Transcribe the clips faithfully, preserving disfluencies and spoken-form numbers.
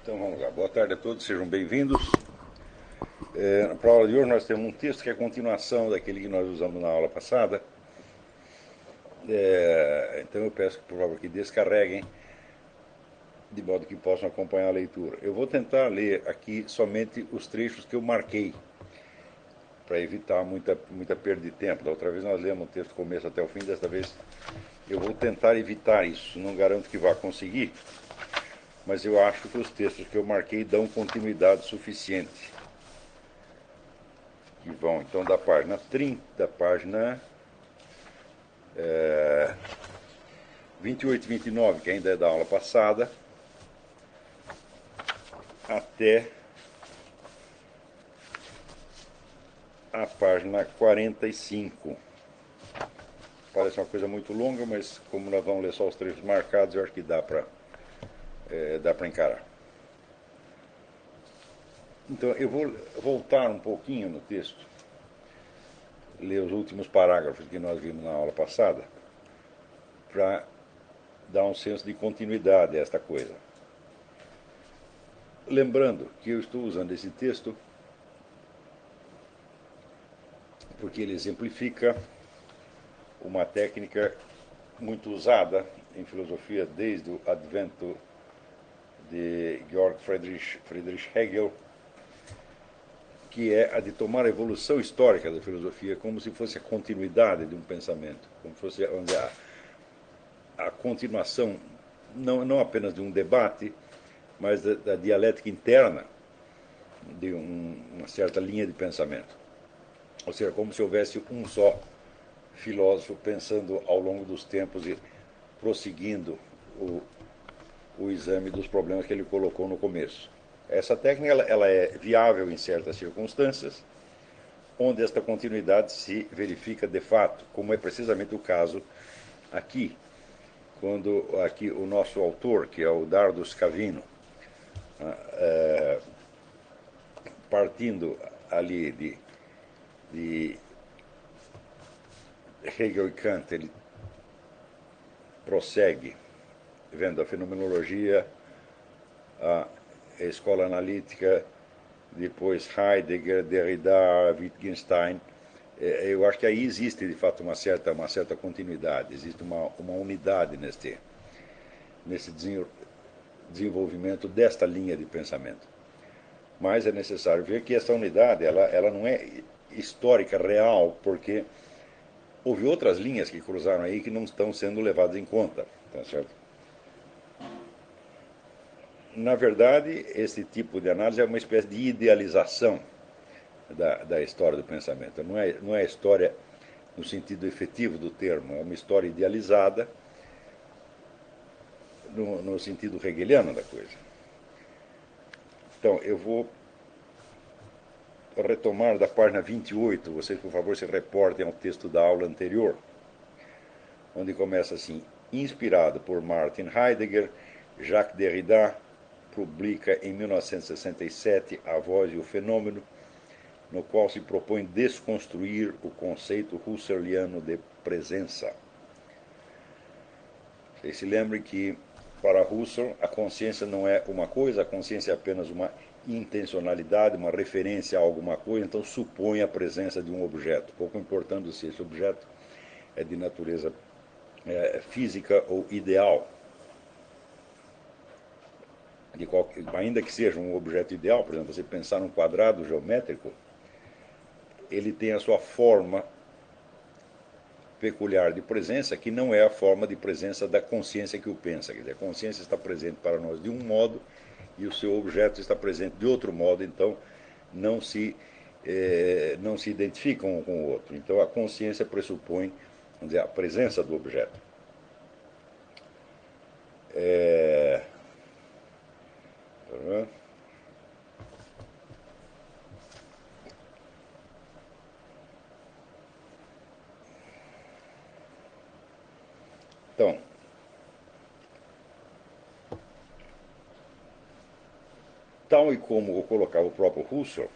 Então vamos lá. Boa tarde a todos, sejam bem-vindos. É, para a aula de hoje nós temos um texto que é a continuação daquele que nós usamos na aula passada. É, então eu peço que, por favor, que descarreguem de modo que possam acompanhar a leitura. Eu vou tentar ler aqui somente os trechos que eu marquei, para evitar muita, muita perda de tempo. Da outra vez nós lemos o texto do começo até o fim, desta vez eu vou tentar evitar isso. Não garanto que vá conseguir, mas eu acho que os textos que eu marquei dão continuidade suficiente. Que vão então da página trinta, da página é, vinte e oito e vinte e nove, que ainda é da aula passada, até a página quarenta e cinco. Parece uma coisa muito longa, mas como nós vamos ler só os trechos marcados, eu acho que dá para é, dá para encarar. Então eu vou voltar um pouquinho no texto, ler os últimos parágrafos que nós vimos na aula passada, para dar um senso de continuidade a esta coisa. Lembrando que eu estou usando esse texto porque ele exemplifica uma técnica muito usada em filosofia desde o advento de Georg Friedrich, Friedrich Hegel, que é a de tomar a evolução histórica da filosofia como se fosse a continuidade de um pensamento, como se fosse onde a, a continuação não, não apenas de um debate, mas da, da dialética interna de um, uma certa linha de pensamento. Ou seja, como se houvesse um só filósofo pensando ao longo dos tempos e prosseguindo o, o exame dos problemas que ele colocou no começo. Essa técnica ela, ela é viável em certas circunstâncias, onde esta continuidade se verifica de fato, como é precisamente o caso aqui, quando aqui o nosso autor, que é o Dardo Scavino, é, partindo ali de, de Hegel e Kant, ele prossegue vendo a fenomenologia, a escola analítica, depois Heidegger, Derrida, Wittgenstein. Eu acho que aí existe de fato uma certa, uma certa continuidade, existe uma, uma unidade neste, nesse desenvolvimento desta linha de pensamento. Mas é necessário ver que essa unidade ela, ela não é histórica, real, porque houve outras linhas que cruzaram aí que não estão sendo levadas em conta, tá certo? Na verdade, esse tipo de análise é uma espécie de idealização da, da história do pensamento. Não é, não é história no sentido efetivo do termo, é uma história idealizada no, no sentido hegeliano da coisa. Então, eu vou retomar da página vinte e oito, vocês, por favor, se reportem ao texto da aula anterior, onde começa assim: inspirado por Martin Heidegger, Jacques Derrida publica em mil novecentos e sessenta e sete A Voz e o Fenômeno, no qual se propõe desconstruir o conceito husserliano de presença. Vocês se lembrem que, para Husserl, a consciência não é uma coisa, a consciência é apenas uma intencionalidade, uma referência a alguma coisa, então supõe a presença de um objeto, pouco importando se esse objeto é de natureza é, física ou ideal. De qualquer, ainda que seja um objeto ideal, por exemplo, você pensar num quadrado geométrico, ele tem a sua forma peculiar de presença, que não é a forma de presença da consciência que o pensa. Quer dizer, a consciência está presente para nós de um modo e o seu objeto está presente de outro modo, então não se, eh, não se identificam um com o outro. Então a consciência pressupõe, vamos dizer, a presença do objeto. É... Então, tal e como o colocava o próprio Husserl,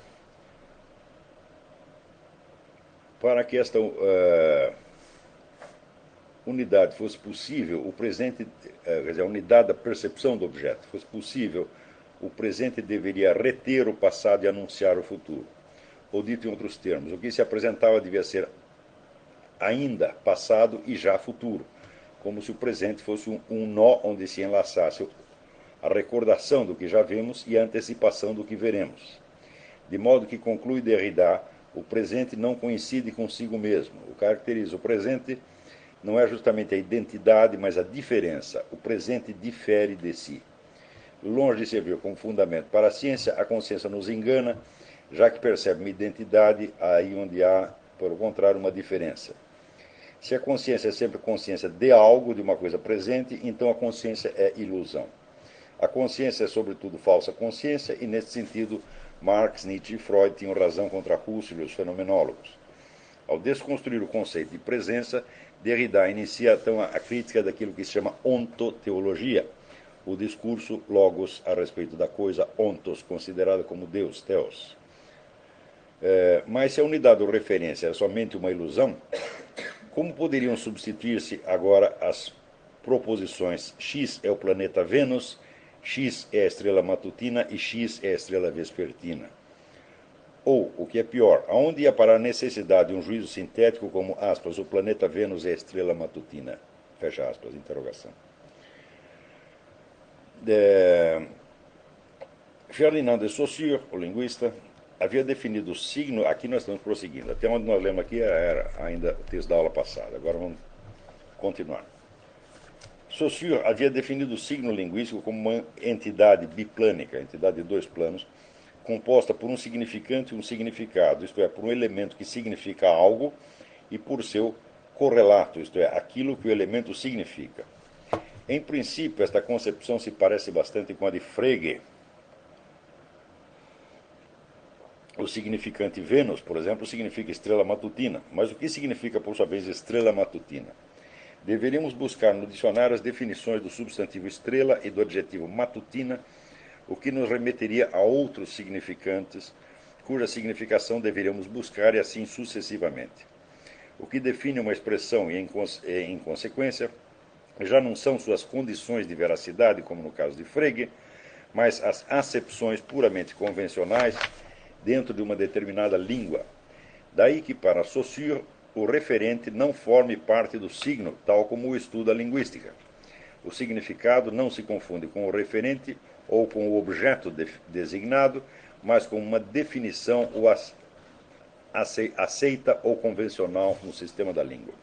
para que esta uh, unidade fosse possível, o presente, uh, quer dizer, a unidade da percepção do objeto, fosse possível, o presente deveria reter o passado e anunciar o futuro. Ou dito em outros termos, o que se apresentava devia ser ainda passado e já futuro, como se o presente fosse um, um nó onde se enlaçasse a recordação do que já vemos e a antecipação do que veremos. De modo que, conclui Derrida, o presente não coincide consigo mesmo. O que caracteriza o presente não é justamente a identidade, mas a diferença. O presente difere de si. Longe de servir como fundamento para a ciência, a consciência nos engana, já que percebe uma identidade aí onde há, pelo contrário, uma diferença. Se a consciência é sempre consciência de algo, de uma coisa presente, então a consciência é ilusão. A consciência é, sobretudo, falsa consciência, e, nesse sentido, Marx, Nietzsche e Freud tinham razão contra Husserl e os fenomenólogos. Ao desconstruir o conceito de presença, Derrida inicia, então, a crítica daquilo que se chama ontoteologia, o discurso logos a respeito da coisa, ontos, considerada como Deus, theos. É, mas se a unidade ou referência é somente uma ilusão, como poderiam substituir-se agora as proposições X é o planeta Vênus, X é a estrela matutina e X é a estrela vespertina? Ou, o que é pior, aonde ia parar a necessidade de um juízo sintético como, aspas, o planeta Vênus é a estrela matutina? Fecha aspas, interrogação. É... Ferdinand de Saussure, o linguista, havia definido o signo, aqui nós estamos prosseguindo, até onde nós lemos aqui era ainda o texto da aula passada, agora vamos continuar. Saussure havia definido o signo linguístico como uma entidade biplânica, entidade de dois planos, composta por um significante e um significado, isto é, por um elemento que significa algo e por seu correlato, isto é, aquilo que o elemento significa. Em princípio, esta concepção se parece bastante com a de Frege. O significante Vênus, por exemplo, significa estrela matutina, mas o que significa, por sua vez, estrela matutina? Deveríamos buscar no dicionário as definições do substantivo estrela e do adjetivo matutina, o que nos remeteria a outros significantes, cuja significação deveríamos buscar e assim sucessivamente. O que define uma expressão e, em, em consequência, já não são suas condições de veracidade, como no caso de Frege, mas as acepções puramente convencionais dentro de uma determinada língua. Daí que, para Saussure, o referente não forme parte do signo, tal como o estuda a linguística. O significado não se confunde com o referente ou com o objeto de, designado, mas com uma definição ou aceita ou convencional no sistema da língua.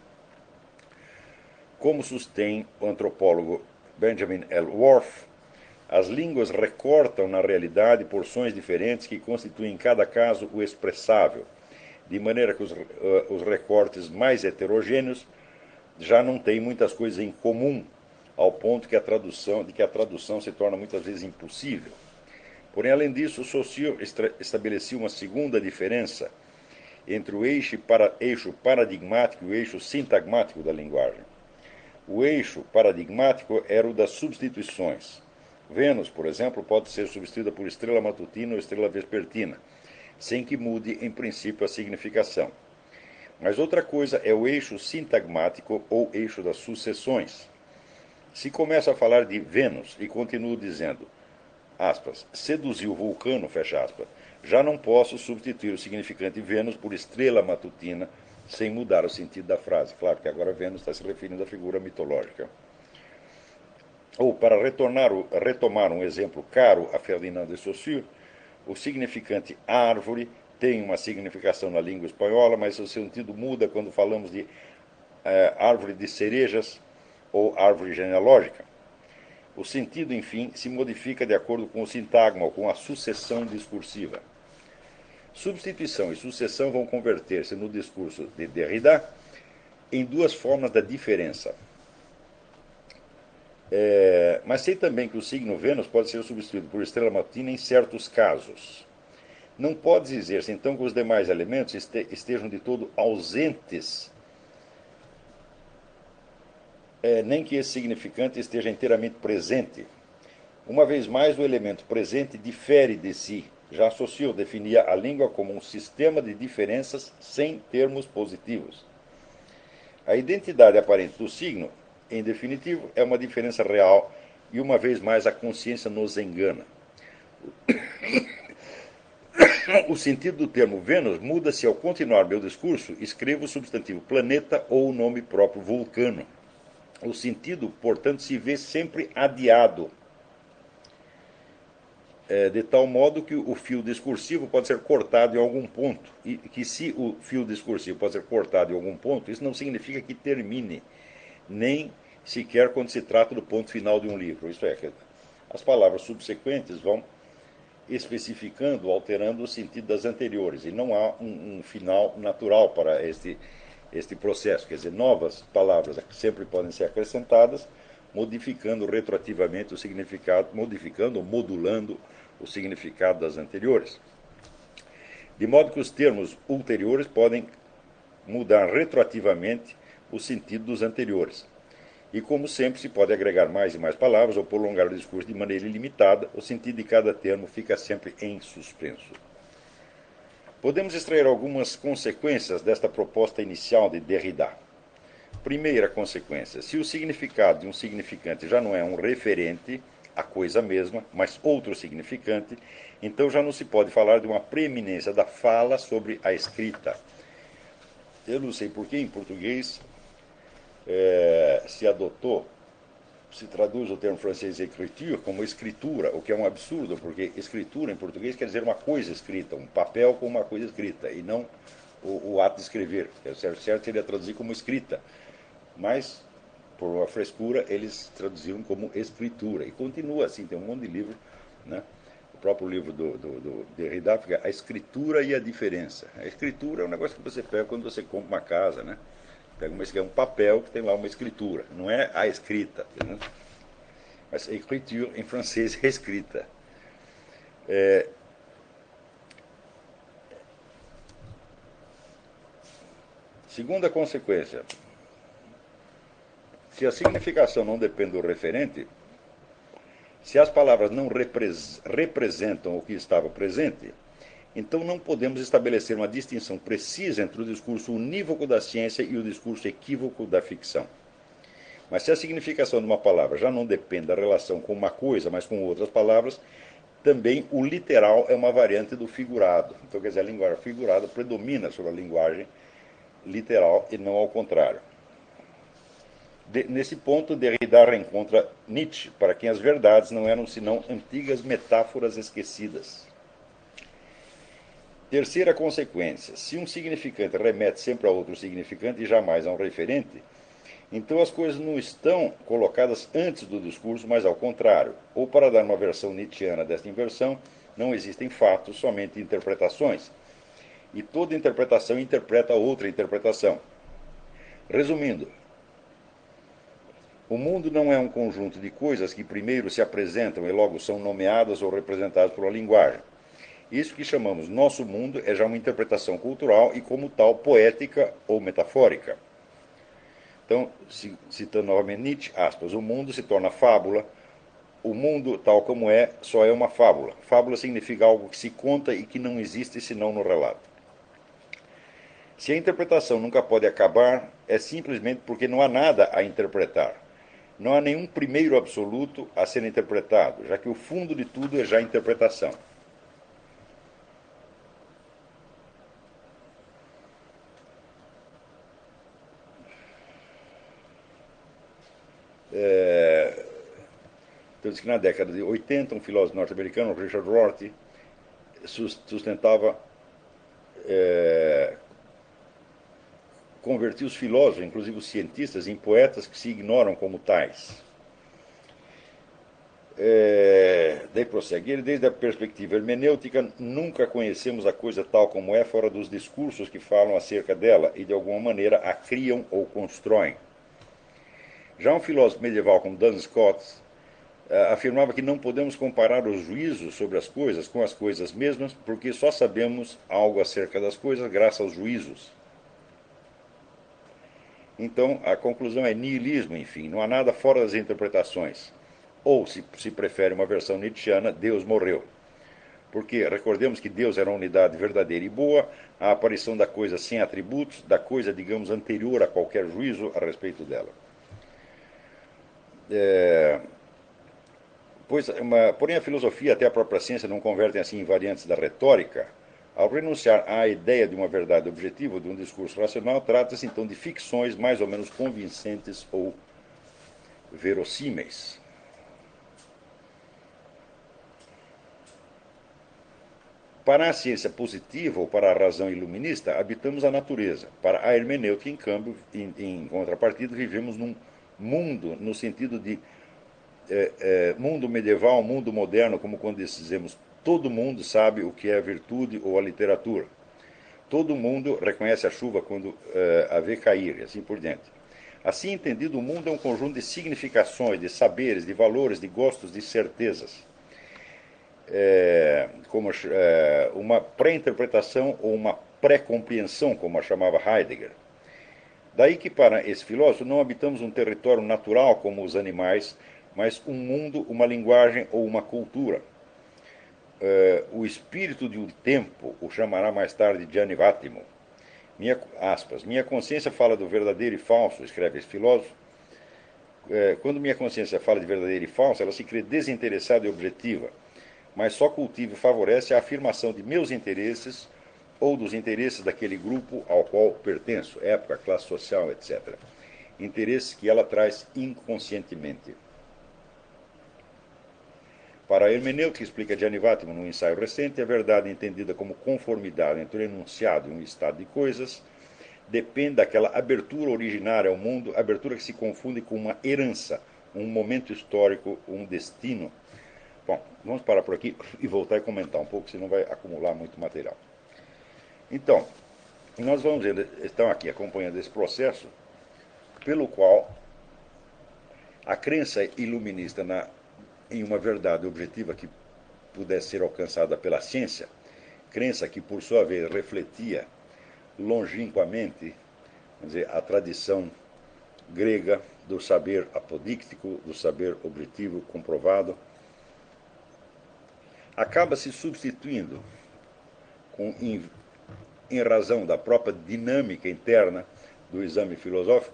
Como sustém o antropólogo Benjamin L. Worth, as línguas recortam na realidade porções diferentes que constituem em cada caso o expressável, de maneira que os, uh, os recortes mais heterogêneos já não têm muitas coisas em comum, ao ponto que a tradução, de que a tradução se torna muitas vezes impossível. Porém, além disso, Saussure estabelecia uma segunda diferença entre o eixo, para, eixo paradigmático e o eixo sintagmático da linguagem. O eixo paradigmático era o das substituições. Vênus, por exemplo, pode ser substituída por estrela matutina ou estrela vespertina, sem que mude, em princípio, a significação. Mas outra coisa é o eixo sintagmático ou eixo das sucessões. Se começa a falar de Vênus e continuo dizendo, aspas, seduziu o vulcano, fecha aspas, já não posso substituir o significante Vênus por estrela matutina sem mudar o sentido da frase. Claro que agora Vênus está se referindo à figura mitológica. Ou, para retornar, retomar um exemplo caro a Ferdinand de Saussure, o significante árvore tem uma significação na língua espanhola, mas o sentido muda quando falamos de é, árvore de cerejas ou árvore genealógica. O sentido, enfim, se modifica de acordo com o sintagma ou com a sucessão discursiva. Substituição e sucessão vão converter-se no discurso de Derrida em duas formas da diferença. É, mas sei também que o signo Vênus pode ser substituído por estrela matutina em certos casos. Não pode dizer-se, então, que os demais elementos estejam de todo ausentes, é, nem que esse significante esteja inteiramente presente. Uma vez mais, o elemento presente difere de si. Já Saussure definia a língua como um sistema de diferenças sem termos positivos. A identidade aparente do signo, em definitivo, é uma diferença real e, uma vez mais, a consciência nos engana. O sentido do termo Vênus muda se, ao continuar meu discurso, escrevo o substantivo planeta ou o nome próprio vulcano. O sentido, portanto, se vê sempre adiado, é, de tal modo que o fio discursivo pode ser cortado em algum ponto. E que se o fio discursivo pode ser cortado em algum ponto, isso não significa que termine, nem sequer quando se trata do ponto final de um livro. Isso é, as palavras subsequentes vão especificando, alterando o sentido das anteriores, e não há um, um final natural para este, este processo. Quer dizer, novas palavras sempre podem ser acrescentadas, modificando retroativamente o significado, modificando ou modulando o significado das anteriores. De modo que os termos ulteriores podem mudar retroativamente o sentido dos anteriores. E, como sempre, se pode agregar mais e mais palavras ou prolongar o discurso de maneira ilimitada, o sentido de cada termo fica sempre em suspenso. Podemos extrair algumas consequências desta proposta inicial de Derrida. Primeira consequência: se o significado de um significante já não é um referente à coisa mesma, mas outro significante, então já não se pode falar de uma preeminência da fala sobre a escrita. Eu não sei por que em português é, se adotou, se traduz o termo francês écriture como escritura, o que é um absurdo, porque escritura em português quer dizer uma coisa escrita, um papel com uma coisa escrita, e não o, o ato de escrever. O certo, certo seria traduzir como escrita, mas por uma frescura eles traduziram como escritura, e continua assim, tem um monte de livro, né? O próprio livro do, do, do Derrida fica A Escritura e a Diferença. A escritura é um negócio que você pega quando você compra uma casa, né? Pega uma, é um papel que tem lá uma escritura, não é a escrita, né? Mas écriture em francês é escrita. É, segunda consequência: se a significação não depende do referente, se as palavras não repres, representam o que estava presente, então não podemos estabelecer uma distinção precisa entre o discurso unívoco da ciência e o discurso equívoco da ficção. Mas se a significação de uma palavra já não depende da relação com uma coisa, mas com outras palavras, também o literal é uma variante do figurado. Então, quer dizer, a linguagem figurada predomina sobre a linguagem literal e não ao contrário. De, nesse ponto, Derrida reencontra Nietzsche, para quem as verdades não eram senão antigas metáforas esquecidas. Terceira consequência: se um significante remete sempre a outro significante e jamais a um referente, então as coisas não estão colocadas antes do discurso, mas ao contrário. Ou, para dar uma versão nietzschiana desta inversão, não existem fatos, somente interpretações. E toda interpretação interpreta outra interpretação. Resumindo, o mundo não é um conjunto de coisas que primeiro se apresentam e logo são nomeadas ou representadas pela linguagem. Isso que chamamos nosso mundo é já uma interpretação cultural e, como tal, poética ou metafórica. Então, citando novamente Nietzsche, aspas, o mundo se torna fábula, o mundo tal como é só é uma fábula. Fábula significa algo que se conta e que não existe senão no relato. Se a interpretação nunca pode acabar, é simplesmente porque não há nada a interpretar. Não há nenhum primeiro absoluto a ser interpretado, já que o fundo de tudo é já a interpretação. É... Então, diz que na década de oitenta, um filósofo norte-americano, Richard Rorty, sustentava é, convertir os filósofos, inclusive os cientistas, em poetas que se ignoram como tais. É, daí prossegue ele: desde a perspectiva hermenêutica, nunca conhecemos a coisa tal como é fora dos discursos que falam acerca dela e de alguma maneira a criam ou constroem. Já um filósofo medieval como Duns Scott afirmava que não podemos comparar os juízos sobre as coisas com as coisas mesmas, porque só sabemos algo acerca das coisas graças aos juízos. Então, a conclusão é niilismo, enfim, não há nada fora das interpretações. Ou, se se prefere uma versão nietzschiana, Deus morreu. Porque recordemos que Deus era uma unidade verdadeira e boa, a aparição da coisa sem atributos, da coisa, digamos, anterior a qualquer juízo a respeito dela. É... Pois, uma, porém, a filosofia, até a própria ciência, não convertem assim em variantes da retórica. Ao renunciar à ideia de uma verdade objetiva, de um discurso racional, trata-se então de ficções mais ou menos convincentes ou verossímeis. Para a ciência positiva ou para a razão iluminista, habitamos a natureza. Para a hermenêutica, em câmbio, em, em contrapartida, vivemos num mundo, no sentido de é, é, mundo medieval, mundo moderno, como quando dizemos todo mundo sabe o que é a virtude ou a literatura. Todo mundo reconhece a chuva quando é, a vê cair, e assim por diante. Assim entendido, o mundo é um conjunto de significações, de saberes, de valores, de gostos, de certezas. É, como é, uma pré-interpretação ou uma pré-compreensão, como a chamava Heidegger. Daí que para esse filósofo não habitamos um território natural como os animais, mas um mundo, uma linguagem ou uma cultura. É, o espírito de um tempo o chamará mais tarde Gianni Vattimo. Minha, aspas, minha consciência fala do verdadeiro e falso, escreve esse filósofo. É, quando minha consciência fala de verdadeiro e falso, ela se crê desinteressada e objetiva, mas só cultiva e favorece a afirmação de meus interesses ou dos interesses daquele grupo ao qual pertenço, época, classe social, etcétera. Interesses que ela traz inconscientemente. Para a hermenêutica, explica Gianni Vattimo num ensaio recente, a verdade entendida como conformidade entre o enunciado e um estado de coisas depende daquela abertura originária ao mundo, abertura que se confunde com uma herança, um momento histórico, um destino. Bom, vamos parar por aqui e voltar e comentar um pouco, senão vai acumular muito material. Então, nós vamos ver, estão aqui acompanhando esse processo pelo qual a crença iluminista na, em uma verdade objetiva que pudesse ser alcançada pela ciência, crença que por sua vez refletia longínquamente, vamos dizer, a tradição grega do saber apodíctico, do saber objetivo comprovado, acaba se substituindo, com, em, em razão da própria dinâmica interna do exame filosófico,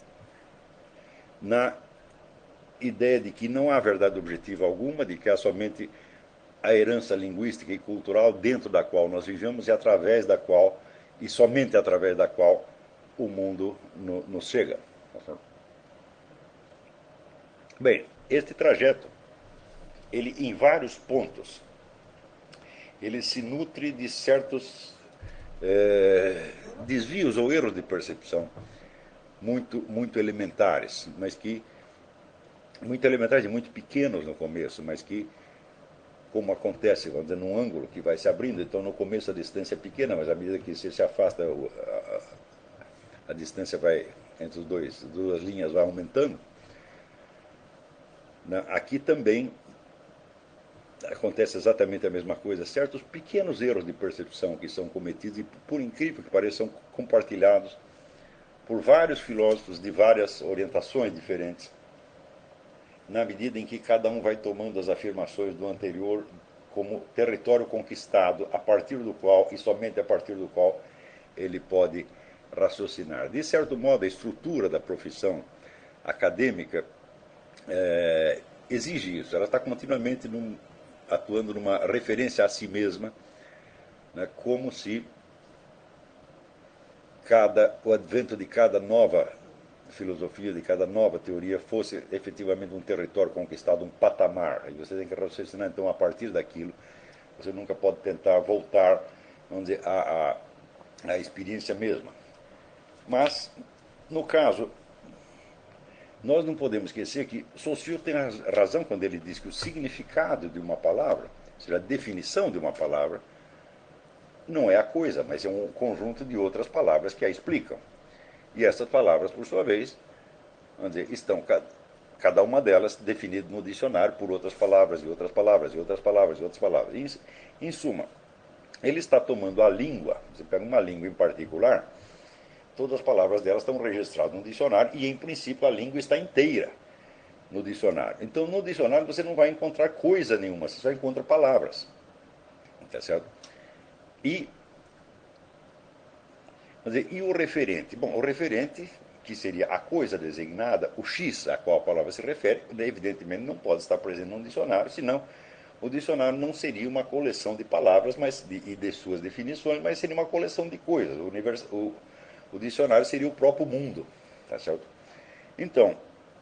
na ideia de que não há verdade objetiva alguma, de que há somente a herança linguística e cultural dentro da qual nós vivemos e através da qual, e somente através da qual, o mundo no, nos chega. Bem, este trajeto, ele em vários pontos, ele se nutre de certos é, desvios ou erros de percepção muito, muito elementares, mas que muito elementares e muito pequenos no começo, mas que, como acontece, vamos dizer, num ângulo que vai se abrindo, então no começo a distância é pequena, mas à medida que você se afasta, a, a, a distância vai entre os dois, as duas linhas vai aumentando. Aqui também acontece exatamente a mesma coisa, certos pequenos erros de percepção que são cometidos e, por incrível que pareça, são compartilhados por vários filósofos de várias orientações diferentes, na medida em que cada um vai tomando as afirmações do anterior como território conquistado, a partir do qual, e somente a partir do qual, ele pode raciocinar. De certo modo, a estrutura da profissão acadêmica é, exige isso. Ela está continuamente num, atuando numa referência a si mesma, né, como se cada, o advento de cada nova filosofia, de cada nova teoria fosse efetivamente um território conquistado, um patamar. E você tem que raciocinar, então, a partir daquilo. Você nunca pode tentar voltar, vamos dizer, à, à, à experiência mesma. Mas, no caso, nós não podemos esquecer que Saussure tem razão quando ele diz que o significado de uma palavra, ou seja, a definição de uma palavra, não é a coisa, mas é um conjunto de outras palavras que a explicam. E essas palavras, por sua vez, vamos dizer, estão cada uma delas definida no dicionário por outras palavras, e outras palavras, e outras palavras, e outras palavras. Em, em suma, ele está tomando a língua, você pega uma língua em particular, todas as palavras delas estão registradas no dicionário e, em princípio, a língua está inteira no dicionário. Então, no dicionário você não vai encontrar coisa nenhuma, você só encontra palavras. Tá certo? E, quer dizer, e o referente? Bom, o referente que seria a coisa designada, o X a qual a palavra se refere, evidentemente não pode estar presente num dicionário, senão o dicionário não seria uma coleção de palavras mas, de, e de suas definições, mas seria uma coleção de coisas. O, univers, o, o dicionário seria o próprio mundo. Tá certo? Então,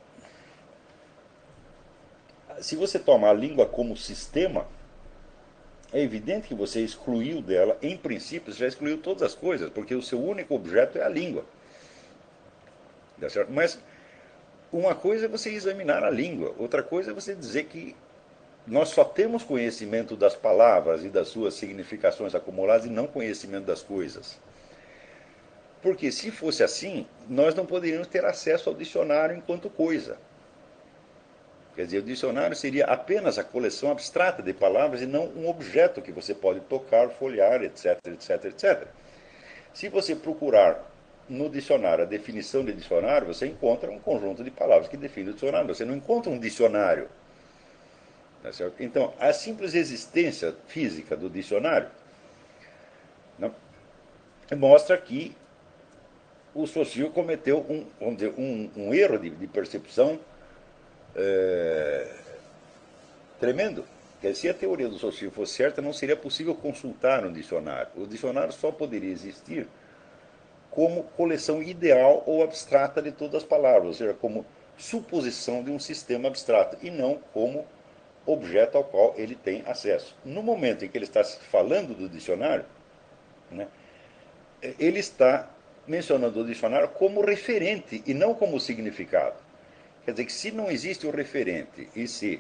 se você toma a língua como sistema, é evidente que você excluiu dela, em princípio, você já excluiu todas as coisas, porque o seu único objeto é a língua. Tá certo? Mas uma coisa é você examinar a língua, outra coisa é você dizer que nós só temos conhecimento das palavras e das suas significações acumuladas e não conhecimento das coisas. Porque se fosse assim, nós não poderíamos ter acesso ao dicionário enquanto coisa. Quer dizer, o dicionário seria apenas a coleção abstrata de palavras e não um objeto que você pode tocar, folhear, etc, etc, etcétera. Se você procurar no dicionário a definição de dicionário, você encontra um conjunto de palavras que define o dicionário. Você não encontra um dicionário. Tá certo? Então, a simples existência física do dicionário, né, mostra que o Saussure cometeu um, vamos dizer, um, um erro de, de percepção é, tremendo. Porque se a teoria do Saussure fosse certa, não seria possível consultar um dicionário. O dicionário só poderia existir como coleção ideal ou abstrata de todas as palavras, ou seja, como suposição de um sistema abstrato, e não como objeto ao qual ele tem acesso. No momento em que ele está falando do dicionário, né, ele está mencionando o dicionário como referente e não como significado. Quer dizer que se não existe o referente e se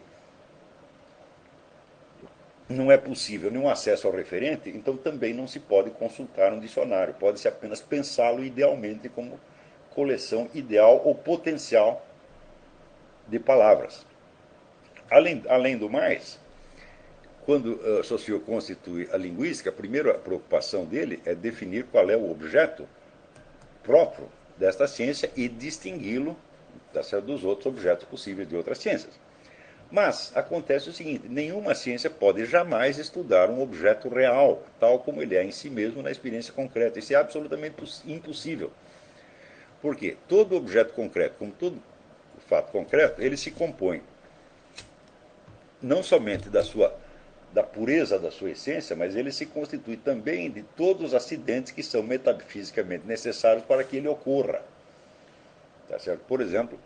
não é possível nenhum acesso ao referente, então também não se pode consultar um dicionário. Pode-se apenas pensá-lo idealmente como coleção ideal ou potencial de palavras. Além, além do mais, quando uh, Saussure constitui a linguística, a primeira preocupação dele é definir qual é o objeto próprio desta ciência e distingui-lo dos outros objetos possíveis de outras ciências. Mas acontece o seguinte: nenhuma ciência pode jamais estudar um objeto real, tal como ele é em si mesmo na experiência concreta. Isso é absolutamente impossível. Por quê? Todo objeto concreto, como todo fato concreto, ele se compõe não somente da sua da pureza da sua essência, mas ele se constitui também de todos os acidentes que são metafisicamente necessários para que ele ocorra. Tá certo? Por exemplo,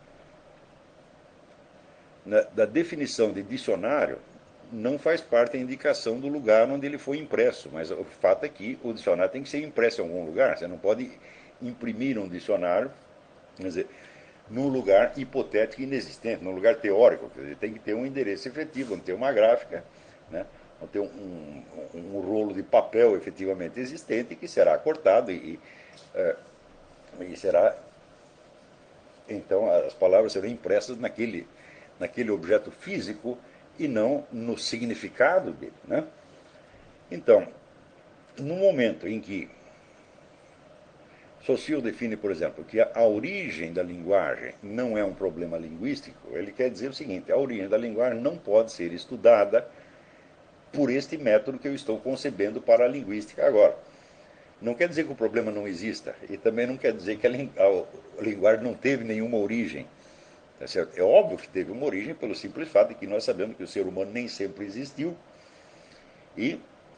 na, da definição de dicionário, não faz parte a indicação do lugar onde ele foi impresso, mas o fato é que o dicionário tem que ser impresso em algum lugar. Você não pode imprimir um dicionário, quer dizer, num lugar hipotético e inexistente, num lugar teórico. Quer dizer, tem que ter um endereço efetivo, onde tem uma gráfica, né, onde tem um, um, um rolo de papel efetivamente existente que será cortado e, e, e será. Então, as palavras serão impressas naquele, naquele objeto físico e não no significado dele. Né? Então, no momento em que Saussure define, por exemplo, que a origem da linguagem não é um problema linguístico, ele quer dizer o seguinte: a origem da linguagem não pode ser estudada por este método que eu estou concebendo para a linguística agora. Não quer dizer que o problema não exista, e também não quer dizer que a, a linguagem não teve nenhuma origem. Tá certo? É óbvio que teve uma origem pelo simples fato de que nós sabemos que o ser humano nem sempre existiu e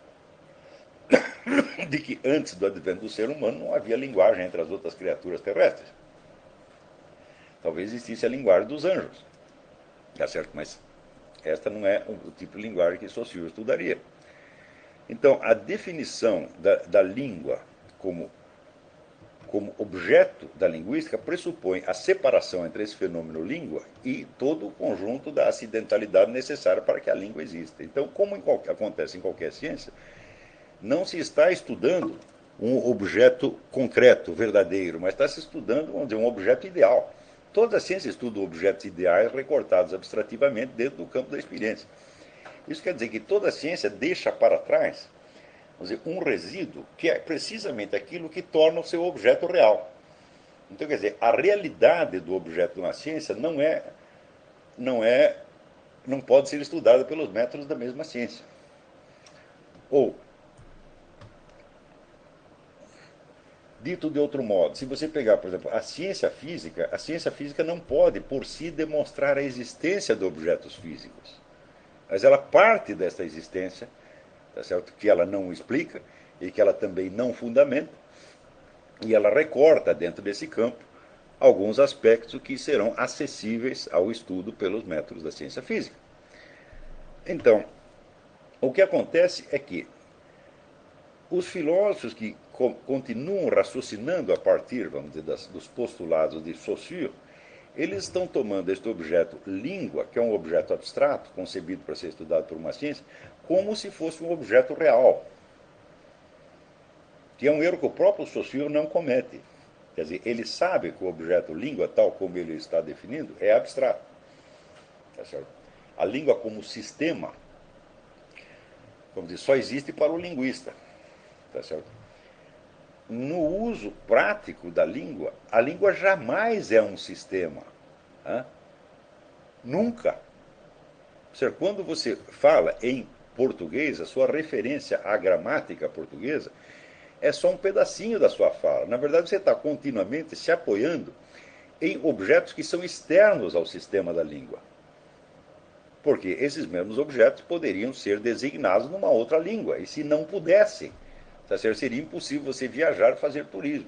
de que antes do advento do ser humano não havia linguagem entre as outras criaturas terrestres. Talvez existisse a linguagem dos anjos, tá certo? Mas esta não é o tipo de linguagem que Saussure estudaria. Então, a definição da, da língua como, como objeto da linguística pressupõe a separação entre esse fenômeno língua e todo o conjunto da acidentalidade necessária para que a língua exista. Então, como em qualquer, acontece em qualquer ciência, não se está estudando um objeto concreto, verdadeiro, mas está se estudando, vamos dizer, um objeto ideal. Toda a ciência estuda objetos ideais recortados abstrativamente dentro do campo da experiência. Isso quer dizer que toda a ciência deixa para trás, vamos dizer, um resíduo que é precisamente aquilo que torna o seu objeto real. Então, quer dizer, a realidade do objeto de uma ciência não é, não é, não pode ser estudada pelos métodos da mesma ciência. Ou Dito de outro modo, se você pegar, por exemplo, a ciência física, a ciência física não pode, por si, demonstrar a existência de objetos físicos. Mas ela parte dessa existência, tá certo? Que ela não explica e que ela também não fundamenta, e ela recorta dentro desse campo alguns aspectos que serão acessíveis ao estudo pelos métodos da ciência física. Então, o que acontece é que os filósofos que co continuam raciocinando a partir, vamos dizer, das, dos postulados de Saussure, eles estão tomando este objeto língua, que é um objeto abstrato, concebido para ser estudado por uma ciência, como se fosse um objeto real. Que é um erro que o próprio Saussure não comete. Quer dizer, ele sabe que o objeto língua, tal como ele está definido, é abstrato. Tá certo? A língua como sistema, vamos dizer, só existe para o linguista. Tá certo? No uso prático da língua, a língua jamais é um sistema. Hein? Nunca. Ou seja, quando você fala em português, a sua referência à gramática portuguesa é só um pedacinho da sua fala. Na verdade, você está continuamente se apoiando em objetos que são externos ao sistema da língua. Porque esses mesmos objetos poderiam ser designados numa outra língua. E se não pudessem, tá certo? Seria impossível você viajar e fazer turismo.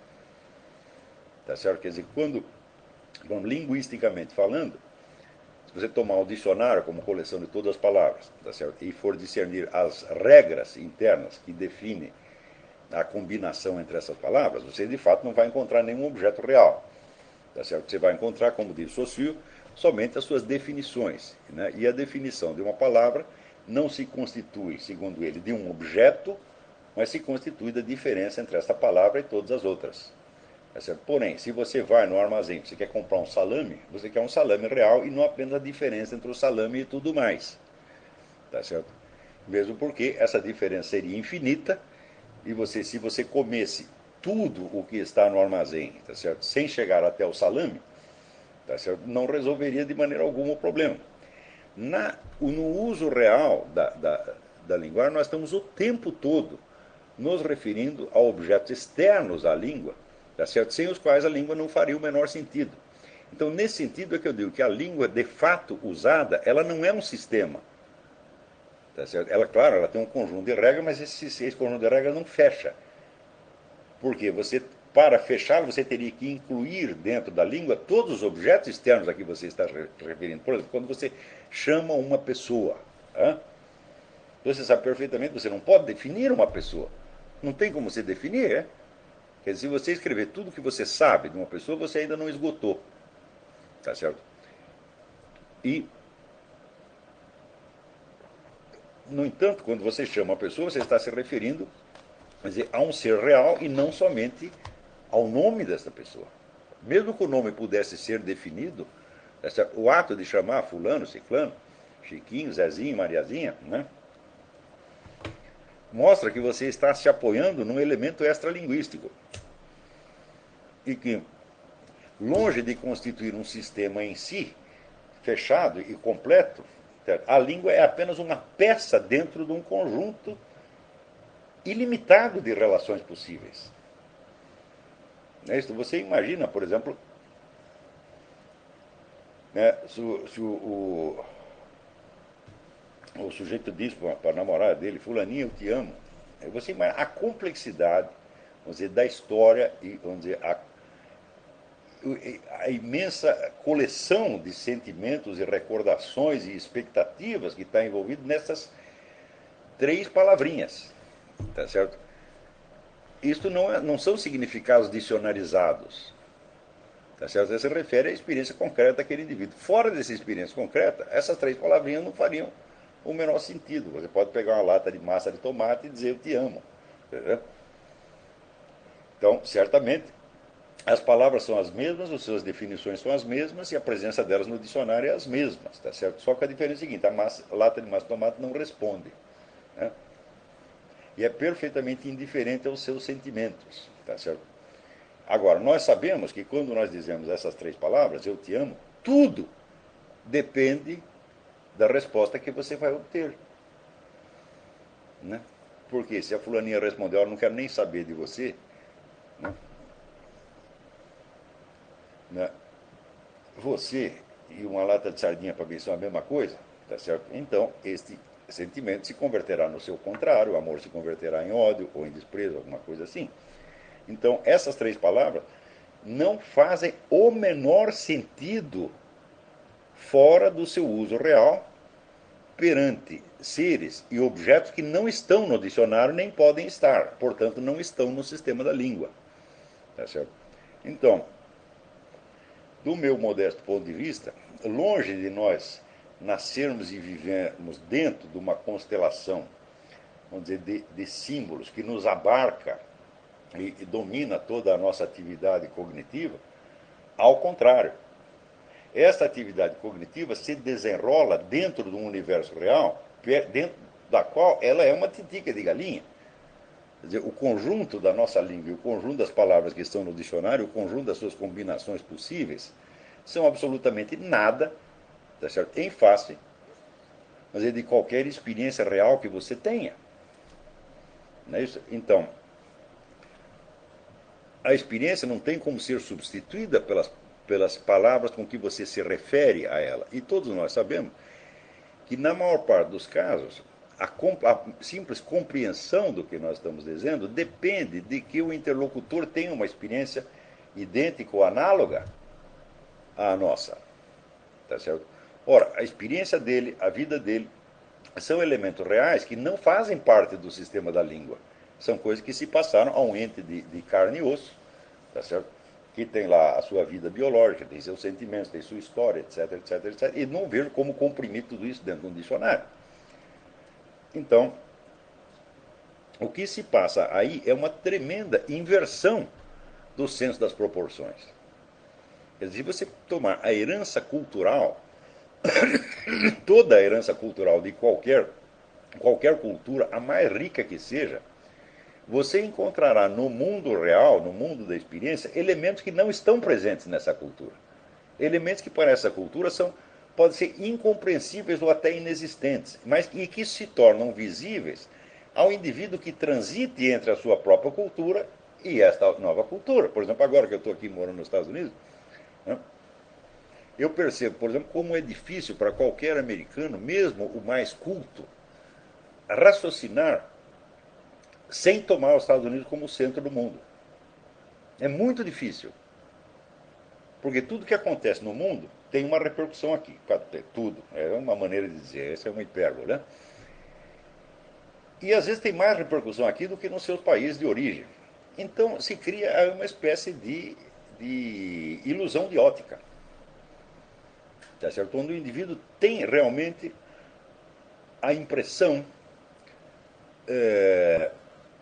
Tá certo? Quer dizer, quando, bom, linguisticamente falando, se você tomar um dicionário como coleção de todas as palavras, tá certo? E for discernir as regras internas que definem a combinação entre essas palavras, você de fato não vai encontrar nenhum objeto real. Tá certo? Você vai encontrar, como diz Saussure, somente as suas definições. Né? E a definição de uma palavra não se constitui, segundo ele, de um objeto, mas se constitui da diferença entre essa palavra e todas as outras. Tá certo? Porém, se você vai no armazém, você quer comprar um salame, você quer um salame real e não apenas a diferença entre o salame e tudo mais. Tá certo? Mesmo porque essa diferença seria infinita e você, se você comesse tudo o que está no armazém, tá certo? Sem chegar até o salame, tá certo? Não resolveria de maneira alguma o problema. Na, no uso real da, da, da linguagem, nós estamos o tempo todo nos referindo a objetos externos à língua, tá certo? Sem os quais a língua não faria o menor sentido. Então, nesse sentido é que eu digo que a língua, de fato usada, ela não é um sistema. Tá certo? Ela, claro, ela tem um conjunto de regras, mas esse, esse conjunto de regras não fecha. Porque você, para fechar, você teria que incluir dentro da língua todos os objetos externos a que você está referindo. Por exemplo, quando você chama uma pessoa, hein? Você sabe perfeitamente que você não pode definir uma pessoa. Não tem como você definir, é? Quer dizer, se você escrever tudo o que você sabe de uma pessoa, você ainda não esgotou. Tá certo? E, no entanto, quando você chama uma pessoa, você está se referindo, quer dizer, a um ser real e não somente ao nome dessa pessoa. Mesmo que o nome pudesse ser definido, o ato de chamar fulano, ciclano, Chiquinho, Zezinho, Mariazinha, né, mostra que você está se apoiando num elemento extralinguístico. E que, longe de constituir um sistema em si, fechado e completo, a língua é apenas uma peça dentro de um conjunto ilimitado de relações possíveis. Você imagina, por exemplo, né, se, se o, o, o sujeito diz para a namorada dele, fulaninho, eu te amo. Você imagina a complexidade, vamos dizer, da história e, vamos dizer, a, a imensa coleção de sentimentos e recordações e expectativas que está envolvido nessas três palavrinhas, tá certo? Isto não, é, não são significados dicionarizados, tá certo? Você se refere à experiência concreta daquele indivíduo. Fora dessa experiência concreta, essas três palavrinhas não fariam o menor sentido. Você pode pegar uma lata de massa de tomate e dizer eu te amo. Entendeu? Então, certamente, as palavras são as mesmas, as suas definições são as mesmas e a presença delas no dicionário é as mesmas, tá certo? Só que a diferença é a seguinte, a, massa, a lata de massa de tomate não responde, né? E é perfeitamente indiferente aos seus sentimentos, tá certo? Agora, nós sabemos que quando nós dizemos essas três palavras, eu te amo, tudo depende da resposta que você vai obter, né? Porque se a fulaninha respondeu, eu não quero nem saber de você, Né? Né? Você e uma lata de sardinha para mim são a mesma coisa, tá certo? Então, este sentimento se converterá no seu contrário, o amor se converterá em ódio ou em desprezo, alguma coisa assim. Então, essas três palavras não fazem o menor sentido fora do seu uso real perante seres e objetos que não estão no dicionário nem podem estar, portanto, não estão no sistema da língua. Tá certo? Então, do meu modesto ponto de vista, longe de nós nascermos e vivermos dentro de uma constelação, vamos dizer, de, de símbolos que nos abarca e, e domina toda a nossa atividade cognitiva, ao contrário, essa atividade cognitiva se desenrola dentro de um universo real, dentro da qual ela é uma titica de galinha. Quer dizer, o conjunto da nossa língua, o conjunto das palavras que estão no dicionário, o conjunto das suas combinações possíveis, são absolutamente nada, tá certo? Em face, mas é de qualquer experiência real que você tenha. Não é isso? Então, a experiência não tem como ser substituída pelas, pelas palavras com que você se refere a ela. E todos nós sabemos que, na maior parte dos casos, a, a simples compreensão do que nós estamos dizendo depende de que o interlocutor tenha uma experiência idêntica ou análoga à nossa. Tá certo? Ora, a experiência dele, a vida dele, são elementos reais que não fazem parte do sistema da língua. São coisas que se passaram a um ente de, de carne e osso, tá certo? Que tem lá a sua vida biológica, tem seus sentimentos, tem sua história, etc, etc, etc. E não vejo como comprimir tudo isso dentro de um dicionário. Então, o que se passa aí é uma tremenda inversão do senso das proporções. Quer dizer, se você tomar a herança cultural, toda a herança cultural de qualquer, qualquer cultura, a mais rica que seja, você encontrará no mundo real, no mundo da experiência, elementos que não estão presentes nessa cultura. Elementos que para essa cultura são, podem ser incompreensíveis ou até inexistentes, mas e que se tornam visíveis ao indivíduo que transite entre a sua própria cultura e esta nova cultura. Por exemplo, agora que eu estou aqui morando nos Estados Unidos, né, eu percebo, por exemplo, como é difícil para qualquer americano, mesmo o mais culto, raciocinar sem tomar os Estados Unidos como o centro do mundo. É muito difícil. Porque tudo que acontece no mundo tem uma repercussão aqui. Tudo. É uma maneira de dizer, essa é uma hipérbole, né? E às vezes tem mais repercussão aqui do que nos seus países de origem. Então se cria uma espécie de, de ilusão de ótica. Tá certo? Onde o indivíduo tem realmente a impressão é,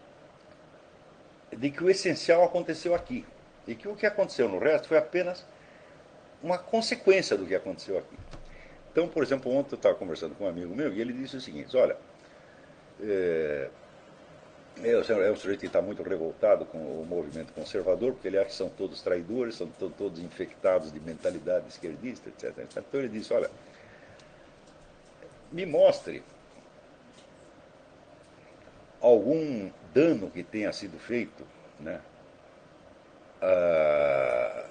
de que o essencial aconteceu aqui. E que o que aconteceu no resto foi apenas uma consequência do que aconteceu aqui. Então, por exemplo, ontem eu estava conversando com um amigo meu e ele disse o seguinte: olha, é, é um sujeito que está muito revoltado com o movimento conservador, porque ele acha que são todos traidores, são todos infectados de mentalidade esquerdista, etcétera. Então ele disse: olha, me mostre algum dano que tenha sido feito, né, a,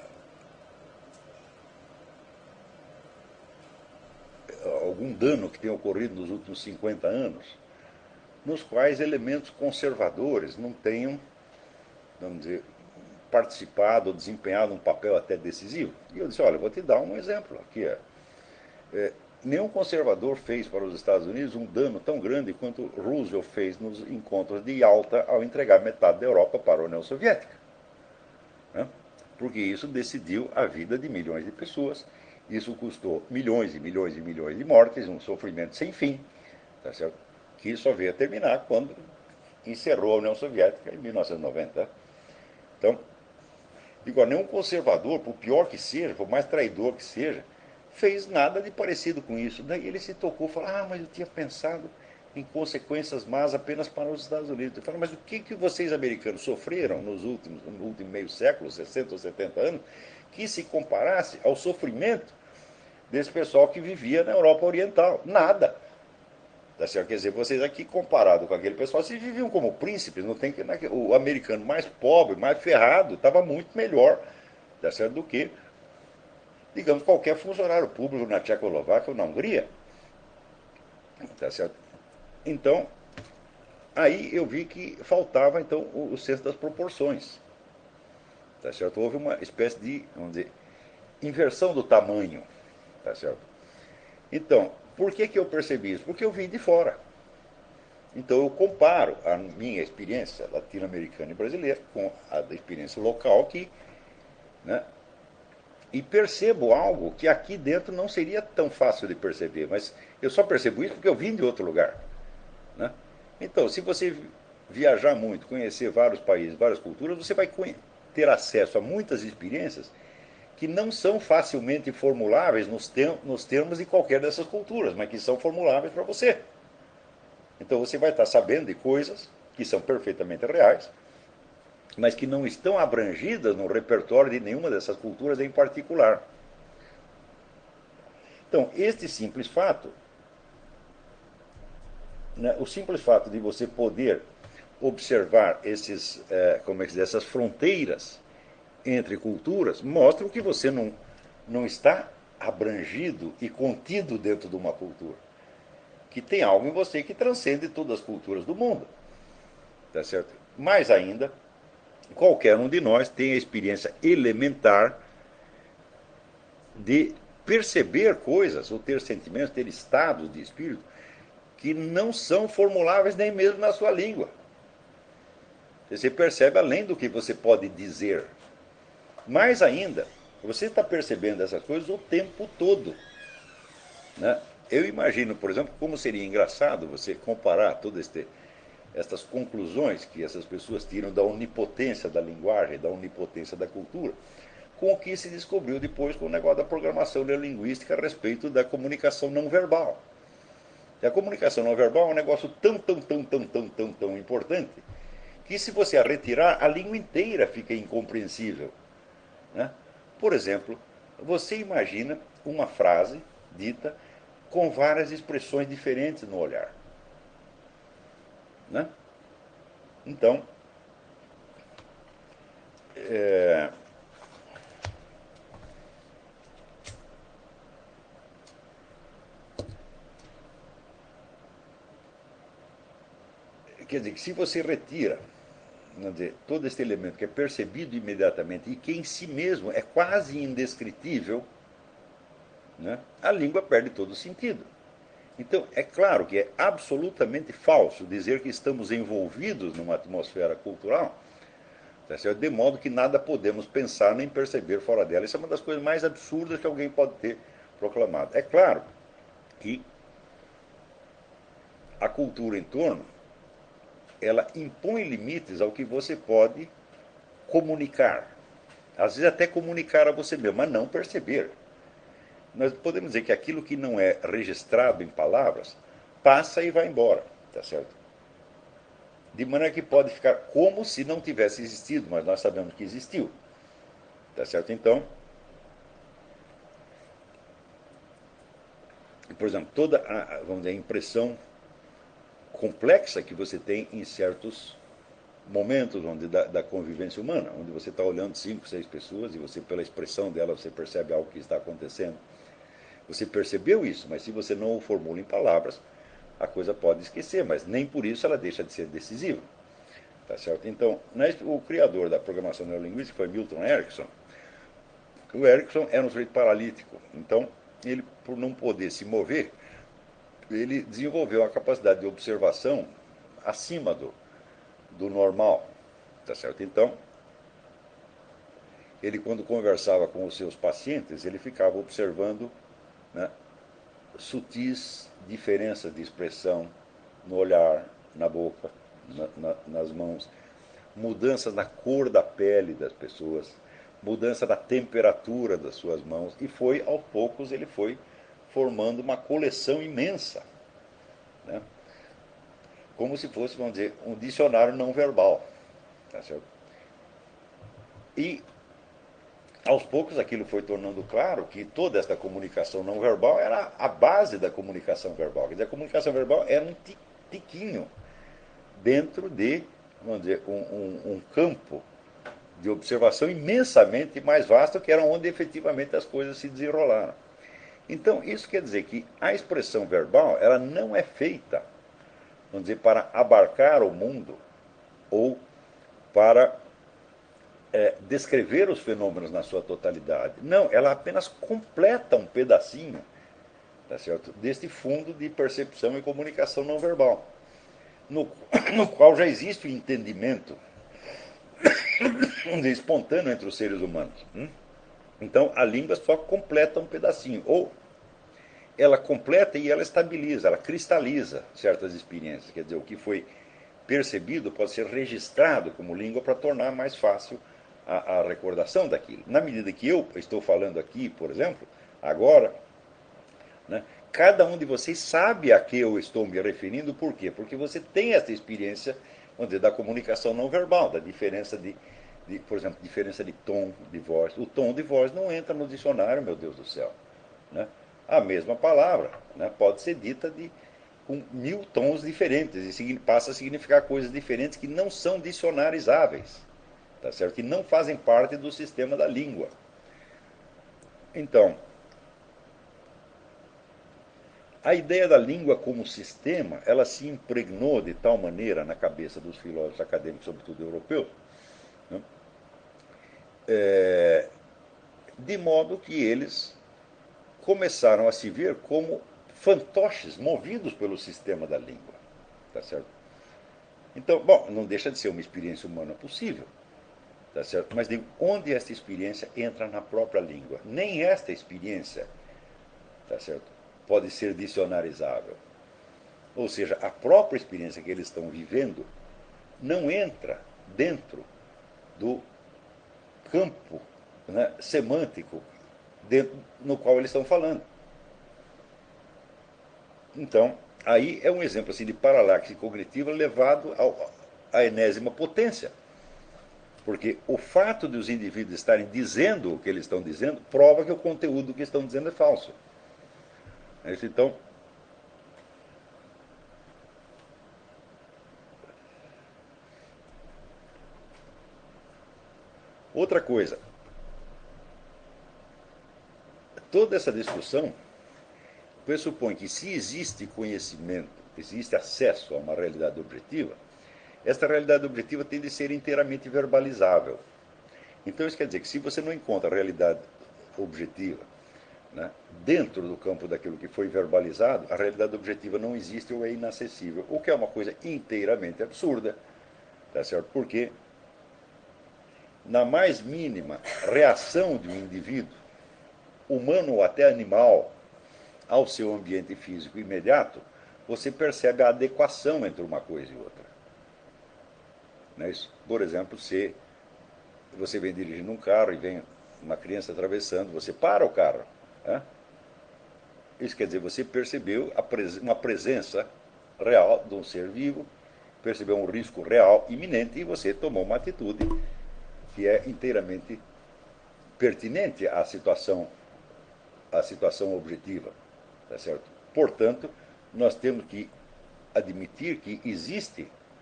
algum dano que tenha ocorrido nos últimos cinquenta anos, nos quais elementos conservadores não tenham, vamos dizer, participado ou desempenhado um papel até decisivo. E eu disse: olha, vou te dar um exemplo aqui. É, é, nenhum conservador fez para os Estados Unidos um dano tão grande quanto Roosevelt fez nos encontros de Yalta ao entregar metade da Europa para a União Soviética. Né? Porque isso decidiu a vida de milhões de pessoas, isso custou milhões e milhões e milhões de mortes, um sofrimento sem fim, tá certo? Que só veio a terminar quando encerrou a União Soviética em mil novecentos e noventa. Então, digo, nenhum conservador, por pior que seja, por mais traidor que seja, fez nada de parecido com isso. Daí ele se tocou e falou: ah, mas eu tinha pensado em consequências más apenas para os Estados Unidos. Eu falei: mas o que, que vocês americanos sofreram nos últimos, no último meio século, sessenta ou setenta anos, que se comparasse ao sofrimento desse pessoal que vivia na Europa Oriental? Nada. Tá certo? Quer dizer, vocês aqui, comparado com aquele pessoal, vocês viviam como príncipes. Não tem que, o americano mais pobre, mais ferrado, estava muito melhor, tá certo, do que, digamos, qualquer funcionário público na Tchecoslováquia ou na Hungria. Tá certo? Então, aí eu vi que faltava, então, o, o senso das proporções. Tá certo? Houve uma espécie de, vamos dizer, inversão do tamanho. Tá certo? Então, por que, que eu percebi isso? Porque eu vim de fora. Então eu comparo a minha experiência latino-americana e brasileira com a da experiência local aqui, né? E percebo algo que aqui dentro não seria tão fácil de perceber, mas eu só percebo isso porque eu vim de outro lugar, né? Então, se você viajar muito, conhecer vários países, várias culturas, você vai ter acesso a muitas experiências que não são facilmente formuláveis nos, nos termos de qualquer dessas culturas, mas que são formuláveis para você. Então você vai estar sabendo de coisas que são perfeitamente reais, mas que não estão abrangidas no repertório de nenhuma dessas culturas em particular. Então, este simples fato, né, o simples fato de você poder observar esses, é, como é que diz, essas fronteiras entre culturas, mostram que você não, não está abrangido e contido dentro de uma cultura. Que tem algo em você que transcende todas as culturas do mundo. Tá certo? Mais ainda, qualquer um de nós tem a experiência elementar de perceber coisas, ou ter sentimentos, ter estados de espírito que não são formuláveis nem mesmo na sua língua. Você percebe além do que você pode dizer. Mais ainda, você está percebendo essas coisas o tempo todo, né? Eu imagino, por exemplo, como seria engraçado você comparar todas este, estas conclusões que essas pessoas tiram da onipotência da linguagem, da onipotência da cultura, com o que se descobriu depois com o negócio da programação neurolinguística a respeito da comunicação não verbal. E a comunicação não verbal é um negócio tão, tão, tão, tão, tão, tão, tão importante que se você a retirar, a língua inteira fica incompreensível, né? Por exemplo, você imagina uma frase dita com várias expressões diferentes no olhar, né? Então, é, quer dizer, que se você retira, quer dizer, todo este elemento que é percebido imediatamente e que em si mesmo é quase indescritível, né, a língua perde todo o sentido. Então, é claro que é absolutamente falso dizer que estamos envolvidos numa atmosfera cultural, tá certo? De modo que nada podemos pensar nem perceber fora dela. Isso é uma das coisas mais absurdas que alguém pode ter proclamado. É claro que a cultura em torno, ela impõe limites ao que você pode comunicar. Às vezes até comunicar a você mesmo, mas não perceber. Nós podemos dizer que aquilo que não é registrado em palavras passa e vai embora, tá certo? De maneira que pode ficar como se não tivesse existido, mas nós sabemos que existiu, tá certo? Então, por exemplo, toda a, vamos dizer, a impressão complexa que você tem em certos momentos onde, da, da convivência humana, onde você está olhando cinco, seis pessoas e você, pela expressão dela, você percebe algo que está acontecendo. Você percebeu isso, mas se você não o formula em palavras, a coisa pode esquecer, mas nem por isso ela deixa de ser decisiva. Tá certo? Então, o criador da programação neurolinguística foi Milton Erickson. O Erickson era um sujeito paralítico, então ele, por não poder se mover, ele desenvolveu a capacidade de observação acima do, do normal. Tá certo? Então, ele, quando conversava com os seus pacientes, ele ficava observando, né, sutis diferenças de expressão no olhar, na boca, na, na, nas mãos, mudanças na cor da pele das pessoas, mudança da temperatura das suas mãos, e foi, aos poucos, ele foi formando uma coleção imensa, né? Como se fosse, vamos dizer, um dicionário não verbal. Tá certo? E aos poucos aquilo foi tornando claro que toda esta comunicação não verbal era a base da comunicação verbal. Quer dizer, a comunicação verbal era um tiquinho dentro de, vamos dizer, um, um, um campo de observação imensamente mais vasto, que era onde efetivamente as coisas se desenrolaram. Então, isso quer dizer que a expressão verbal ela não é feita, vamos dizer, para abarcar o mundo ou para é, descrever os fenômenos na sua totalidade. Não, ela apenas completa um pedacinho, tá certo, deste fundo de percepção e comunicação não verbal, no, no qual já existe o entendimento vamos dizer, espontâneo entre os seres humanos. Hum? Então, a língua só completa um pedacinho, ou ela completa e ela estabiliza, ela cristaliza certas experiências. Quer dizer, o que foi percebido pode ser registrado como língua para tornar mais fácil a, a recordação daquilo. Na medida que eu estou falando aqui, por exemplo, agora, né, cada um de vocês sabe a que eu estou me referindo, por quê? Porque você tem essa experiência, vamos dizer, da comunicação não verbal, da diferença de, de, por exemplo, diferença de tom de voz. O tom de voz não entra no dicionário, meu Deus do céu. Né? A mesma palavra, né, pode ser dita de, com mil tons diferentes e passa a significar coisas diferentes que não são dicionarizáveis, tá certo? Que não fazem parte do sistema da língua. Então, a ideia da língua como sistema, ela se impregnou de tal maneira na cabeça dos filósofos acadêmicos, sobretudo europeus, né, é, de modo que eles começaram a se ver como fantoches movidos pelo sistema da língua. Tá certo? Então, bom, não deixa de ser uma experiência humana possível. Tá certo? Mas digo, onde esta experiência entra na própria língua? Nem esta experiência, tá certo, pode ser dicionarizável. Ou seja, a própria experiência que eles estão vivendo não entra dentro do campo, né, semântico dentro, no qual eles estão falando. Então, aí é um exemplo assim, de paralaxe cognitiva levado ao, à enésima potência. Porque o fato de os indivíduos estarem dizendo o que eles estão dizendo prova que o conteúdo que estão dizendo é falso. Então, outra coisa, toda essa discussão pressupõe que se existe conhecimento, existe acesso a uma realidade objetiva, esta realidade objetiva tem de ser inteiramente verbalizável. Então isso quer dizer que se você não encontra a realidade objetiva, né, dentro do campo daquilo que foi verbalizado, a realidade objetiva não existe ou é inacessível, o que é uma coisa inteiramente absurda, tá certo? Porque na mais mínima reação de um indivíduo, humano ou até animal, ao seu ambiente físico imediato, você percebe a adequação entre uma coisa e outra. Não é isso? Por exemplo, se você vem dirigindo um carro e vem uma criança atravessando, você para o carro. Né? Isso quer dizer, você percebeu a pres uma presença real de um ser vivo, percebeu um risco real, iminente, e você tomou uma atitude que é inteiramente pertinente à situação, à situação objetiva. Tá certo? Portanto, nós temos que admitir que existe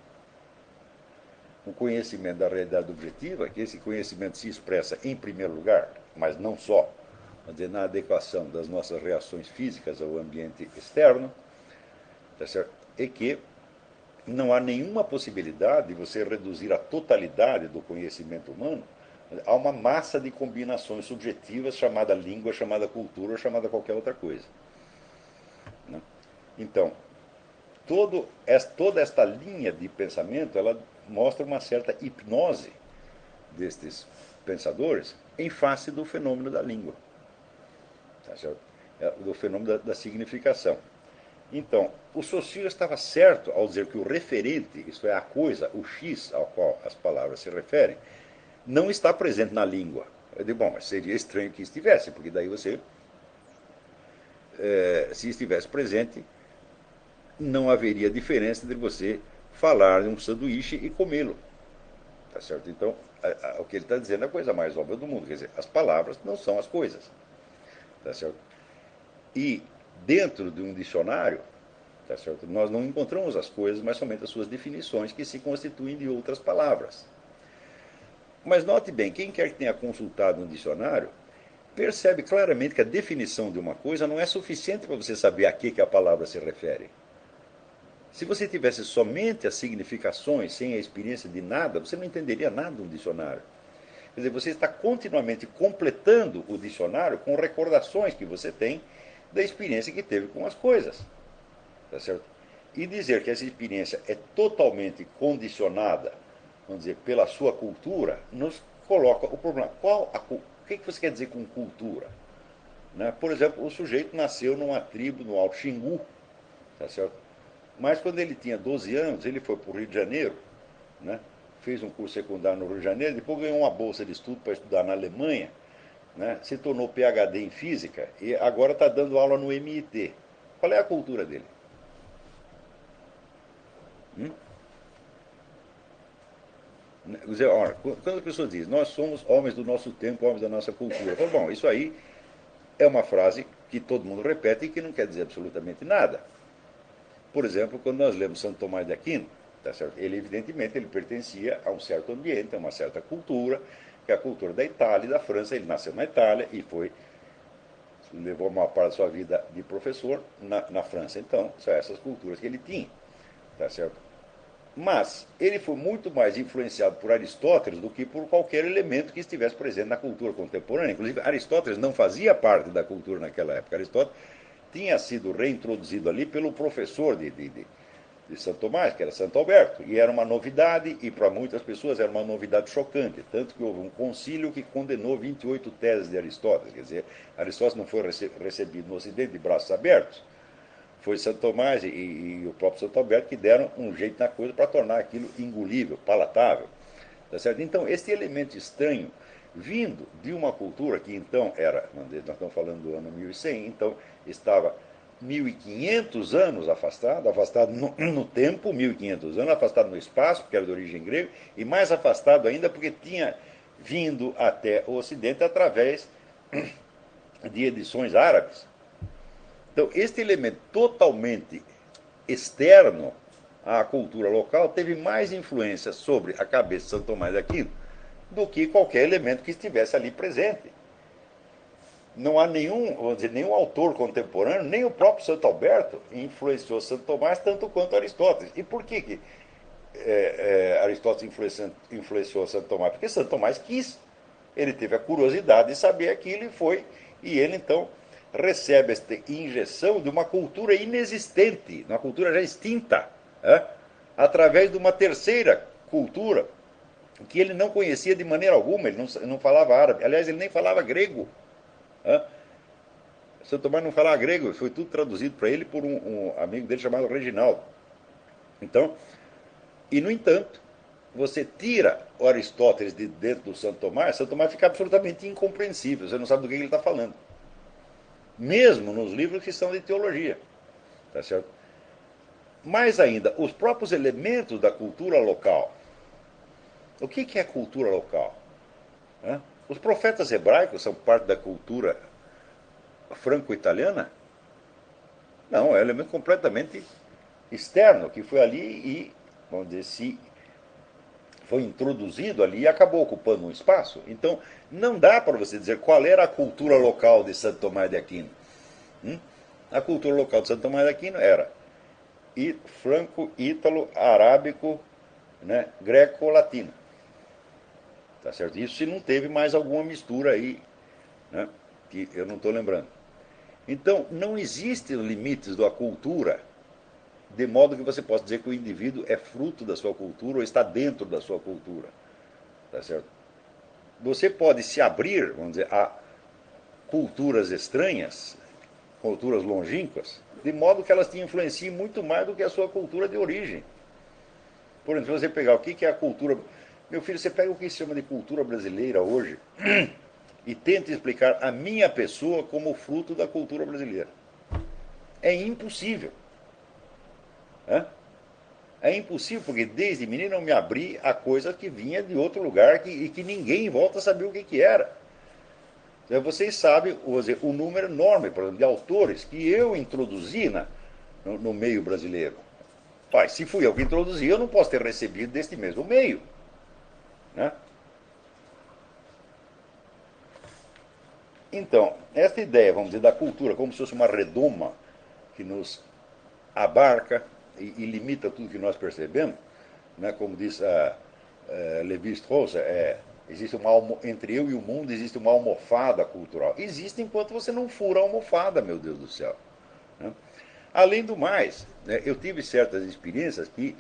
um conhecimento da realidade objetiva, que esse conhecimento se expressa em primeiro lugar, mas não só, vamos dizer, na adequação das nossas reações físicas ao ambiente externo, tá certo? E que não há nenhuma possibilidade de você reduzir a totalidade do conhecimento humano a uma massa de combinações subjetivas chamada língua, chamada cultura ou chamada qualquer outra coisa. Né? Então, todo, toda esta linha de pensamento, ela mostra uma certa hipnose destes pensadores em face do fenômeno da língua, tá certo? Do fenômeno da, da significação. Então, o Saussure estava certo ao dizer que o referente, isto é, a coisa, o X ao qual as palavras se referem, não está presente na língua. Eu digo, bom, mas seria estranho que estivesse, porque daí você, é, se estivesse presente, não haveria diferença entre você falar de um sanduíche e comê-lo. Tá certo? Então, a, a, o que ele está dizendo é a coisa mais óbvia do mundo. Quer dizer, as palavras não são as coisas. Tá certo? E dentro de um dicionário, tá certo? Nós não encontramos as coisas, mas somente as suas definições, que se constituem de outras palavras. Mas note bem, quem quer que tenha consultado um dicionário, percebe claramente que a definição de uma coisa não é suficiente para você saber a que, que a palavra se refere. Se você tivesse somente as significações, sem a experiência de nada, você não entenderia nada de um dicionário. Quer dizer, você está continuamente completando o dicionário com recordações que você tem da experiência que teve com as coisas. Tá certo? E dizer que essa experiência é totalmente condicionada, vamos dizer, pela sua cultura, nos coloca o problema. Qual a, o que você quer dizer com cultura? Né? Por exemplo, o sujeito nasceu numa tribo no Alto Xingu, tá certo? Mas quando ele tinha doze anos, ele foi para o Rio de Janeiro, né? Fez um curso secundário no Rio de Janeiro, depois ganhou uma bolsa de estudo para estudar na Alemanha, né? Se tornou P H D em física e agora está dando aula no M I T. Qual é a cultura dele? Hum? Quando as pessoas dizem, nós somos homens do nosso tempo, homens da nossa cultura, eu falo, bom, isso aí é uma frase que todo mundo repete e que não quer dizer absolutamente nada. Por exemplo, quando nós lemos Santo Tomás de Aquino, tá certo? Ele evidentemente ele pertencia a um certo ambiente, a uma certa cultura, que é a cultura da Itália e da França. Ele nasceu na Itália e foi levou uma parte da sua vida de professor na, na França. Então, são essas culturas que ele tinha, tá certo? Mas ele foi muito mais influenciado por Aristóteles do que por qualquer elemento que estivesse presente na cultura contemporânea. Inclusive, Aristóteles não fazia parte da cultura naquela época. Aristóteles tinha sido reintroduzido ali pelo professor de, de, de, de Santo Tomás, que era Santo Alberto, e era uma novidade, e para muitas pessoas era uma novidade chocante, tanto que houve um concílio que condenou vinte e oito teses de Aristóteles. Quer dizer, Aristóteles não foi recebido no Ocidente de braços abertos. Foi Santo Tomás e, e o próprio Santo Alberto que deram um jeito na coisa para tornar aquilo engolível, palatável. Tá certo? Então, esse elemento estranho, vindo de uma cultura que então era, nós estamos falando do ano mil e cem, então estava mil e quinhentos anos afastado, afastado no, no tempo, mil e quinhentos anos, afastado no espaço, porque era de origem grega, e mais afastado ainda porque tinha vindo até o Ocidente através de edições árabes. Então, este elemento totalmente externo à cultura local teve mais influência sobre a cabeça de Santo Tomás de Aquino do que qualquer elemento que estivesse ali presente. Não há nenhum, vamos dizer, nenhum autor contemporâneo, nem o próprio Santo Alberto influenciou Santo Tomás tanto quanto Aristóteles. E por que, que é, é, Aristóteles influenciou, influenciou Santo Tomás? Porque Santo Tomás quis. Ele teve a curiosidade de saber aquilo e foi, e ele então recebe esta injeção de uma cultura inexistente, uma cultura já extinta, é? Através de uma terceira cultura que ele não conhecia de maneira alguma, ele não, não falava árabe, aliás, ele nem falava grego. É? Santo Tomás não falava grego, foi tudo traduzido para ele por um, um amigo dele chamado Reginaldo. Então, e no entanto, você tira o Aristóteles de dentro do Santo Tomás, Santo Tomás fica absolutamente incompreensível, você não sabe do que ele está falando. Mesmo nos livros que são de teologia. Tá certo? Mais ainda, os próprios elementos da cultura local. O que é cultura local? É? Os profetas hebraicos são parte da cultura franco-italiana? Não, é um elemento completamente externo, que foi ali e, vamos dizer, se foi introduzido ali e acabou ocupando um espaço. Então, não dá para você dizer qual era a cultura local de Santo Tomás de Aquino. Hum? A cultura local de Santo Tomás de Aquino era franco, ítalo, arábico, né, greco-latino. Tá certo? Isso se não teve mais alguma mistura aí, né, que eu não estou lembrando. Então, não existem limites da cultura, de modo que você possa dizer que o indivíduo é fruto da sua cultura ou está dentro da sua cultura. Tá certo? Você pode se abrir, vamos dizer, a culturas estranhas, culturas longínquas, de modo que elas te influenciem muito mais do que a sua cultura de origem. Por exemplo, se você pegar o que é a cultura... Meu filho, você pega o que se chama de cultura brasileira hoje e tenta explicar a minha pessoa como fruto da cultura brasileira. É impossível. É? É impossível, porque desde menino eu me abri a coisa que vinha de outro lugar que, e que ninguém em volta sabia o que, que era. Então, vocês sabem dizer, o número enorme, por exemplo, de autores que eu introduzi na, no, no meio brasileiro. Pai, se fui eu que introduzi, eu não posso ter recebido deste mesmo meio. Né? Então, esta ideia, vamos dizer, da cultura como se fosse uma redoma que nos abarca e, e limita tudo que nós percebemos, né? Como diz a, a Levi-Strauss, é, existe uma almo, entre eu e o mundo existe uma almofada cultural. Existe enquanto você não fura a almofada, meu Deus do céu. Né? Além do mais, né, eu tive certas experiências que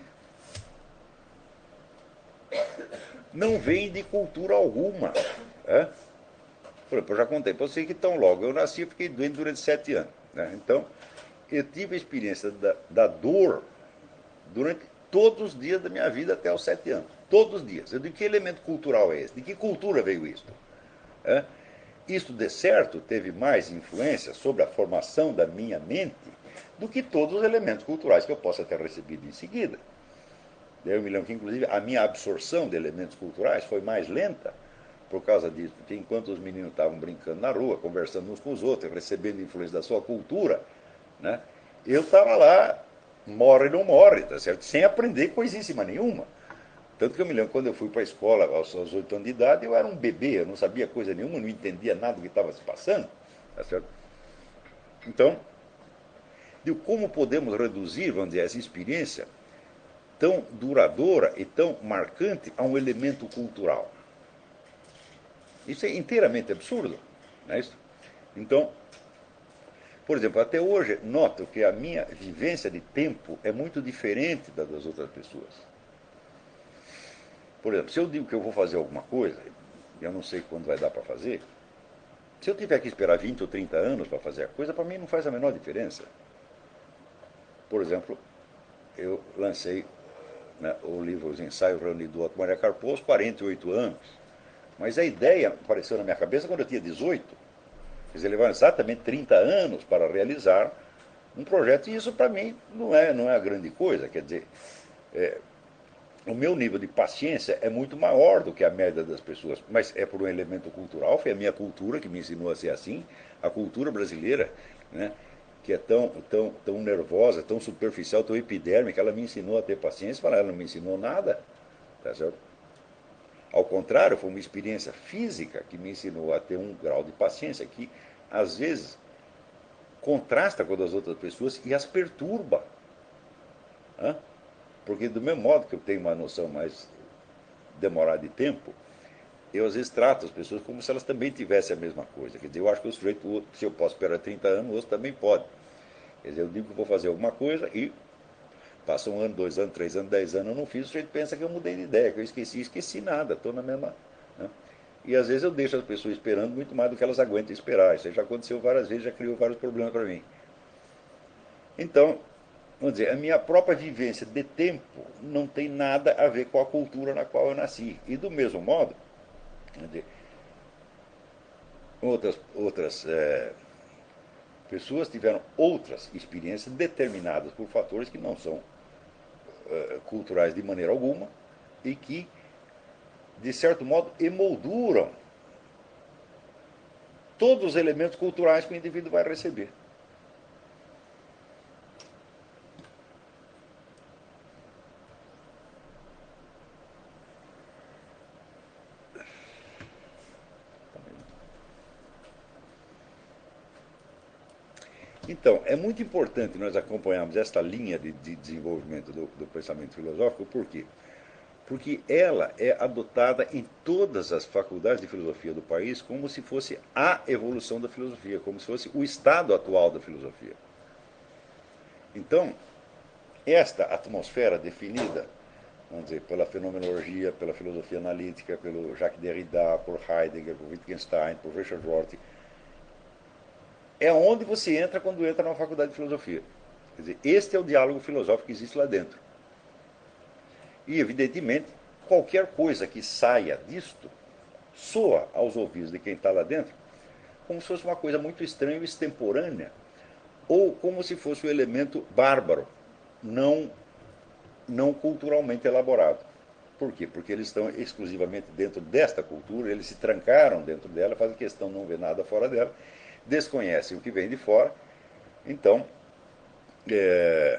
não vêm de cultura alguma. Né? Por exemplo, eu já contei para você que tão logo eu nasci, eu fiquei doente durante sete anos. Né? Então, eu tive a experiência da, da dor durante todos os dias da minha vida até os sete anos. Todos os dias. Eu digo, que elemento cultural é esse? De que cultura veio isso? É? Isto, de certo, teve mais influência sobre a formação da minha mente do que todos os elementos culturais que eu possa ter recebido em seguida. Eu me lembro que, inclusive, a minha absorção de elementos culturais foi mais lenta por causa disso, porque enquanto os meninos estavam brincando na rua, conversando uns com os outros, recebendo influência da sua cultura, né, eu estava lá, morre ou não morre, tá certo? Sem aprender coisíssima nenhuma. Tanto que eu me lembro, quando eu fui para a escola aos oito anos de idade, eu era um bebê, eu não sabia coisa nenhuma, não entendia nada do que estava se passando, tá certo? Então, de como podemos reduzir, vamos dizer, essa experiência tão duradoura e tão marcante a um elemento cultural? Isso é inteiramente absurdo, não é isso? Então, por exemplo, até hoje noto que a minha vivência de tempo é muito diferente da das outras pessoas. Por exemplo, se eu digo que eu vou fazer alguma coisa, e eu não sei quando vai dar para fazer, se eu tiver que esperar vinte ou trinta anos para fazer a coisa, para mim não faz a menor diferença. Por exemplo, eu lancei, né, o livro Os Ensaios Reunidos do Otto Maria Carpo aos quarenta e oito anos. Mas a ideia apareceu na minha cabeça quando eu tinha dezoito. Quer dizer, levaram exatamente trinta anos para realizar um projeto, e isso para mim não é, não é a grande coisa. Quer dizer, é, o meu nível de paciência é muito maior do que a média das pessoas, mas é por um elemento cultural, foi a minha cultura que me ensinou a ser assim, a cultura brasileira, né, que é tão, tão, tão nervosa, tão superficial, tão epidérmica, ela me ensinou a ter paciência, ela não me ensinou nada, tá certo? Ao contrário, foi uma experiência física que me ensinou a ter um grau de paciência que, às vezes, contrasta com a das outras pessoas e as perturba. Né? Porque, do mesmo modo que eu tenho uma noção mais demorada de tempo, eu, às vezes, trato as pessoas como se elas também tivessem a mesma coisa. Quer dizer, eu acho que o sujeito, se eu posso esperar trinta anos, o outro também pode. Quer dizer, eu digo que vou fazer alguma coisa e passa um ano, dois anos, três anos, dez anos, eu não fiz, o sujeito pensa que eu mudei de ideia, que eu esqueci, esqueci nada, estou na mesma. Né? E às vezes eu deixo as pessoas esperando muito mais do que elas aguentam esperar. Isso já aconteceu várias vezes, já criou vários problemas para mim. Então, vamos dizer, a minha própria vivência de tempo não tem nada a ver com a cultura na qual eu nasci. E do mesmo modo, vamos dizer, outras, outras é, pessoas tiveram outras experiências determinadas por fatores que não são é, culturais de maneira alguma e que, de certo modo, emolduram todos os elementos culturais que o indivíduo vai receber. Então, é muito importante nós acompanharmos esta linha de, de desenvolvimento do, do pensamento filosófico, por quê? Porque ela é adotada em todas as faculdades de filosofia do país como se fosse a evolução da filosofia, como se fosse o estado atual da filosofia. Então, esta atmosfera definida, vamos dizer, pela fenomenologia, pela filosofia analítica, pelo Jacques Derrida, por Heidegger, por Wittgenstein, por Richard Rorty, é onde você entra quando entra na faculdade de filosofia. Quer dizer, este é o diálogo filosófico que existe lá dentro. E, evidentemente, qualquer coisa que saia disto soa aos ouvidos de quem está lá dentro como se fosse uma coisa muito estranha e extemporânea, ou como se fosse um elemento bárbaro, não não culturalmente elaborado. Por quê? Porque eles estão exclusivamente dentro desta cultura, eles se trancaram dentro dela, fazem questão de não ver nada fora dela, desconhecem o que vem de fora. Então, é,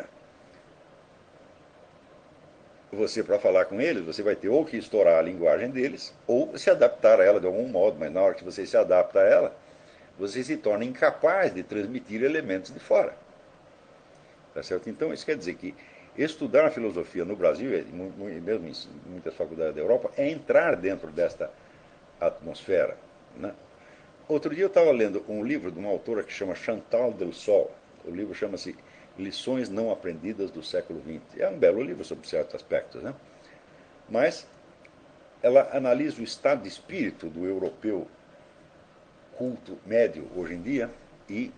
você, para falar com eles, você vai ter ou que estourar a linguagem deles, ou se adaptar a ela de algum modo, mas na hora que você se adapta a ela, você se torna incapaz de transmitir elementos de fora. Tá certo? Então, isso quer dizer que estudar filosofia no Brasil, e mesmo em muitas faculdades da Europa, é entrar dentro desta atmosfera. Né? Outro dia eu estava lendo um livro de uma autora que chama Chantal del Sol. O livro chama-se Lições Não Aprendidas do Século vinte. É um belo livro sobre certos aspectos, né? Mas ela analisa o estado de espírito do europeu culto médio hoje em dia e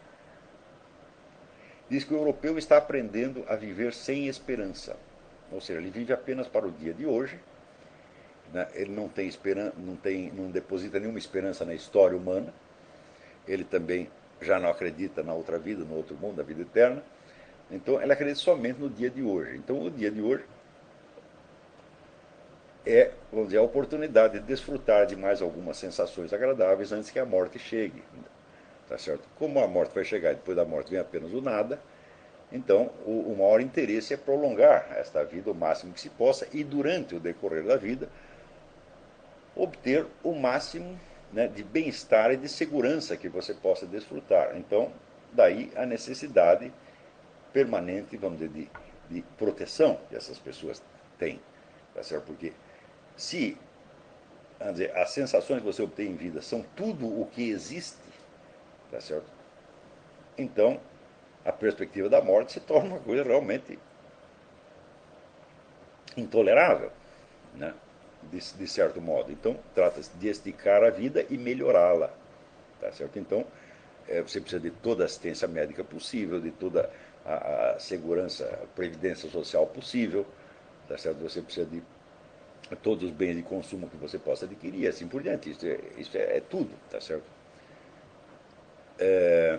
diz que o europeu está aprendendo a viver sem esperança. Ou seja, ele vive apenas para o dia de hoje, né? Ele não tem esperança, não, tem, não deposita nenhuma esperança na história humana, ele também já não acredita na outra vida, no outro mundo, na vida eterna. Então, ele acredita somente no dia de hoje. Então, o dia de hoje é, vamos dizer, a oportunidade de desfrutar de mais algumas sensações agradáveis antes que a morte chegue. Tá certo? Como a morte vai chegar e depois da morte vem apenas o nada, então o, o maior interesse é prolongar esta vida o máximo que se possa e, durante o decorrer da vida, obter o máximo, né, de bem-estar e de segurança que você possa desfrutar. Então, daí a necessidade permanente, vamos dizer, de, de proteção que essas pessoas têm. Tá certo? Porque se, vamos dizer, as sensações que você obtém em vida são tudo o que existe, tá certo? Então, a perspectiva da morte se torna uma coisa realmente intolerável, né? de, de certo modo. Então, trata-se de esticar a vida e melhorá-la. Tá certo? Então, é, você precisa de toda a assistência médica possível, de toda a, a segurança, a previdência social possível. Tá certo? Você precisa de todos os bens de consumo que você possa adquirir, e assim por diante. Isso é, isso é, é tudo. Tá certo? É,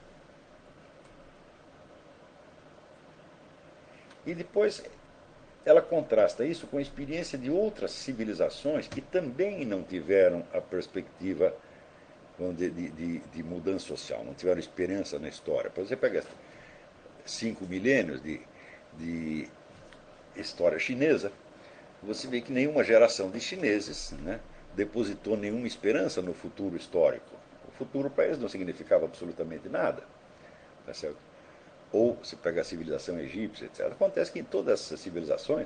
e depois ela contrasta isso com a experiência de outras civilizações que também não tiveram a perspectiva de, de, de, de mudança social, não tiveram esperança na história. Por você pega cinco milênios de, de história chinesa, você vê que nenhuma geração de chineses, né, depositou nenhuma esperança no futuro histórico. O futuro para eles não significava absolutamente nada. Tá certo? Ou se pega a civilização egípcia, etcétera. Acontece que em todas essas civilizações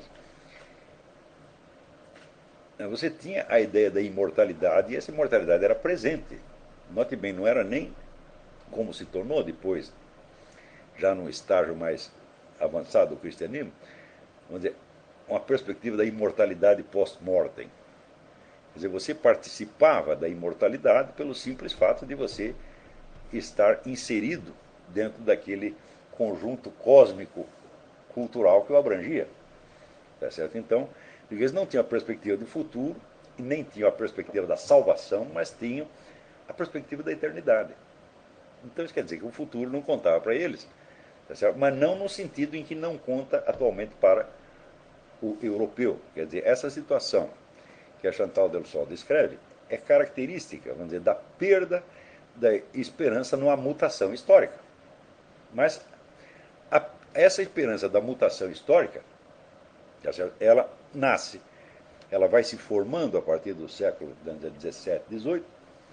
você tinha a ideia da imortalidade e essa imortalidade era presente. Note bem, não era nem como se tornou depois, já num estágio mais avançado do cristianismo, vamos dizer, uma perspectiva da imortalidade post-mortem. Quer dizer, você participava da imortalidade pelo simples fato de você estar inserido dentro daquele conjunto cósmico cultural que o abrangia. Tá certo? Então, eles não tinham a perspectiva do futuro, e nem tinham a perspectiva da salvação, mas tinham a perspectiva da eternidade. Então, isso quer dizer que o futuro não contava para eles, tá certo? Mas não no sentido em que não conta atualmente para o europeu. Quer dizer, essa situação que a Chantal del Sol descreve é característica, vamos dizer, da perda da esperança numa mutação histórica. Mas a, essa esperança da mutação histórica, ela nasce, ela vai se formando a partir do século dezessete, dezoito,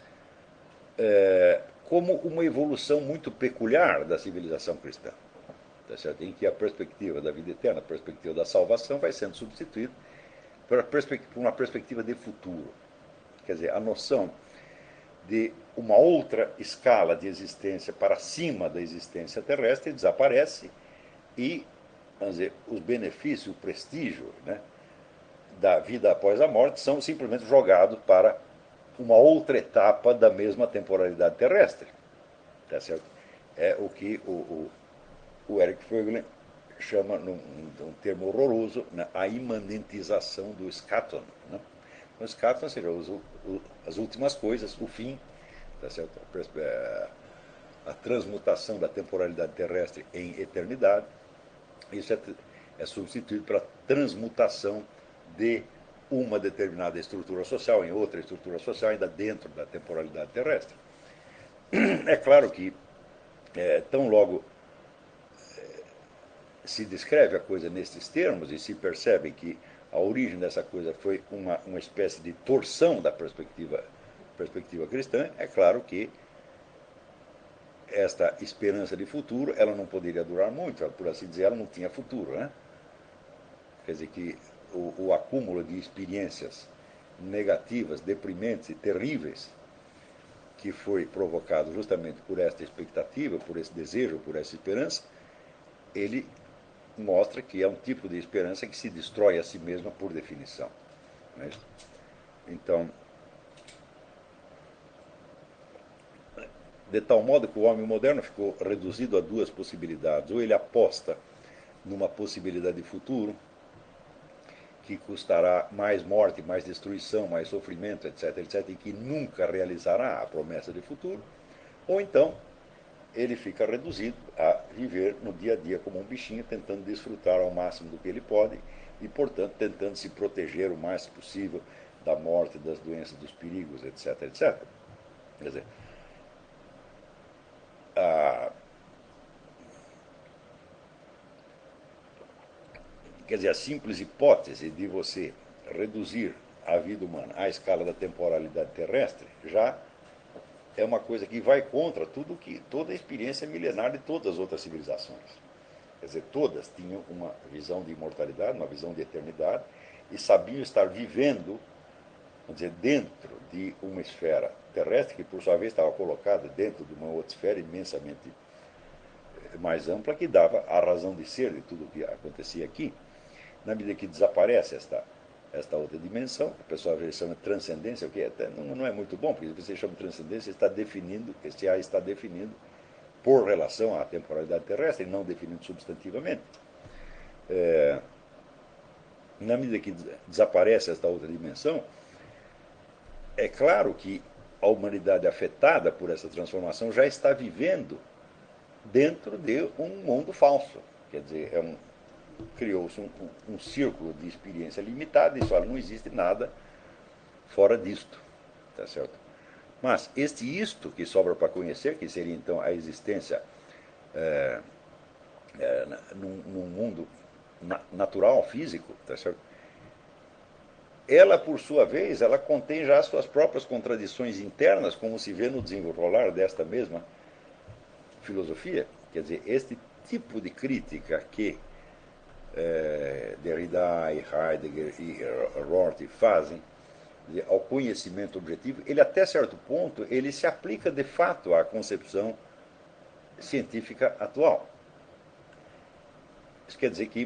é, como uma evolução muito peculiar da civilização cristã, tá certo? Em que a perspectiva da vida eterna, a perspectiva da salvação vai sendo substituída por uma perspectiva de futuro. Quer dizer, a noção de uma outra escala de existência para cima da existência terrestre desaparece e, vamos dizer, os benefícios, o prestígio, né, da vida após a morte são simplesmente jogados para uma outra etapa da mesma temporalidade terrestre. Tá certo? É o que o, o, o Eric Voegelin chama, num, num termo horroroso, né, a imanentização do eschaton. Né? O eschaton, ou seja, os, o, as últimas coisas, o fim, tá certo? A transmutação da temporalidade terrestre em eternidade. Isso é, é substituído pela transmutação de uma determinada estrutura social em outra estrutura social, ainda dentro da temporalidade terrestre. É claro que, é, tão logo é, se descreve a coisa nesses termos e se percebe que a origem dessa coisa foi uma, uma espécie de torção da perspectiva, perspectiva cristã, é claro que esta esperança de futuro ela não poderia durar muito, por assim dizer, ela não tinha futuro, né? Quer dizer que o, o acúmulo de experiências negativas, deprimentes e terríveis que foi provocado justamente por esta expectativa, por esse desejo, por essa esperança, ele mostra que é um tipo de esperança que se destrói a si mesma por definição. Não é isso? Então, de tal modo que o homem moderno ficou reduzido a duas possibilidades. Ou ele aposta numa possibilidade de futuro, que custará mais morte, mais destruição, mais sofrimento, etc, etc, e que nunca realizará a promessa de futuro, ou então ele fica reduzido a viver no dia a dia como um bichinho, tentando desfrutar ao máximo do que ele pode e, portanto, tentando se proteger o mais possível da morte, das doenças, dos perigos, etc, et cetera. Quer dizer, a, quer dizer, a simples hipótese de você reduzir a vida humana à escala da temporalidade terrestre já é uma coisa que vai contra tudo que, toda a experiência milenar de todas as outras civilizações. Quer dizer, todas tinham uma visão de imortalidade, uma visão de eternidade, e sabiam estar vivendo, vamos dizer, dentro de uma esfera terrestre, que por sua vez estava colocada dentro de uma outra esfera imensamente mais ampla, que dava a razão de ser de tudo o que acontecia aqui. Na medida que desaparece esta, esta outra dimensão, o pessoal chama de transcendência, o que até não, não é muito bom, porque se você chama de transcendência, está definindo, este A está definido por relação à temporalidade terrestre, e não definido substantivamente. É, na medida que desaparece esta outra dimensão, é claro que a humanidade afetada por essa transformação já está vivendo dentro de um mundo falso. Quer dizer, é um, criou-se um, um, um círculo de experiência limitada e só não existe nada fora disto. Tá certo? Mas este isto que sobra para conhecer, que seria então a existência é, é, num, num mundo na, natural, físico, tá certo? Ela, por sua vez, ela contém já as suas próprias contradições internas, como se vê no desenrolar desta mesma filosofia. Quer dizer, este tipo de crítica que é, Derrida e Heidegger e Rorty fazem ao conhecimento objetivo, ele até certo ponto ele se aplica de fato à concepção científica atual. Isso quer dizer que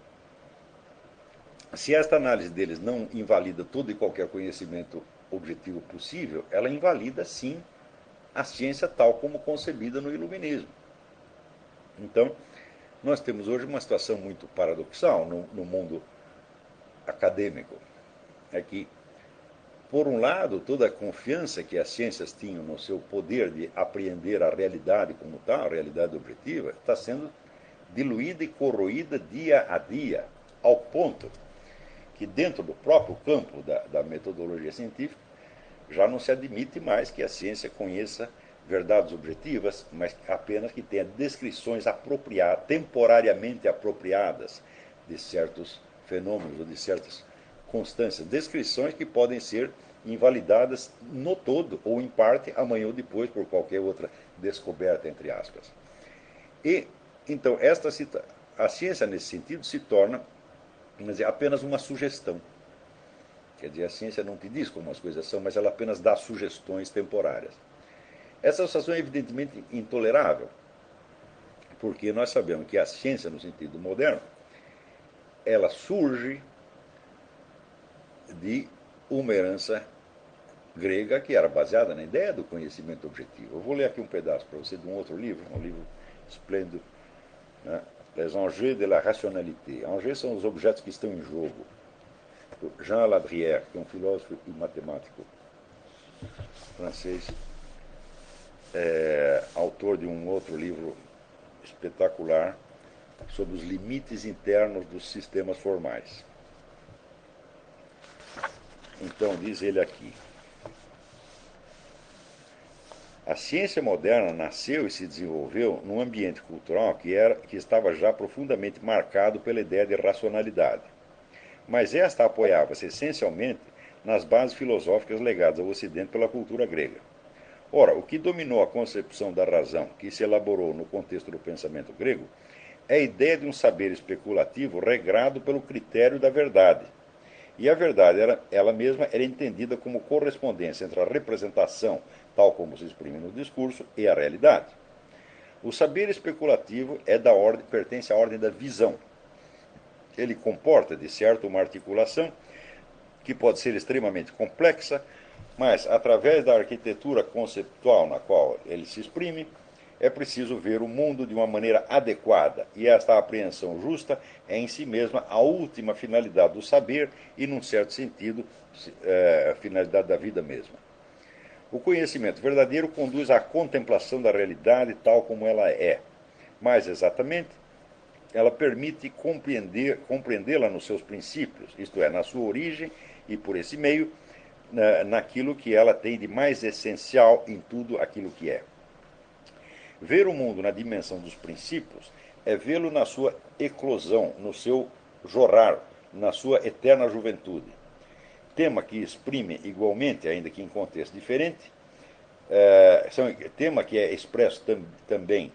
se esta análise deles não invalida todo e qualquer conhecimento objetivo possível, ela invalida sim a ciência tal como concebida no iluminismo. Então, nós temos hoje uma situação muito paradoxal no, no mundo acadêmico. É que, por um lado, toda a confiança que as ciências tinham no seu poder de apreender a realidade como tal, a realidade objetiva, está sendo diluída e corroída dia a dia, ao ponto que dentro do próprio campo da, da metodologia científica já não se admite mais que a ciência conheça verdades objetivas, mas apenas que tenha descrições apropriadas, temporariamente apropriadas de certos fenômenos ou de certas constâncias, descrições que podem ser invalidadas no todo ou em parte amanhã ou depois por qualquer outra descoberta, entre aspas. E então esta a ciência nesse sentido se torna mas é apenas uma sugestão. Quer dizer, a ciência não te diz como as coisas são, mas ela apenas dá sugestões temporárias. Essa situação é evidentemente intolerável, porque nós sabemos que a ciência, no sentido moderno, ela surge de uma herança grega que era baseada na ideia do conhecimento objetivo. Eu vou ler aqui um pedaço para você de um outro livro, um livro esplêndido, né? Les enjeux de la rationalité. Enjeux são os objetos que estão em jogo. Jean Ladrière, que é um filósofo e matemático francês, é, autor de um outro livro espetacular, sobre os limites internos dos sistemas formais. Então, diz ele aqui, a ciência moderna nasceu e se desenvolveu num ambiente cultural que, era, que estava já profundamente marcado pela ideia de racionalidade. Mas esta apoiava-se essencialmente nas bases filosóficas legadas ao Ocidente pela cultura grega. Ora, o que dominou a concepção da razão, que se elaborou no contexto do pensamento grego, é a ideia de um saber especulativo regrado pelo critério da verdade. E a verdade, era, ela mesma, era entendida como correspondência entre a representação, tal como se exprime no discurso, e a realidade. O saber especulativo é da ordem, pertence à ordem da visão. Ele comporta, de certo, uma articulação que pode ser extremamente complexa, mas, através da arquitetura conceptual na qual ele se exprime, é preciso ver o mundo de uma maneira adequada, e esta apreensão justa é em si mesma a última finalidade do saber e, num certo sentido, é, a finalidade da vida mesma. O conhecimento verdadeiro conduz à contemplação da realidade tal como ela é. Mais exatamente, ela permite compreender, compreendê-la nos seus princípios, isto é, na sua origem e, por esse meio, na, naquilo que ela tem de mais essencial em tudo aquilo que é. Ver o mundo na dimensão dos princípios é vê-lo na sua eclosão, no seu jorrar, na sua eterna juventude. Tema que exprime igualmente, ainda que em contexto diferente, é, são, tema que é expresso tam, também,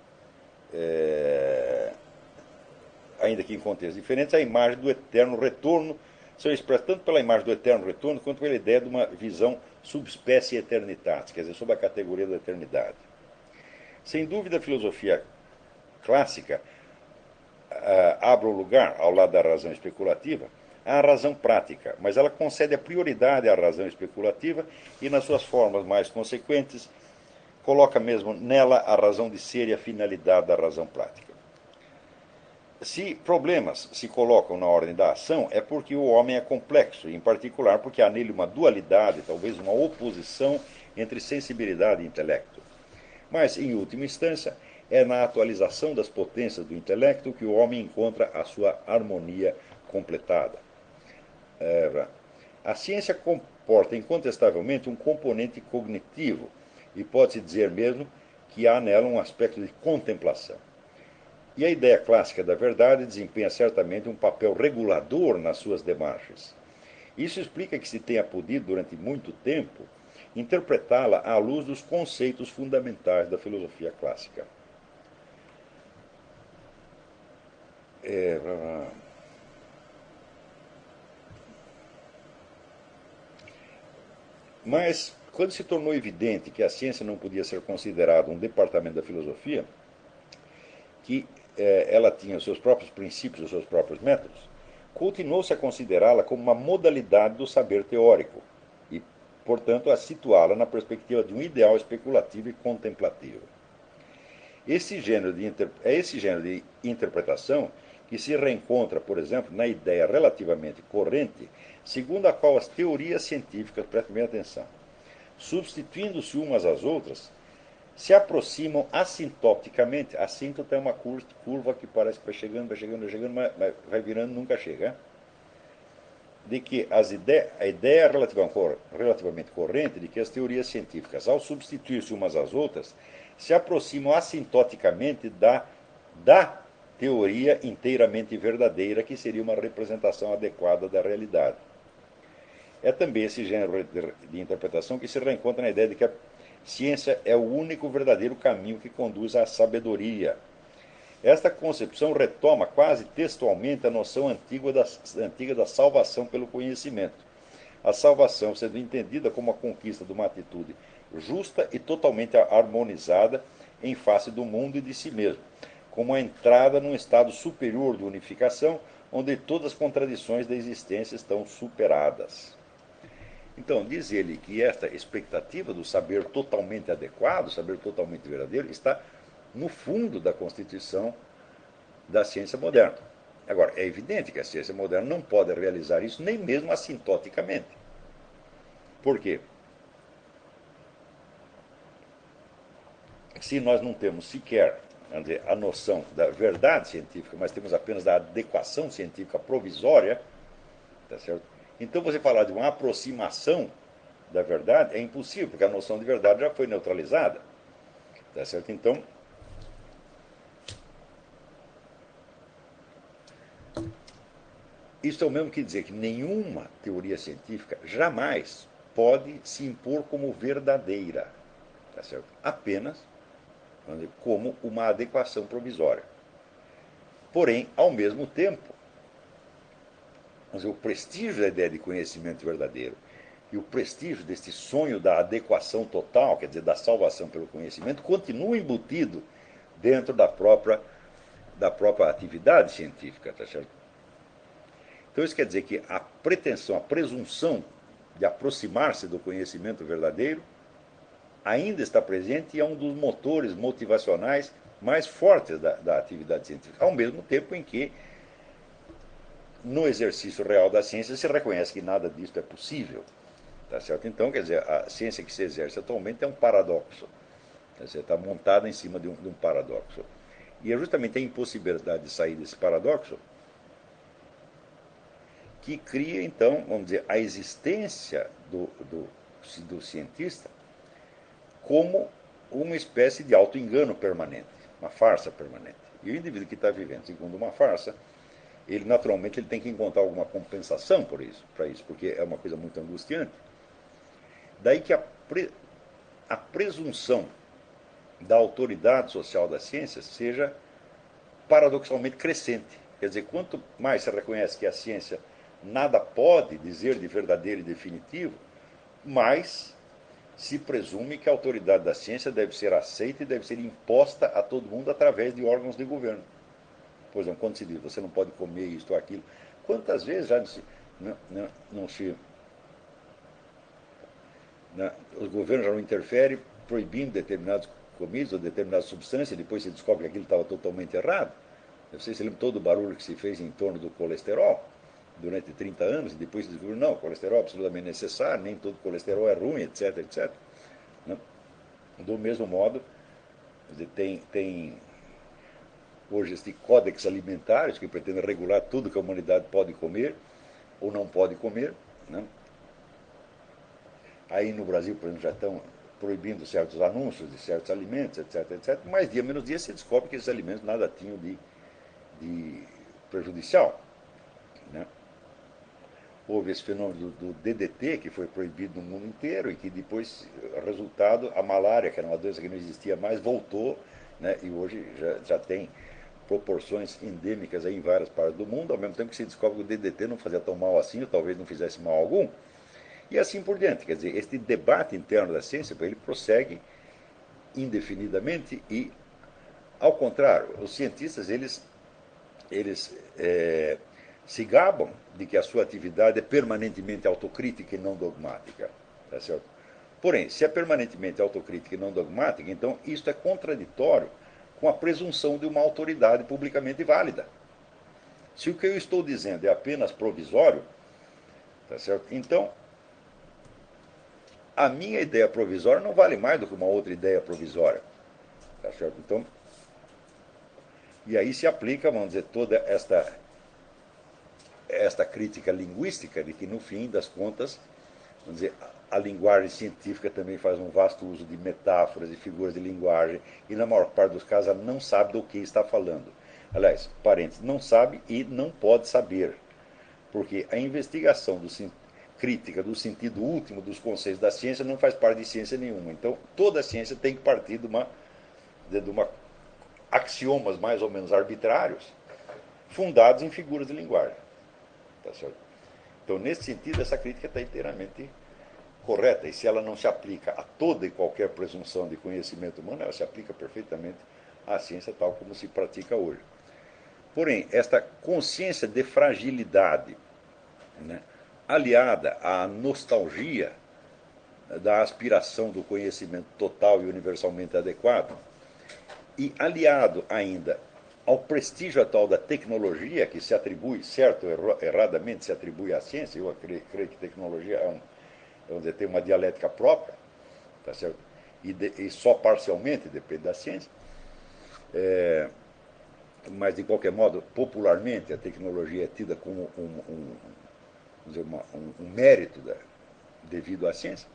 é, ainda que em contextos diferentes, a imagem do eterno retorno, são expressas tanto pela imagem do eterno retorno, quanto pela ideia de uma visão subespécie eternitatis, quer dizer, sob a categoria da eternidade. Sem dúvida, a filosofia clássica uh, abre o lugar, ao lado da razão especulativa, à razão prática, mas ela concede a prioridade à razão especulativa e, nas suas formas mais consequentes, coloca mesmo nela a razão de ser e a finalidade da razão prática. Se problemas se colocam na ordem da ação, é porque o homem é complexo, e em particular porque há nele uma dualidade, talvez uma oposição entre sensibilidade e intelecto. Mas, em última instância, é na atualização das potências do intelecto que o homem encontra a sua harmonia completada. É, a ciência comporta incontestavelmente um componente cognitivo, e pode-se dizer mesmo que há nela um aspecto de contemplação. E a ideia clássica da verdade desempenha certamente um papel regulador nas suas demarches. Isso explica que se tenha podido, durante muito tempo, interpretá-la à luz dos conceitos fundamentais da filosofia clássica. É... Mas, quando se tornou evidente que a ciência não podia ser considerada um departamento da filosofia, que eh, ela tinha os seus próprios princípios, os seus próprios métodos, continuou-se a considerá-la como uma modalidade do saber teórico e, portanto, a situá-la na perspectiva de um ideal especulativo e contemplativo. Esse gênero de inter... É esse gênero de interpretação que se reencontra, por exemplo, na ideia relativamente corrente, segundo a qual as teorias científicas, prestem bem atenção, substituindo-se umas às outras, se aproximam assintoticamente. Assíntota é uma curva que parece que vai chegando, vai chegando, vai chegando, mas vai virando, nunca chega. De que as ide a ideia relativamente corrente de que as teorias científicas, ao substituir-se umas às outras, se aproximam assintoticamente da, da teoria inteiramente verdadeira, que seria uma representação adequada da realidade. É também esse gênero de interpretação que se reencontra na ideia de que a ciência é o único verdadeiro caminho que conduz à sabedoria. Esta concepção retoma quase textualmente a noção antiga da, antiga da salvação pelo conhecimento. A salvação sendo entendida como a conquista de uma atitude justa e totalmente harmonizada em face do mundo e de si mesmo, como a entrada num estado superior de unificação, onde todas as contradições da existência estão superadas. Então, diz ele que esta expectativa do saber totalmente adequado, saber totalmente verdadeiro, está no fundo da constituição da ciência moderna. Agora, é evidente que a ciência moderna não pode realizar isso nem mesmo assintoticamente. Por quê? Se nós não temos sequer vamos dizer, a noção da verdade científica, mas temos apenas da adequação científica provisória, tá certo? Então, você falar de uma aproximação da verdade é impossível, porque a noção de verdade já foi neutralizada, tá certo? Então, isso é o mesmo que dizer que nenhuma teoria científica jamais pode se impor como verdadeira, tá certo? Apenas, vamos dizer, como uma adequação provisória. Porém, ao mesmo tempo, vamos dizer, o prestígio da ideia de conhecimento verdadeiro e o prestígio desse sonho da adequação total, quer dizer, da salvação pelo conhecimento, continua embutido dentro da própria, da própria atividade científica, tá certo? Então, isso quer dizer que a pretensão, a presunção de aproximar-se do conhecimento verdadeiro ainda está presente e é um dos motores motivacionais mais fortes da, da atividade científica, ao mesmo tempo em que, no exercício real da ciência, se reconhece que nada disso é possível. Tá certo? Então, quer dizer, a ciência que se exerce atualmente é um paradoxo. Está montada em cima de um, de um paradoxo. E é justamente a impossibilidade de sair desse paradoxo que cria, então, vamos dizer, a existência do, do, do cientista como uma espécie de auto-engano permanente, uma farsa permanente. E o indivíduo que está vivendo segundo uma farsa, ele naturalmente ele tem que encontrar alguma compensação por isso, para isso, porque é uma coisa muito angustiante. Daí que a, pre, a presunção da autoridade social da ciência seja paradoxalmente crescente. Quer dizer, quanto mais se reconhece que a ciência nada pode dizer de verdadeiro e definitivo, mais se presume que a autoridade da ciência deve ser aceita e deve ser imposta a todo mundo através de órgãos de governo. Por exemplo, quando se diz, você não pode comer isto ou aquilo, quantas vezes já não se, não, não, não se não, os governos já não interferem proibindo determinados comidas ou determinadas substâncias, e depois se descobre que aquilo estava totalmente errado. Você se lembra todo o barulho que se fez em torno do colesterol durante trinta anos, e depois se descobriu, não, o colesterol é absolutamente necessário, nem todo colesterol é ruim, etc, etcétera. Do mesmo modo, tem, tem hoje este códex alimentares que pretende regular tudo que a humanidade pode comer ou não pode comer. Né? Aí no Brasil, por exemplo, já estão proibindo certos anúncios de certos alimentos, etc, etcétera. Mas dia menos dia se descobre que esses alimentos nada tinham de, de prejudicial. Né? Houve esse fenômeno do, do D D T, que foi proibido no mundo inteiro, e que depois, resultado, a malária, que era uma doença que não existia mais, voltou, né? E hoje já, já tem proporções endêmicas aí em várias partes do mundo, ao mesmo tempo que se descobre que o D D T não fazia tão mal assim, ou talvez não fizesse mal algum, e assim por diante. Quer dizer, este debate interno da ciência, ele prossegue indefinidamente e, ao contrário, os cientistas, eles, eles é, se gabam de que a sua atividade é permanentemente autocrítica e não dogmática. Tá certo? Porém, se é permanentemente autocrítica e não dogmática, então isso é contraditório com a presunção de uma autoridade publicamente válida. Se o que eu estou dizendo é apenas provisório, tá certo? Então, a minha ideia provisória não vale mais do que uma outra ideia provisória. Tá certo? Então, e aí se aplica, vamos dizer, toda esta, esta crítica linguística de que, no fim das contas, vamos dizer, a linguagem científica também faz um vasto uso de metáforas e figuras de linguagem, e na maior parte dos casos ela não sabe do que está falando. Aliás, parênteses, não sabe e não pode saber, porque a investigação do, crítica do sentido último dos conceitos da ciência não faz parte de ciência nenhuma. Então, toda a ciência tem que partir de uma, de uma axiomas mais ou menos arbitrários, fundados em figuras de linguagem. Tá certo? Então, nesse sentido, essa crítica está inteiramente correta, e se ela não se aplica a toda e qualquer presunção de conhecimento humano, ela se aplica perfeitamente à ciência tal como se pratica hoje. Porém, esta consciência de fragilidade, né, aliada à nostalgia da aspiração do conhecimento total e universalmente adequado, e aliado ainda ao prestígio atual da tecnologia, que se atribui, certo ou erradamente, se atribui à ciência, eu creio, creio que tecnologia é um, vamos dizer, tem uma dialética própria, tá certo? E, de, e só parcialmente depende da ciência. É, mas, de qualquer modo, popularmente, a tecnologia é tida como um, um, dizer, uma, um, um mérito da, devido à ciência.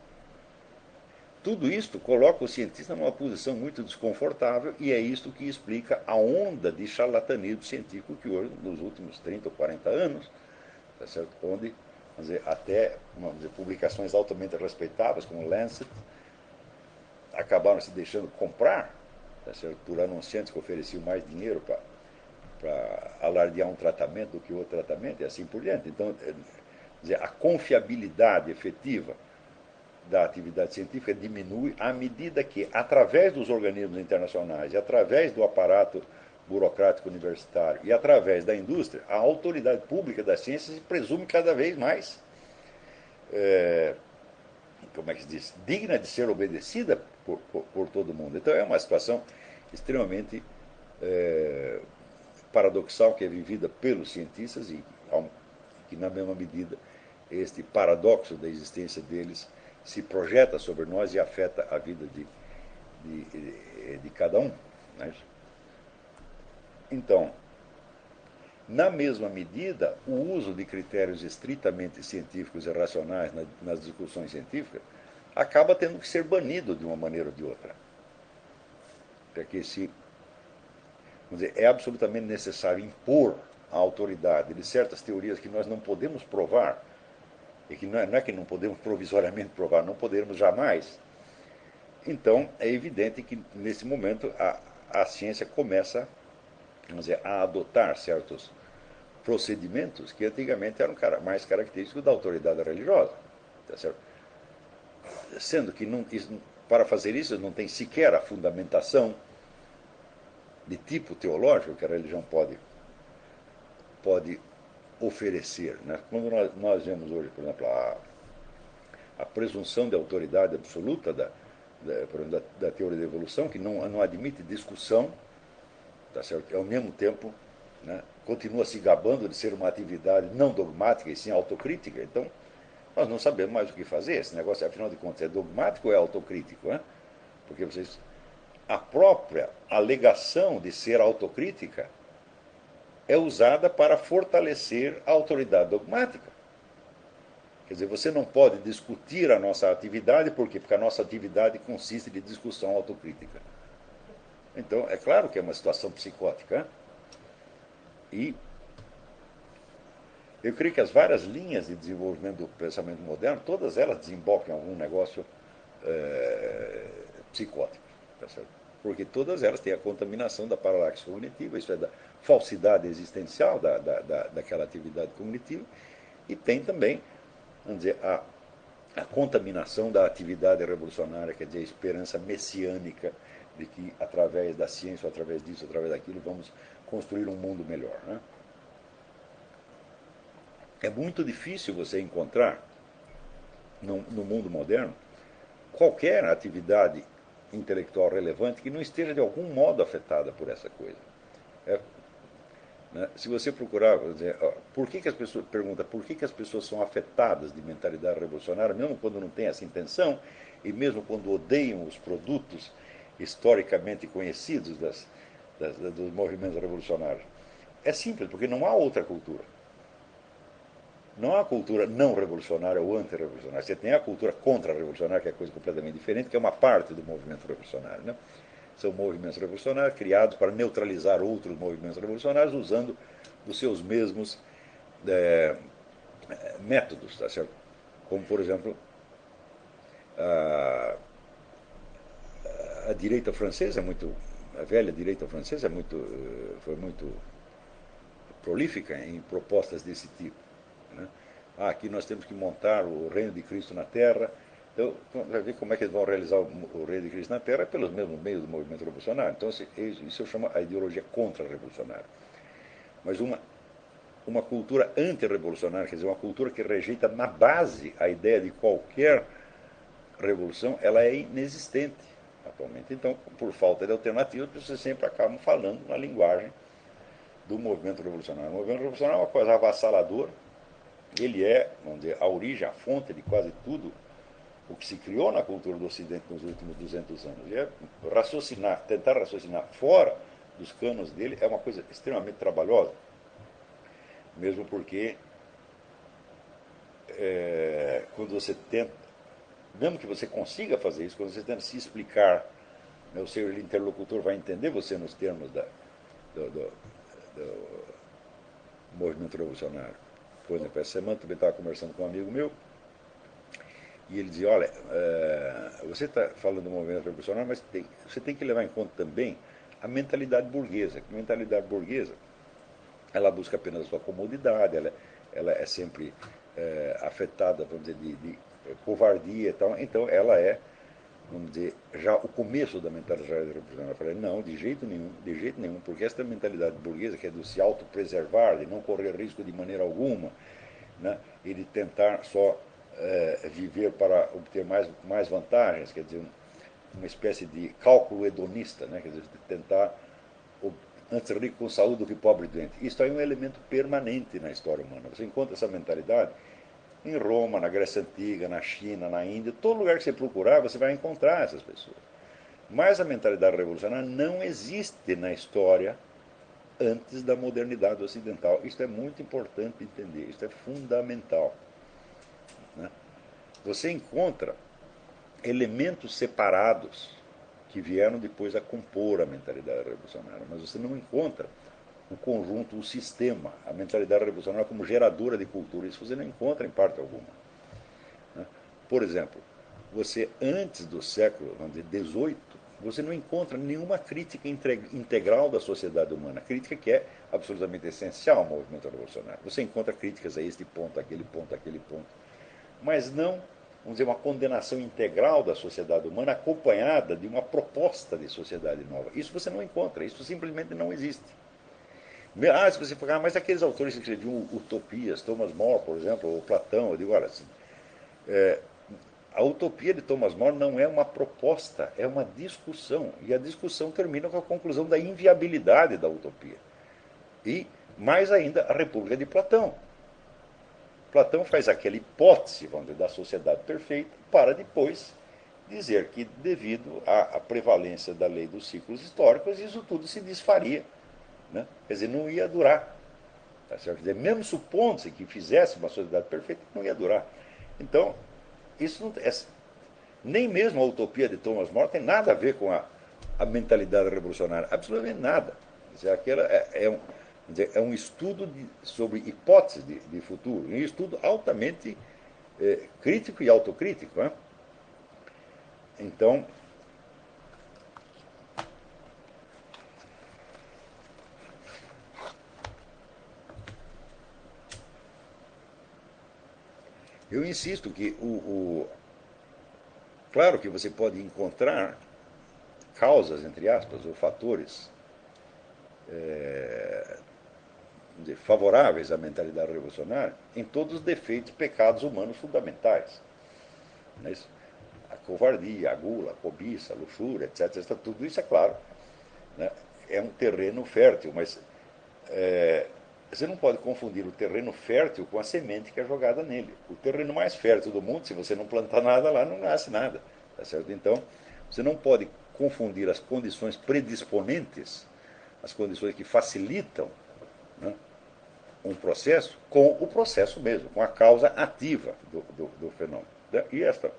Tudo isto coloca o cientista numa posição muito desconfortável e é isto que explica a onda de charlatanismo científico que hoje, nos últimos trinta ou quarenta anos, tá certo? Onde vamos dizer, até vamos dizer, publicações altamente respeitadas, como o Lancet, acabaram se deixando comprar, tá certo? Por anunciantes que ofereciam mais dinheiro para para alardear um tratamento do que outro tratamento e assim por diante. Então, dizer, a confiabilidade efetiva da atividade científica diminui à medida que, através dos organismos internacionais e através do aparato burocrático universitário e através da indústria, a autoridade pública da ciência se presume cada vez mais, é, como é que se diz, digna de ser obedecida por, por, por todo mundo. Então é uma situação extremamente é, paradoxal que é vivida pelos cientistas e que, na mesma medida, este paradoxo da existência deles se projeta sobre nós e afeta a vida de, de, de cada um. Né? Então, na mesma medida, o uso de critérios estritamente científicos e racionais nas discussões científicas acaba tendo que ser banido de uma maneira ou de outra. Porque se Vamos dizer, é absolutamente necessário impor a autoridade de certas teorias que nós não podemos provar, e que não é, não é que não podemos provisoriamente provar, não poderemos jamais. Então, é evidente que, nesse momento, a, a ciência começa vamos dizer, a adotar certos procedimentos que antigamente eram mais característicos da autoridade religiosa. Tá certo? Sendo que, não, isso, para fazer isso, não tem sequer a fundamentação de tipo teológico que a religião pode, pode oferecer. Né? Quando nós, nós vemos hoje, por exemplo, a, a presunção de autoridade absoluta da, da, da, da teoria da evolução, que não, não admite discussão, tá certo? Ao mesmo tempo, né, continua se gabando de ser uma atividade não dogmática e sim autocrítica. Então, nós não sabemos mais o que fazer. Esse negócio, afinal de contas, é dogmático ou é autocrítico? Né? Porque vocês, a própria alegação de ser autocrítica é usada para fortalecer a autoridade dogmática. Quer dizer, você não pode discutir a nossa atividade, por quê? Porque a nossa atividade consiste de discussão autocrítica. Então, é claro que é uma situação psicótica. E eu creio que as várias linhas de desenvolvimento do pensamento moderno, todas elas desembocam em algum negócio é, psicótico. Tá certo? Porque todas elas têm a contaminação da paralaxe cognitiva, isso é, da falsidade existencial da, da, da, daquela atividade cognitiva, e tem também, vamos dizer, a, a contaminação da atividade revolucionária, quer dizer, a esperança messiânica de que, através da ciência, ou através disso, através daquilo, vamos construir um mundo melhor. Né? É muito difícil você encontrar, no, no mundo moderno, qualquer atividade intelectual relevante que não esteja de algum modo afetada por essa coisa. É, né? Se você procurar, dizer, ó, por que, que as pessoas pergunta por que, que as pessoas são afetadas de mentalidade revolucionária, mesmo quando não têm essa intenção e mesmo quando odeiam os produtos historicamente conhecidos das, das, dos movimentos revolucionários. É simples, porque não há outra cultura. Não há cultura não revolucionária ou antirrevolucionária. Você tem a cultura contra-revolucionária, que é coisa completamente diferente, que é uma parte do movimento revolucionário. Né? São movimentos revolucionários criados para neutralizar outros movimentos revolucionários usando os seus mesmos é, métodos, tá certo? Como, por exemplo, a, a direita francesa é muito, a velha direita francesa é muito, foi muito prolífica em propostas desse tipo. Né? Ah, aqui nós temos que montar o reino de Cristo na Terra. Então, vai ver como é que eles vão realizar o reino de Cristo na Terra pelos mesmos meios do movimento revolucionário. Então, isso eu chamo a ideologia contra-revolucionária. Mas uma, uma cultura anti-revolucionária, quer dizer, uma cultura que rejeita na base a ideia de qualquer revolução, ela é inexistente atualmente. Então, por falta de alternativas, vocês sempre acabam falando na linguagem do movimento revolucionário. O movimento revolucionário é uma coisa avassaladora. Ele é, vamos dizer, a origem, a fonte de quase tudo o que se criou na cultura do Ocidente nos últimos duzentos anos. E é raciocinar, tentar raciocinar fora dos cânones dele é uma coisa extremamente trabalhosa, mesmo porque é, quando você tenta, mesmo que você consiga fazer isso, quando você tenta se explicar, né, o seu interlocutor vai entender você nos termos da, do, do, do movimento revolucionário. Por exemplo, essa semana também estava conversando com um amigo meu, e ele dizia, olha, é, você está falando do movimento revolucionário, mas tem, você tem que levar em conta também a mentalidade burguesa. A mentalidade burguesa, ela busca apenas a sua comodidade, ela, ela é sempre é, afetada, vamos dizer, de, de covardia e tal. Então, ela é, vamos dizer, já o começo da mentalidade revolucionária. Eu falei, não, de jeito nenhum, de jeito nenhum, porque essa mentalidade burguesa, que é do se autopreservar, de não correr risco de maneira alguma, né, e de tentar só é, viver para obter mais, mais vantagens, quer dizer, uma espécie de cálculo hedonista, né, quer dizer, de tentar antes rico com saúde do que pobre e doente. Isso é um elemento permanente na história humana. Você encontra essa mentalidade em Roma, na Grécia Antiga, na China, na Índia, todo lugar que você procurar, você vai encontrar essas pessoas. Mas a mentalidade revolucionária não existe na história antes da modernidade ocidental. Isso é muito importante entender, isso é fundamental. Né? Você encontra elementos separados que vieram depois a compor a mentalidade revolucionária, mas você não encontra o conjunto, o sistema, a mentalidade revolucionária como geradora de cultura. Isso você não encontra em parte alguma. Né? Por exemplo, você antes do século dezoito, você não encontra nenhuma crítica integral da sociedade humana, crítica que é absolutamente essencial ao movimento revolucionário. Você encontra críticas a este ponto, aquele ponto, aquele ponto, mas não, vamos dizer, uma condenação integral da sociedade humana acompanhada de uma proposta de sociedade nova. Isso você não encontra, isso simplesmente não existe. Ah, se você falar, ah, mas aqueles autores que escreviam utopias, Thomas More, por exemplo, ou Platão, eu digo, olha, assim, é, a utopia de Thomas More não é uma proposta, é uma discussão. E a discussão termina com a conclusão da inviabilidade da utopia. E, mais ainda, a República de Platão. Platão faz aquela hipótese, vamos dizer, da sociedade perfeita, para depois dizer que, devido à, à prevalência da lei dos ciclos históricos, isso tudo se desfaria. Né? Quer dizer, não ia durar. Tá certo? Quer dizer, mesmo supondo-se que fizesse uma sociedade perfeita, não ia durar. Então, isso não é, nem mesmo a utopia de Thomas More tem nada a ver com a, a mentalidade revolucionária, absolutamente nada. Quer dizer, aquela é, é, um, dizer, é um estudo de, sobre hipóteses de, de futuro, um estudo altamente é, crítico e autocrítico. Né? Então, eu insisto que o, o claro que você pode encontrar causas, entre aspas, ou fatores é, dizer, favoráveis à mentalidade revolucionária em todos os defeitos e pecados humanos fundamentais. Não é isso? A covardia, a gula, a cobiça, a luxúria, etcétera. Tudo isso é claro. Né? É um terreno fértil, mas é, você não pode confundir o terreno fértil com a semente que é jogada nele. O terreno mais fértil do mundo, se você não plantar nada lá, não nasce nada. Tá certo? Então, você não pode confundir as condições predisponentes, as condições que facilitam, né, um processo, com o processo mesmo, com a causa ativa do, do, do fenômeno. E esta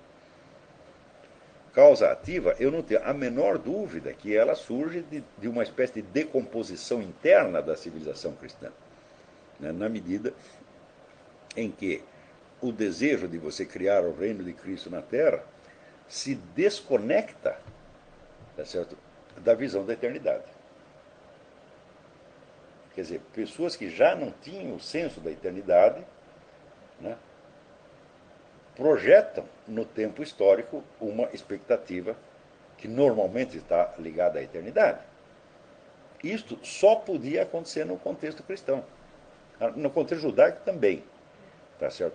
causa ativa, eu não tenho a menor dúvida que ela surge de, de uma espécie de decomposição interna da civilização cristã, né, na medida em que o desejo de você criar o reino de Cristo na Terra se desconecta, tá certo, da visão da eternidade. Quer dizer, pessoas que já não tinham o senso da eternidade, né, projetam no tempo histórico uma expectativa que normalmente está ligada à eternidade. Isto só podia acontecer no contexto cristão. No contexto judaico também. Tá certo?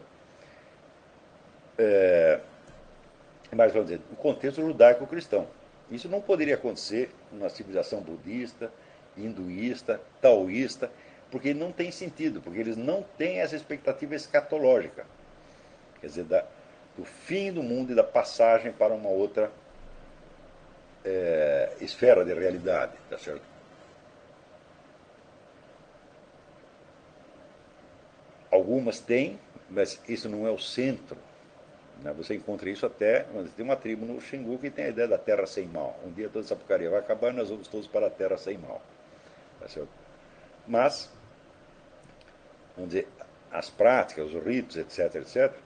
É, mas vamos dizer, no contexto judaico-cristão. Isso não poderia acontecer numa civilização budista, hinduísta, taoísta, porque não tem sentido, porque eles não têm essa expectativa escatológica. Quer dizer, da, do fim do mundo e da passagem para uma outra é, esfera de realidade, tá certo? algumas têm, mas isso não é o centro. Né? Você encontra isso até, tem uma tribo no Xingu que tem a ideia da terra sem mal. Um dia toda essa porcaria vai acabar e nós vamos todos para a terra sem mal. Tá certo? Mas, vamos dizer, as práticas, os ritos, etc, etcétera,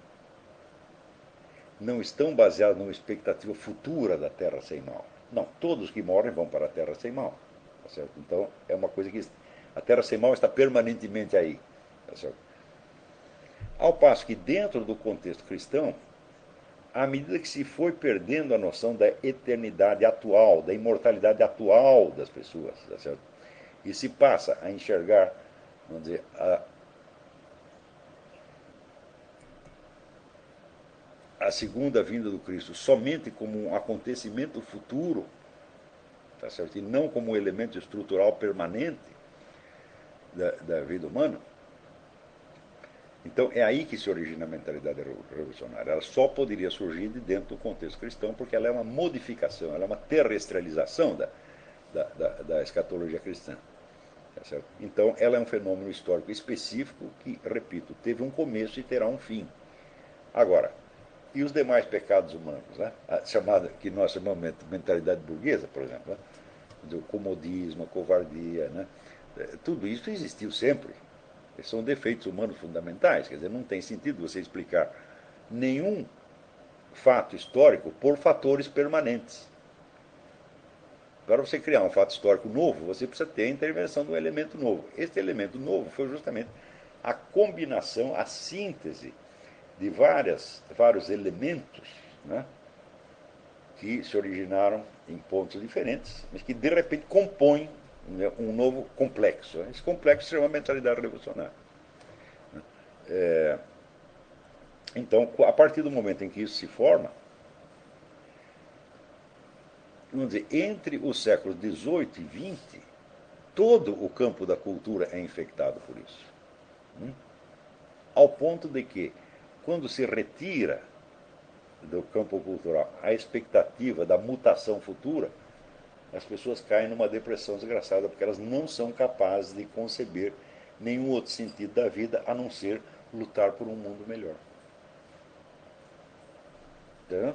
não estão baseados numa expectativa futura da terra sem mal. Não, todos que morrem vão para a terra sem mal. Tá certo? Então, é uma coisa que a terra sem mal está permanentemente aí. Tá certo? Ao passo que, dentro do contexto cristão, à medida que se foi perdendo a noção da eternidade atual, da imortalidade atual das pessoas, tá certo? E se passa a enxergar, vamos dizer, a, a segunda vinda do Cristo somente como um acontecimento futuro, tá certo? E não como um elemento estrutural permanente da, da vida humana. Então é aí que se origina a mentalidade revolucionária. Ela só poderia surgir de dentro do contexto cristão, porque ela é uma modificação, ela é uma terrestrialização da, da, da, da escatologia cristã. Tá certo? Então ela é um fenômeno histórico específico que, repito, teve um começo e terá um fim. Agora, e os demais pecados humanos, né? A chamada, que nós chamamos de mentalidade burguesa, por exemplo, né? Do comodismo, a covardia, né? Tudo isso existiu sempre. São defeitos humanos fundamentais, quer dizer, não tem sentido você explicar nenhum fato histórico por fatores permanentes. Para você criar um fato histórico novo, você precisa ter a intervenção de um elemento novo. Este elemento novo foi justamente a combinação, a síntese de várias, vários elementos, né, que se originaram em pontos diferentes, mas que de repente compõem, né, um novo complexo. Esse complexo se chama mentalidade revolucionária. É, então, a partir do momento em que isso se forma, vamos dizer, entre os séculos dezoito e vinte, todo o campo da cultura é infectado por isso. Hum? Ao ponto de que, quando se retira do campo cultural a expectativa da mutação futura, as pessoas caem numa depressão desgraçada, porque elas não são capazes de conceber nenhum outro sentido da vida a não ser lutar por um mundo melhor. Entendeu?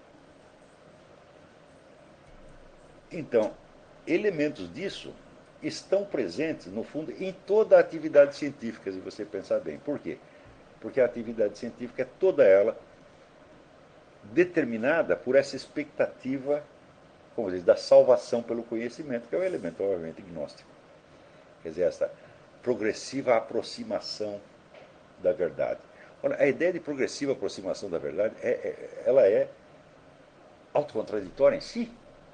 Então, elementos disso estão presentes, no fundo, em toda a atividade científica, se você pensar bem. Por quê? Porque a atividade científica é toda ela determinada por essa expectativa, como diz, da salvação pelo conhecimento, que é um elemento, obviamente, gnóstico. Quer dizer, essa progressiva aproximação da verdade. Olha, a ideia de progressiva aproximação da verdade, é, é, ela é autocontraditória em si.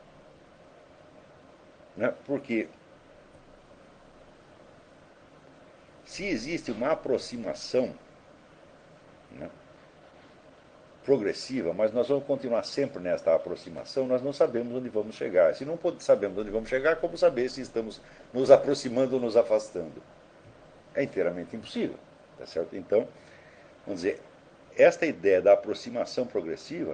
Né? Porque se existe uma aproximação, né, progressiva, mas nós vamos continuar sempre nesta aproximação, nós não sabemos onde vamos chegar. Se não sabemos onde vamos chegar, como saber se estamos nos aproximando ou nos afastando? É inteiramente impossível. Tá certo? Então, vamos dizer, esta ideia da aproximação progressiva,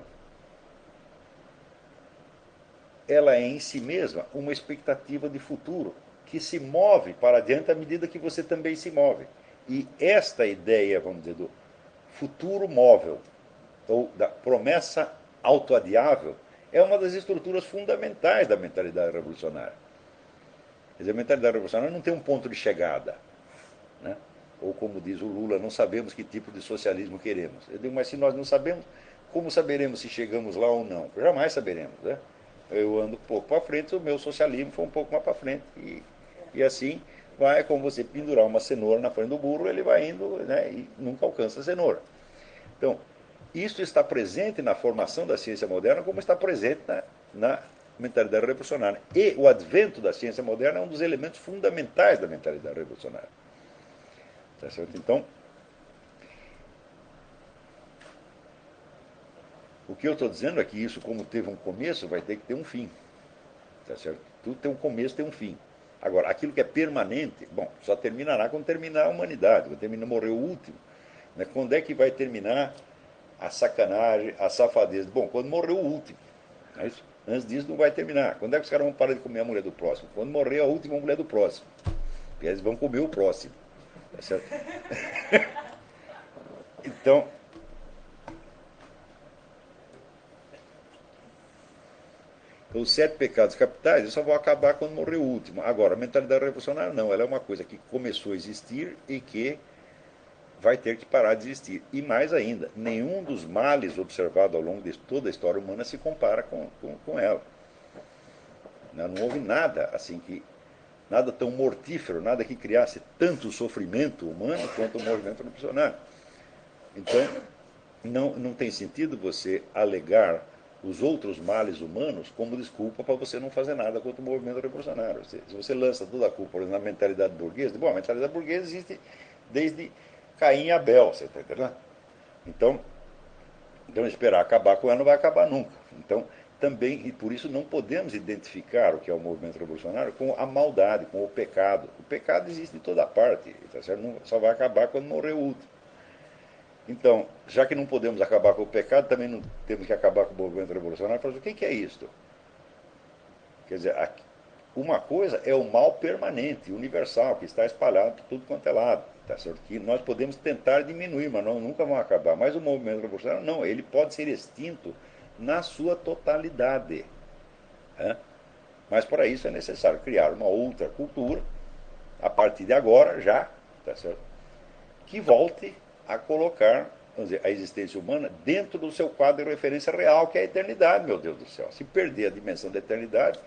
ela é em si mesma uma expectativa de futuro que se move para adiante à medida que você também se move. E esta ideia, vamos dizer, do futuro móvel, ou da promessa autoadiável, é uma das estruturas fundamentais da mentalidade revolucionária. Quer dizer, a mentalidade revolucionária não tem um ponto de chegada. Né? Ou, como diz o Lula, não sabemos que tipo de socialismo queremos. Eu digo, mas se nós não sabemos, como saberemos se chegamos lá ou não? Jamais saberemos. Né? Eu ando um pouco para frente, o meu socialismo foi um pouco mais para frente. E, e assim, vai como você pendurar uma cenoura na frente do burro, ele vai indo, né, e nunca alcança a cenoura. Então, isso está presente na formação da ciência moderna, como está presente na, na mentalidade revolucionária. E o advento da ciência moderna é um dos elementos fundamentais da mentalidade revolucionária. Tá certo? Então, o que eu estou dizendo é que isso, como teve um começo, vai ter que ter um fim. Tá certo? Tudo tem um começo, tem um fim. Agora, aquilo que é permanente, bom, só terminará quando terminar a humanidade, quando terminar, morrer o último. Né? Quando é que vai terminar a sacanagem, a safadeza? Bom, quando morrer o último. É isso? Antes disso não vai terminar. Quando é que os caras vão parar de comer a mulher do próximo? Quando morrer a última mulher do próximo. Porque eles vão comer o próximo. Tá certo? Então, os sete pecados capitais eu só vou acabar quando morrer o último. Agora, a mentalidade revolucionária não, ela é uma coisa que começou a existir e que vai ter que parar de existir. E mais ainda, nenhum dos males observados ao longo de toda a história humana se compara com, com, com ela. Não, não houve nada assim que nada tão mortífero, nada que criasse tanto sofrimento humano quanto o movimento revolucionário. Então, não, não tem sentido você alegar os outros males humanos como desculpa para você não fazer nada contra o movimento revolucionário. Se, se você lança toda a culpa na mentalidade burguesa, bom, a mentalidade burguesa existe desde Caim e Abel, você está entendendo? Então, então, esperar acabar com ela não vai acabar nunca. Então, também, e por isso não podemos identificar o que é o movimento revolucionário com a maldade, com o pecado. O pecado existe em toda parte, tá certo? Não, só vai acabar quando morrer o último. Então, já que não podemos acabar com o pecado, também não temos que acabar com o movimento revolucionário. Mas o que é isto? Quer dizer, uma coisa é o mal permanente, universal, que está espalhado por tudo quanto é lado. Tá certo? Que nós podemos tentar diminuir, mas não, nunca vão acabar. Mas o movimento revolucionário, não, ele pode ser extinto na sua totalidade. Né? Mas para isso é necessário criar uma outra cultura, a partir de agora, já, tá certo? Que volte a colocar, vamos dizer, a existência humana dentro do seu quadro de referência real, que é a eternidade, meu Deus do céu. Se perder a dimensão da eternidade,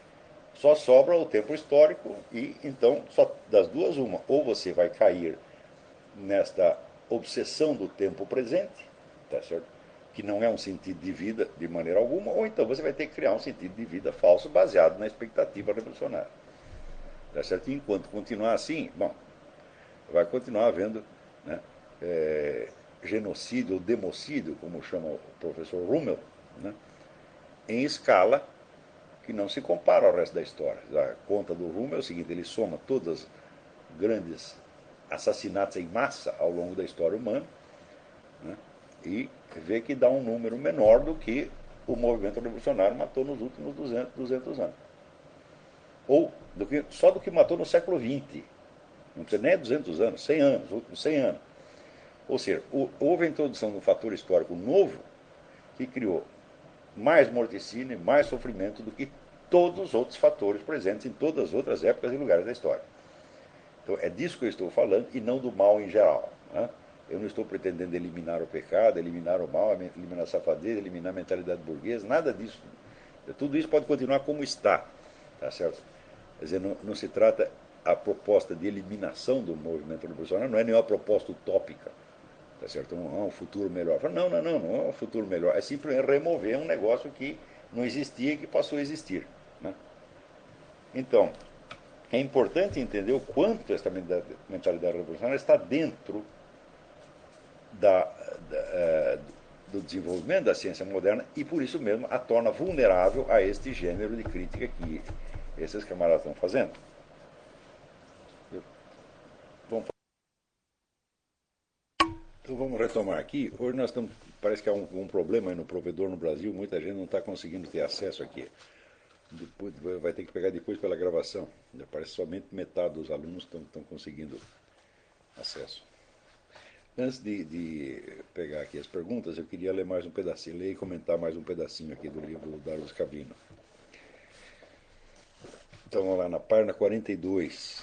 só sobra o tempo histórico e então só das duas uma, ou você vai cair nesta obsessão do tempo presente, tá certo? Que não é um sentido de vida de maneira alguma, ou então você vai ter que criar um sentido de vida falso baseado na expectativa revolucionária, tá certo? E enquanto continuar assim, bom, vai continuar havendo, né, é, genocídio ou democídio, como chama o professor Rummel, né, em escala que não se compara ao resto da história. A conta do Rummel é o seguinte: ele soma todos os grandes assassinatos em massa ao longo da história humana, né, e vê que dá um número menor do que o movimento revolucionário matou nos últimos duzentos, duzentos anos. Ou do que, só do que matou no século vinte. Não precisa nem duzentos anos, cem anos, últimos cem anos. Ou seja, houve a introdução de um fator histórico novo que criou mais morticínio e mais sofrimento do que todos os outros fatores presentes em todas as outras épocas e lugares da história. Então, é disso que eu estou falando e não do mal em geral. Né? Eu não estou pretendendo eliminar o pecado, eliminar o mal, eliminar a safadeza, eliminar a mentalidade burguesa, nada disso. Tudo isso pode continuar como está, tá certo? Quer dizer, não, não se trata a proposta de eliminação do movimento revolucionário, não é nenhuma proposta utópica, tá certo? Um, um futuro melhor. Não, não, não, não é um futuro melhor. É simplesmente remover um negócio que não existia e que passou a existir. Né? Então, é importante entender o quanto essa mentalidade revolucionária está dentro da, da, do desenvolvimento da ciência moderna e, por isso mesmo, a torna vulnerável a este gênero de crítica que esses camaradas estão fazendo. Bom, então vamos retomar aqui. Hoje nós estamos, parece que há um, um problema aí no provedor no Brasil, muita gente não está conseguindo ter acesso aqui. Depois, vai ter que pegar depois pela gravação. Parece que somente metade dos alunos estão, estão conseguindo acesso. Antes de, de pegar aqui as perguntas, eu queria ler mais um pedacinho, ler e comentar mais um pedacinho aqui do livro do Darius Scavino. Então, vamos lá na página quarenta e dois.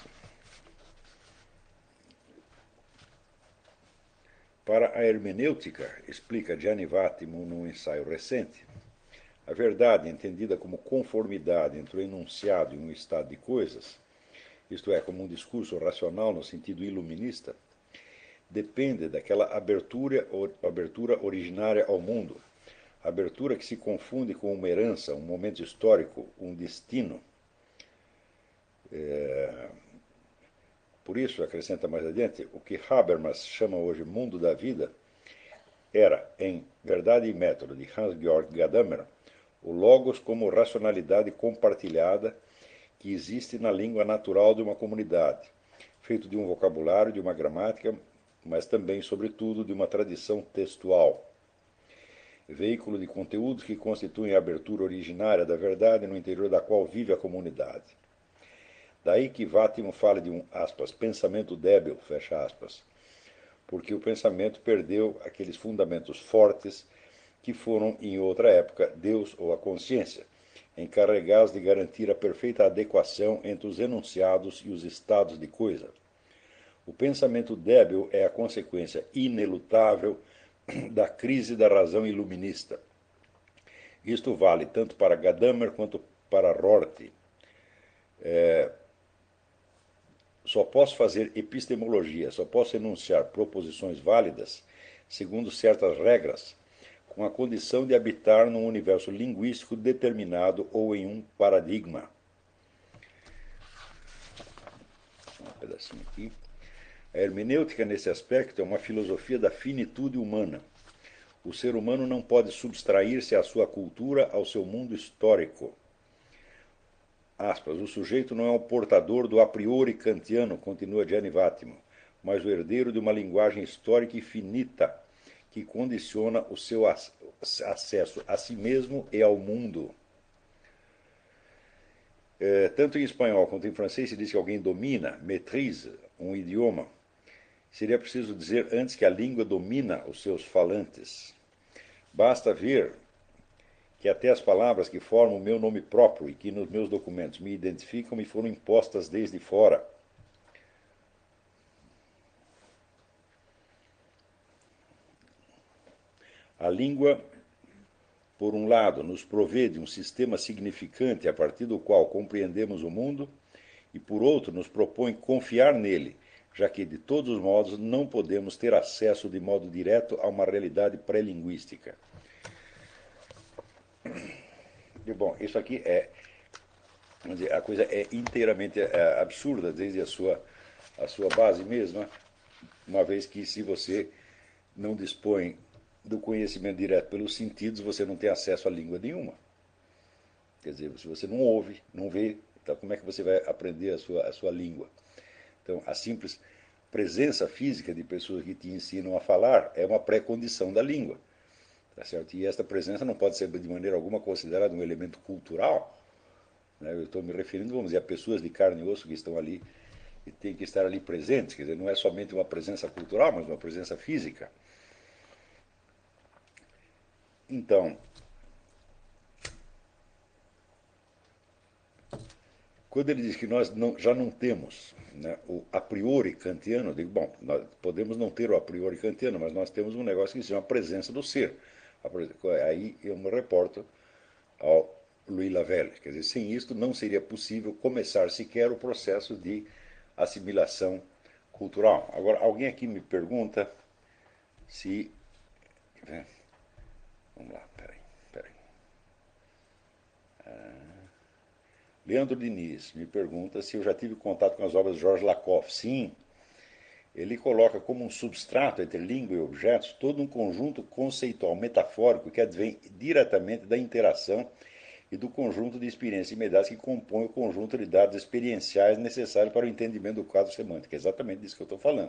Para a hermenêutica, explica Gianni Vattimo num ensaio recente, a verdade, entendida como conformidade entre o enunciado e um estado de coisas, isto é, como um discurso racional no sentido iluminista, depende daquela abertura, abertura originária ao mundo, abertura que se confunde com uma herança, um momento histórico, um destino. É... Por isso, acrescenta mais adiante, o que Habermas chama hoje mundo da vida era, em Verdade e Método, de Hans-Georg Gadamer, o logos como racionalidade compartilhada que existe na língua natural de uma comunidade, feito de um vocabulário, de uma gramática, mas também, sobretudo, de uma tradição textual. Veículo de conteúdos que constituem a abertura originária da verdade no interior da qual vive a comunidade. Daí que Vattimo fala de um, aspas, pensamento débil, fecha aspas, porque o pensamento perdeu aqueles fundamentos fortes que foram, em outra época, Deus ou a consciência, encarregados de garantir a perfeita adequação entre os enunciados e os estados de coisa. O pensamento débil é a consequência inelutável da crise da razão iluminista. Isto vale tanto para Gadamer quanto para Rorty. É, só posso fazer epistemologia, só posso enunciar proposições válidas segundo certas regras, com a condição de habitar num universo linguístico determinado ou em um paradigma. Um pedacinho aqui. A hermenêutica, nesse aspecto, é uma filosofia da finitude humana. O ser humano não pode subtrair-se à sua cultura, ao seu mundo histórico. Aspas, o sujeito não é o portador do a priori kantiano, continua Gianni Vattimo, mas o herdeiro de uma linguagem histórica e finita, que condiciona o seu acesso a si mesmo e ao mundo. É, tanto em espanhol quanto em francês se diz que alguém domina, maîtrise, um idioma. Seria preciso dizer antes que a língua domina os seus falantes. Basta ver que até as palavras que formam o meu nome próprio e que nos meus documentos me identificam me foram impostas desde fora. A língua, por um lado, nos provê de um sistema significante a partir do qual compreendemos o mundo, e por outro, nos propõe confiar nele, já que, de todos os modos, não podemos ter acesso de modo direto a uma realidade pré-linguística. E, bom, isso aqui é, vamos dizer, a coisa é inteiramente é, absurda desde a sua, a sua base mesma, uma vez que se você não dispõe do conhecimento direto pelos sentidos, você não tem acesso a língua nenhuma. Quer dizer, se você não ouve, não vê, então como é que você vai aprender a sua, a sua língua? Então, a simples presença física de pessoas que te ensinam a falar é uma pré-condição da língua. Tá certo? E esta presença não pode ser de maneira alguma considerada um elemento cultural. Né? Eu estou me referindo, vamos dizer, a pessoas de carne e osso que estão ali e têm que estar ali presentes. Quer dizer, não é somente uma presença cultural, mas uma presença física. Então, quando ele diz que nós não, já não temos, né, o a priori kantiano, eu digo, bom, nós podemos não ter o a priori kantiano, mas nós temos um negócio que se chama presença do ser. Aí eu me reporto ao Louis Lavelle. Quer dizer, sem isto não seria possível começar sequer o processo de assimilação cultural. Agora, alguém aqui me pergunta se... Vamos lá, peraí, peraí. Ah, Leandro Diniz me pergunta se eu já tive contato com as obras de Georges Lakoff. Sim, ele coloca como um substrato entre língua e objetos todo um conjunto conceitual metafórico que advém diretamente da interação e do conjunto de experiências imediatas que compõe o conjunto de dados experienciais necessários para o entendimento do quadro semântico. É exatamente disso que eu estou falando.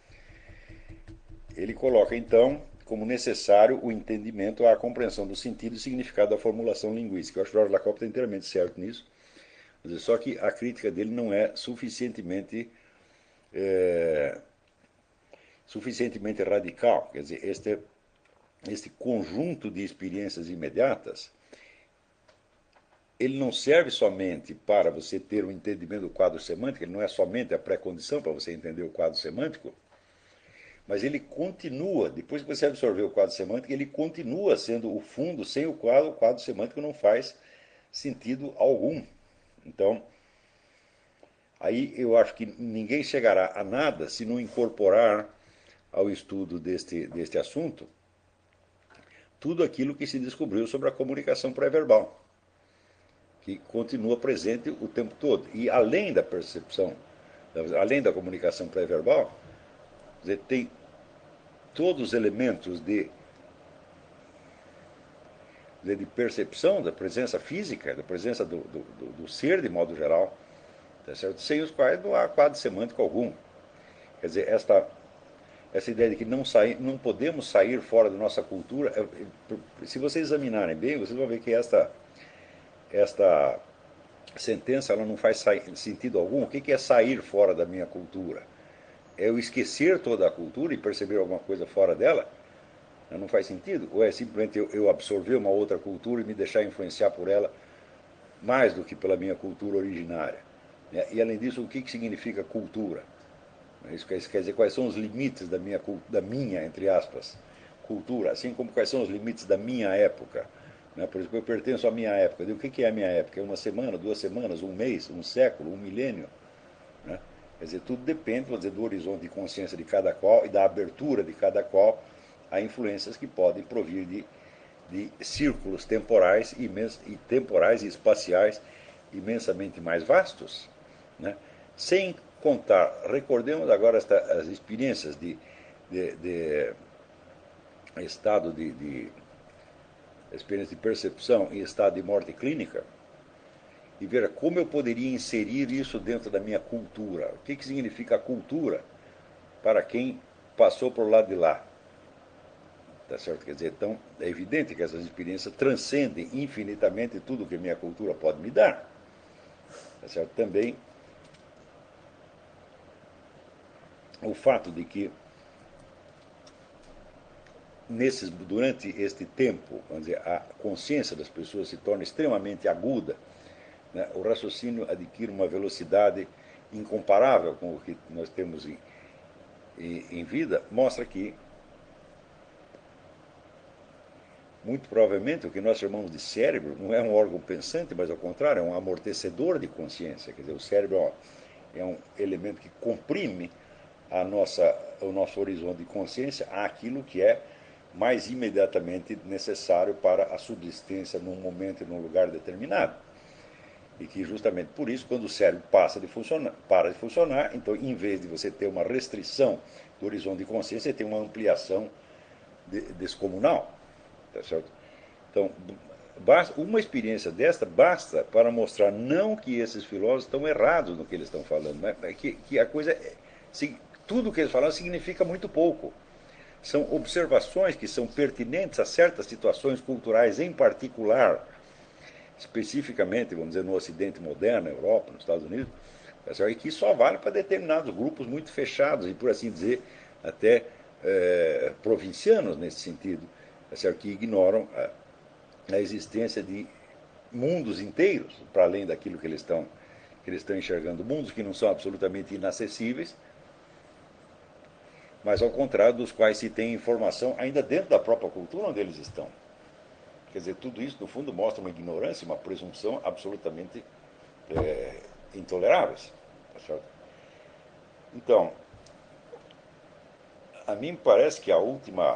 Ele coloca, então, como necessário o entendimento, a compreensão do sentido e significado da formulação linguística. Eu acho que o Georges Lakoff está inteiramente certo nisso. Só que a crítica dele não é suficientemente, é, suficientemente radical. Quer dizer, este, este conjunto de experiências imediatas, ele não serve somente para você ter um entendimento do quadro semântico, ele não é somente a pré-condição para você entender o quadro semântico, mas ele continua, depois que você absorveu o quadro semântico, ele continua sendo o fundo, sem o quadro, o quadro semântico não faz sentido algum. Então, aí eu acho que ninguém chegará a nada se não incorporar ao estudo deste, deste assunto tudo aquilo que se descobriu sobre a comunicação pré-verbal, que continua presente o tempo todo. E além da percepção, além da comunicação pré-verbal, tem todos os elementos de, de percepção da presença física, da presença do, do, do ser de modo geral, tá certo? Sem os quais não há quadro semântico algum. Quer dizer, esta, essa ideia de que não, sair, não podemos sair fora da nossa cultura, se vocês examinarem bem, vocês vão ver que esta, esta sentença ela não faz sentido algum. O que é sair fora da minha cultura? É eu esquecer toda a cultura e perceber alguma coisa fora dela? Não faz sentido? Ou é simplesmente eu, eu absorver uma outra cultura e me deixar influenciar por ela mais do que pela minha cultura originária? E além disso, o que, que significa cultura? Isso quer, dizer, quais são os limites da minha, da minha, entre aspas, cultura, assim como quais são os limites da minha época. Por exemplo, eu pertenço à minha época. O que é a minha época? É uma semana, duas semanas, um mês, um século, um milênio? Quer dizer, tudo depende, vou dizer, do horizonte de consciência de cada qual e da abertura de cada qual a influências que podem provir de, de círculos temporais, imens, e temporais e espaciais imensamente mais vastos, né? Sem contar, recordemos agora esta, as experiências de, de, de estado de, de experiência de percepção e estado de morte clínica, e ver como eu poderia inserir isso dentro da minha cultura. O que, que significa a cultura para quem passou por lado de lá? Tá certo? Quer dizer, então, é evidente que essas experiências transcendem infinitamente tudo que a minha cultura pode me dar. Tá certo? Também o fato de que nesses, durante este tempo, vamos dizer, a consciência das pessoas se torna extremamente aguda, né? O raciocínio adquire uma velocidade incomparável com o que nós temos em, em, em vida, mostra que, muito provavelmente, o que nós chamamos de cérebro não é um órgão pensante, mas ao contrário, é um amortecedor de consciência. Quer dizer, o cérebro é um elemento que comprime a nossa, o nosso horizonte de consciência àquilo que é mais imediatamente necessário para a subsistência num momento e num lugar determinado. E que justamente por isso, quando o cérebro passa de funcionar, para de funcionar, então em vez de você ter uma restrição do horizonte de consciência, você tem uma ampliação de, descomunal. Tá certo? Então, uma experiência desta basta para mostrar não que esses filósofos estão errados no que eles estão falando, mas que, que a coisa, é, tudo o que eles falam significa muito pouco. São observações que são pertinentes a certas situações culturais em particular, especificamente, vamos dizer, no Ocidente moderno, na Europa, nos Estados Unidos, e que só vale para determinados grupos muito fechados e, por assim dizer, até é, provincianos nesse sentido, que ignoram a, a existência de mundos inteiros, para além daquilo que eles estão que eles estão enxergando, mundos que não são absolutamente inacessíveis, mas ao contrário dos quais se tem informação ainda dentro da própria cultura onde eles estão. Quer dizer, tudo isso, no fundo, mostra uma ignorância, uma presunção absolutamente é, intoleráveis. Tá certo? Então, a mim parece que a última...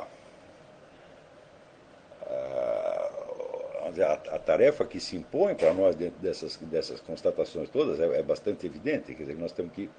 A, a tarefa que se impõe para nós dentro dessas, dessas constatações todas é, é bastante evidente. Quer dizer, nós temos que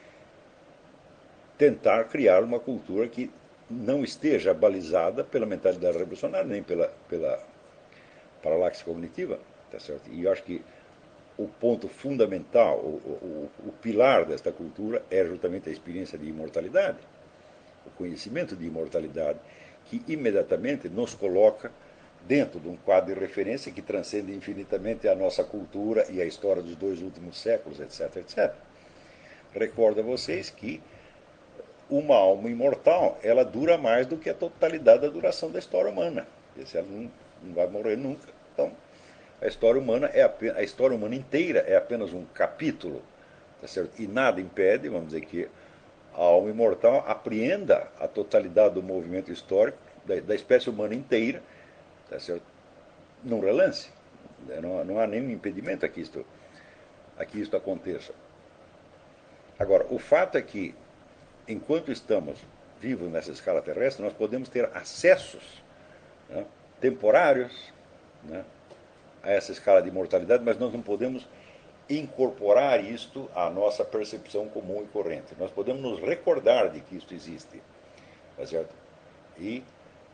tentar criar uma cultura que não esteja balizada pela mentalidade revolucionária, nem pela, pela paralaxe cognitiva. Tá certo? E eu acho que o ponto fundamental, o, o, o pilar desta cultura é justamente a experiência de imortalidade, o conhecimento de imortalidade, que imediatamente nos coloca dentro de um quadro de referência que transcende infinitamente a nossa cultura e a história dos dois últimos séculos, etc, etcétera. Recordo a vocês que uma alma imortal, ela dura mais do que a totalidade da duração da história humana. Ela não, não vai morrer nunca. Então, a história humana é apenas, a história humana inteira é apenas um capítulo, tá certo? E nada impede, vamos dizer, que a alma imortal apreenda a totalidade do movimento histórico da, da espécie humana inteira, tá certo? Num relance. Não, não há nenhum impedimento a que isto, a que isto aconteça. Agora, o fato é que, enquanto estamos vivos nessa escala terrestre, nós podemos ter acessos, né, temporários, né, a essa escala de imortalidade, mas nós não podemos incorporar isto à nossa percepção comum e corrente. Nós podemos nos recordar de que isto existe. Tá certo? E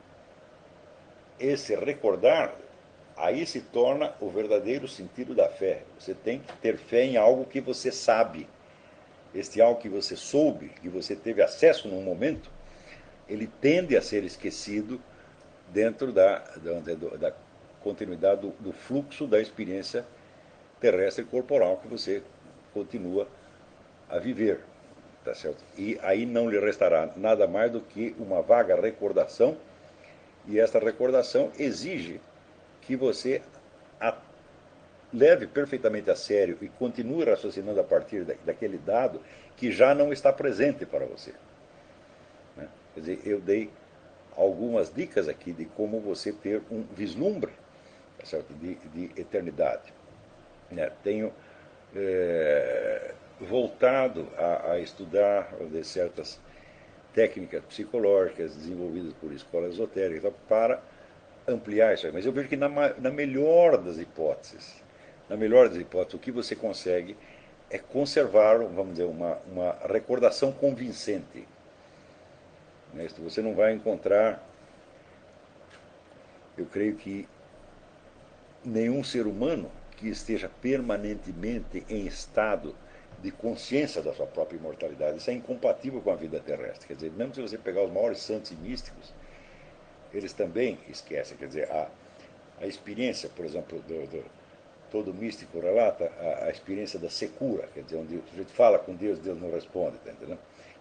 esse recordar, aí se torna o verdadeiro sentido da fé. Você tem que ter fé em algo que você sabe. Este algo que você soube, que você teve acesso num momento, ele tende a ser esquecido dentro da, da, da continuidade do, do fluxo da experiência terrestre e corporal que você continua a viver. tá certo? E aí não lhe restará nada mais do que uma vaga recordação, e essa recordação exige que você a leve perfeitamente a sério e continue raciocinando a partir da, daquele dado que já não está presente para você. Né? Quer dizer, eu dei algumas dicas aqui de como você ter um vislumbre, tá certo? De, de eternidade. Né? Tenho é, voltado a, a estudar de certas técnicas psicológicas desenvolvidas por escolas esotéricas para ampliar isso aí. Mas eu vejo que na, na melhor das hipóteses, na melhor das hipóteses, o que você consegue é conservar, vamos dizer, uma, uma recordação convincente. Né? Você não vai encontrar, eu creio que nenhum ser humano que esteja permanentemente em estado de consciência da sua própria imortalidade. Isso é incompatível com a vida terrestre. Quer dizer, mesmo se você pegar os maiores santos e místicos, eles também esquecem. Quer dizer, a, a experiência, por exemplo, do, do, todo místico relata a, a experiência da secura, quer dizer, onde o sujeito fala com Deus, Deus não responde, tá entendendo?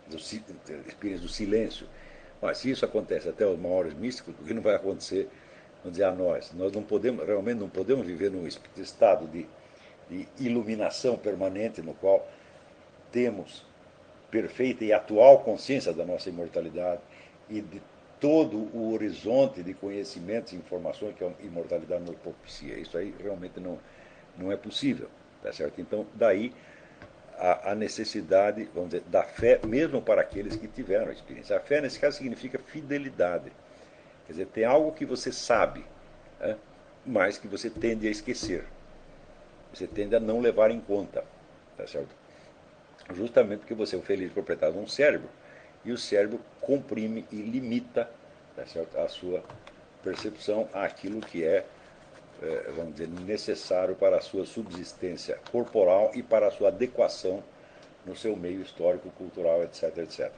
A experiência do silêncio. Mas se isso acontece até os maiores místicos, o que não vai acontecer, vamos dizer, a nós? Nós não podemos, realmente não podemos viver num estado de, de iluminação permanente no qual temos perfeita e atual consciência da nossa imortalidade e de todo o horizonte de conhecimentos e informações que a imortalidade nos propicia. Isso aí realmente não, não é possível, tá certo? Então, daí a, a necessidade, vamos dizer, da fé, mesmo para aqueles que tiveram a experiência. A fé, nesse caso, significa fidelidade. Quer dizer, tem algo que você sabe, né, mas que você tende a esquecer. Você tende a não levar em conta, tá certo? Justamente porque você é o feliz proprietário de um cérebro, e o cérebro comprime e limita, tá certo, a sua percepção àquilo que é, é, vamos dizer, necessário para a sua subsistência corporal e para a sua adequação no seu meio histórico, cultural, etc, etcétera.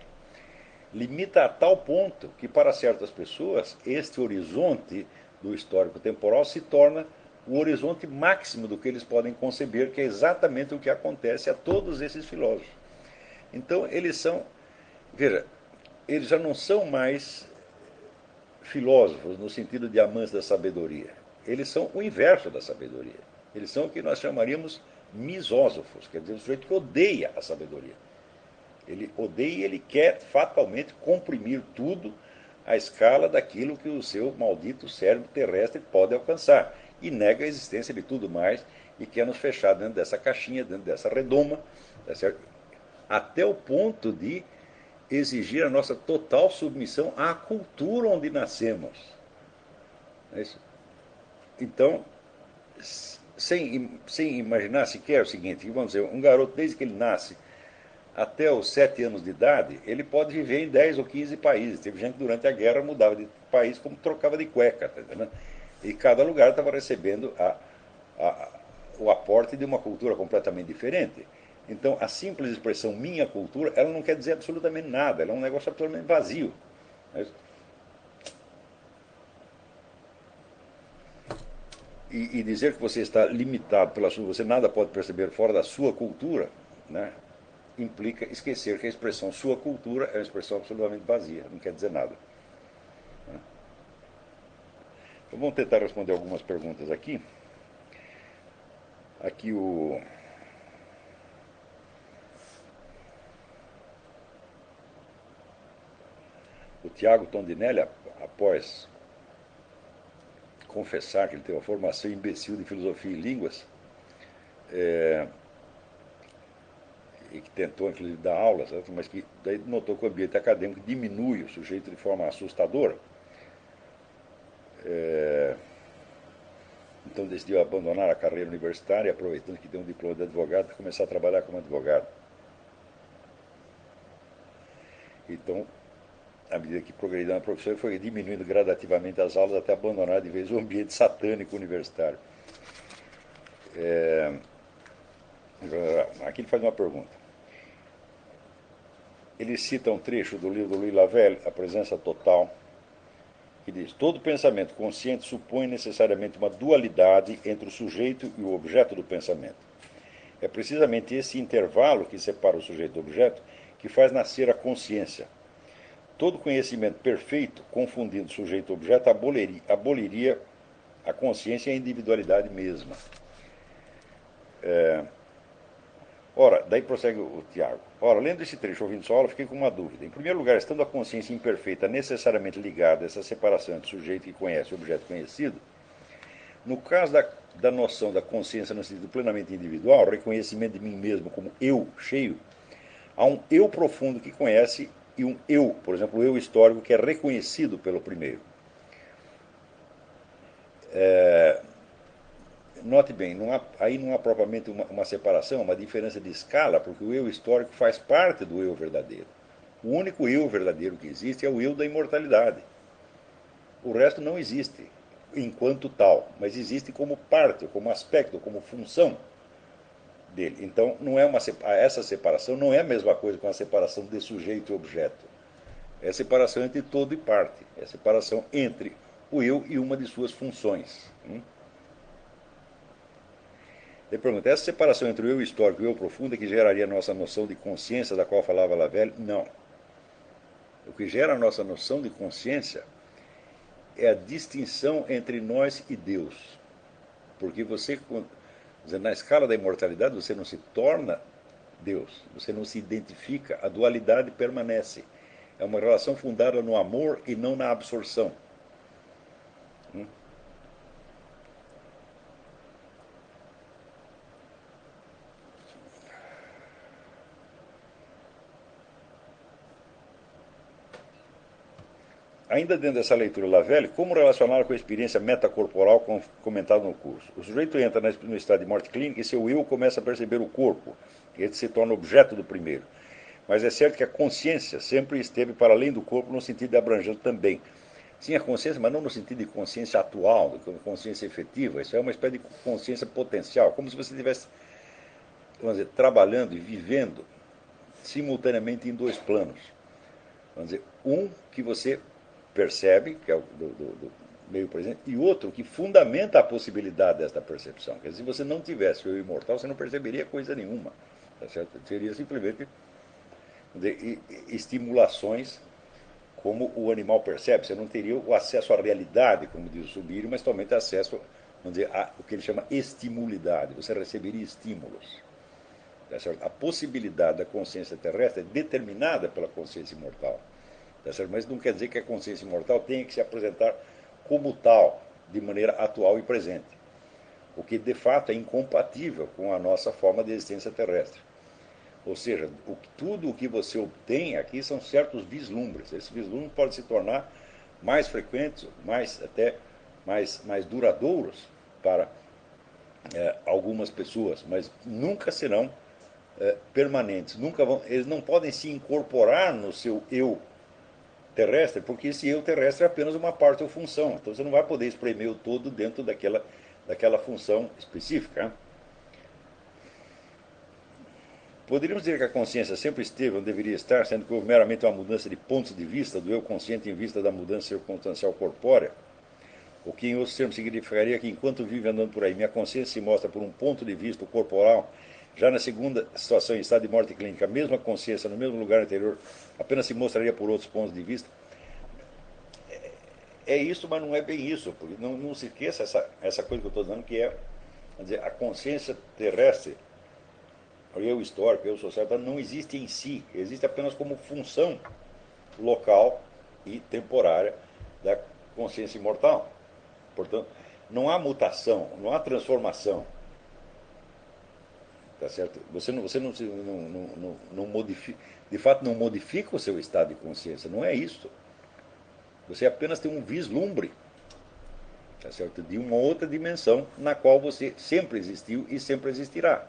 Limita a tal ponto que, para certas pessoas, este horizonte do histórico temporal se torna o horizonte máximo do que eles podem conceber, que é exatamente o que acontece a todos esses filósofos. Então, eles são, veja, eles já não são mais filósofos no sentido de amantes da sabedoria. Eles são o inverso da sabedoria. Eles são o que nós chamaríamos misósofos, quer dizer, o sujeito que odeia a sabedoria. Ele odeia e ele quer fatalmente comprimir tudo à escala daquilo que o seu maldito cérebro terrestre pode alcançar. E nega a existência de tudo mais e quer nos fechar dentro dessa caixinha, dentro dessa redoma, tá certo? Até o ponto de exigir a nossa total submissão à cultura onde nascemos. É isso? Então, sem, sem imaginar sequer o seguinte, vamos dizer, um garoto desde que ele nasce até os sete anos de idade, ele pode viver em dez ou quinze países. Teve gente que durante a guerra mudava de país como trocava de cueca, tá entendendo? E cada lugar estava recebendo a, a, o aporte de uma cultura completamente diferente. Então, a simples expressão minha cultura, ela não quer dizer absolutamente nada, ela é um negócio absolutamente vazio. E, e dizer que você está limitado pela sua, você nada pode perceber fora da sua cultura, né, implica esquecer que a expressão sua cultura é uma expressão absolutamente vazia, não quer dizer nada. Então, vamos tentar responder algumas perguntas aqui. Aqui o... O Tiago Tondinelli, após confessar que ele teve uma formação imbecil de filosofia e línguas, é, e que tentou, inclusive, dar aulas, mas que daí notou que o ambiente acadêmico diminui o sujeito de forma assustadora. É, então decidiu abandonar a carreira universitária, aproveitando que tem um diploma de advogado, para começar a trabalhar como advogado. Então, à medida que progrediu na profissão, ele foi diminuindo gradativamente as aulas até abandonar de vez o ambiente satânico universitário. É, aqui ele faz uma pergunta. Ele cita um trecho do livro do Louis Lavelle, A Presença Total, que diz: todo pensamento consciente supõe necessariamente uma dualidade entre o sujeito e o objeto do pensamento. É precisamente esse intervalo que separa o sujeito do objeto que faz nascer a consciência. Todo conhecimento perfeito, confundindo sujeito e objeto, aboliria, aboliria a consciência e a individualidade mesma. É... Ora, daí prossegue o Tiago. Ora, lendo esse trecho, ouvindo sua aula, fiquei com uma dúvida. Em primeiro lugar, estando a consciência imperfeita necessariamente ligada a essa separação entre sujeito que conhece e objeto conhecido, no caso da, da noção da consciência no sentido plenamente individual, reconhecimento de mim mesmo como eu cheio, há um eu profundo que conhece e um eu, por exemplo, o eu histórico, que é reconhecido pelo primeiro. É... Note bem, não há, aí não há propriamente uma, uma separação, uma diferença de escala, porque o eu histórico faz parte do eu verdadeiro. O único eu verdadeiro que existe é o eu da imortalidade. O resto não existe enquanto tal, mas existe como parte, como aspecto, como função dele. Então, não é uma, essa separação não é a mesma coisa com a separação de sujeito e objeto. É a separação entre todo e parte. É a separação entre o eu e uma de suas funções. Hum? Ele pergunta, essa separação entre o eu histórico e o eu profundo é que geraria a nossa noção de consciência da qual falava Lavelle? Não. O que gera a nossa noção de consciência é a distinção entre nós e Deus. Porque você, na escala da imortalidade, você não se torna Deus, você não se identifica, a dualidade permanece. É uma relação fundada no amor e não na absorção. Hum? Ainda dentro dessa leitura Lavelle, como relacionar com a experiência metacorporal comentada no curso? O sujeito entra no estado de morte clínica e seu eu começa a perceber o corpo. Ele se torna objeto do primeiro. Mas é certo que a consciência sempre esteve para além do corpo no sentido de abrangente também. Sim, a consciência, mas não no sentido de consciência atual, de consciência efetiva. Isso é uma espécie de consciência potencial, como se você estivesse, vamos dizer, trabalhando e vivendo simultaneamente em dois planos. Vamos dizer, um que você percebe, que é o do, do, do meio presente, e outro que fundamenta a possibilidade desta percepção. Quer dizer, se você não tivesse o eu imortal, você não perceberia coisa nenhuma. Tá certo? Seria simplesmente dizer, estimulações como o animal percebe. Você não teria o acesso à realidade, como diz o Subir, mas somente acesso, vamos dizer, a o que ele chama estimulidade. Você receberia estímulos. Tá certo? A possibilidade da consciência terrestre é determinada pela consciência imortal. Tá certo? Mas não quer dizer que a consciência imortal tenha que se apresentar como tal, de maneira atual e presente. O que, de fato, é incompatível com a nossa forma de existência terrestre. Ou seja, o, tudo o que você obtém aqui são certos vislumbres. Esses vislumbres podem se tornar mais frequentes, mais, até mais, mais duradouros para é, algumas pessoas, mas nunca serão é, permanentes. Nunca vão, eles não podem se incorporar no seu eu terrestre, porque esse eu terrestre é apenas uma parte ou função. Então você não vai poder espremer o todo dentro daquela, daquela função específica. Né? Poderíamos dizer que a consciência sempre esteve onde deveria estar, sendo que houve meramente uma mudança de pontos de vista do eu consciente em vista da mudança circunstancial corpórea, o que em outros termos significaria que enquanto vive andando por aí, minha consciência se mostra por um ponto de vista corporal, já na segunda situação em estado de morte clínica, a mesma consciência no mesmo lugar anterior apenas se mostraria por outros pontos de vista. É, é isso, mas não é bem isso, porque não, não se esqueça essa, essa coisa que eu estou dizendo, que é, quer dizer, a consciência terrestre, o eu histórico, o eu social, não existe em si, existe apenas como função local e temporária da consciência imortal. Portanto, não há mutação, não há transformação. Tá certo? Você não, você não, não, não, não modifica, de fato não modifica o seu estado de consciência, não é isso. Você apenas tem um vislumbre, tá certo? De uma outra dimensão na qual você sempre existiu e sempre existirá.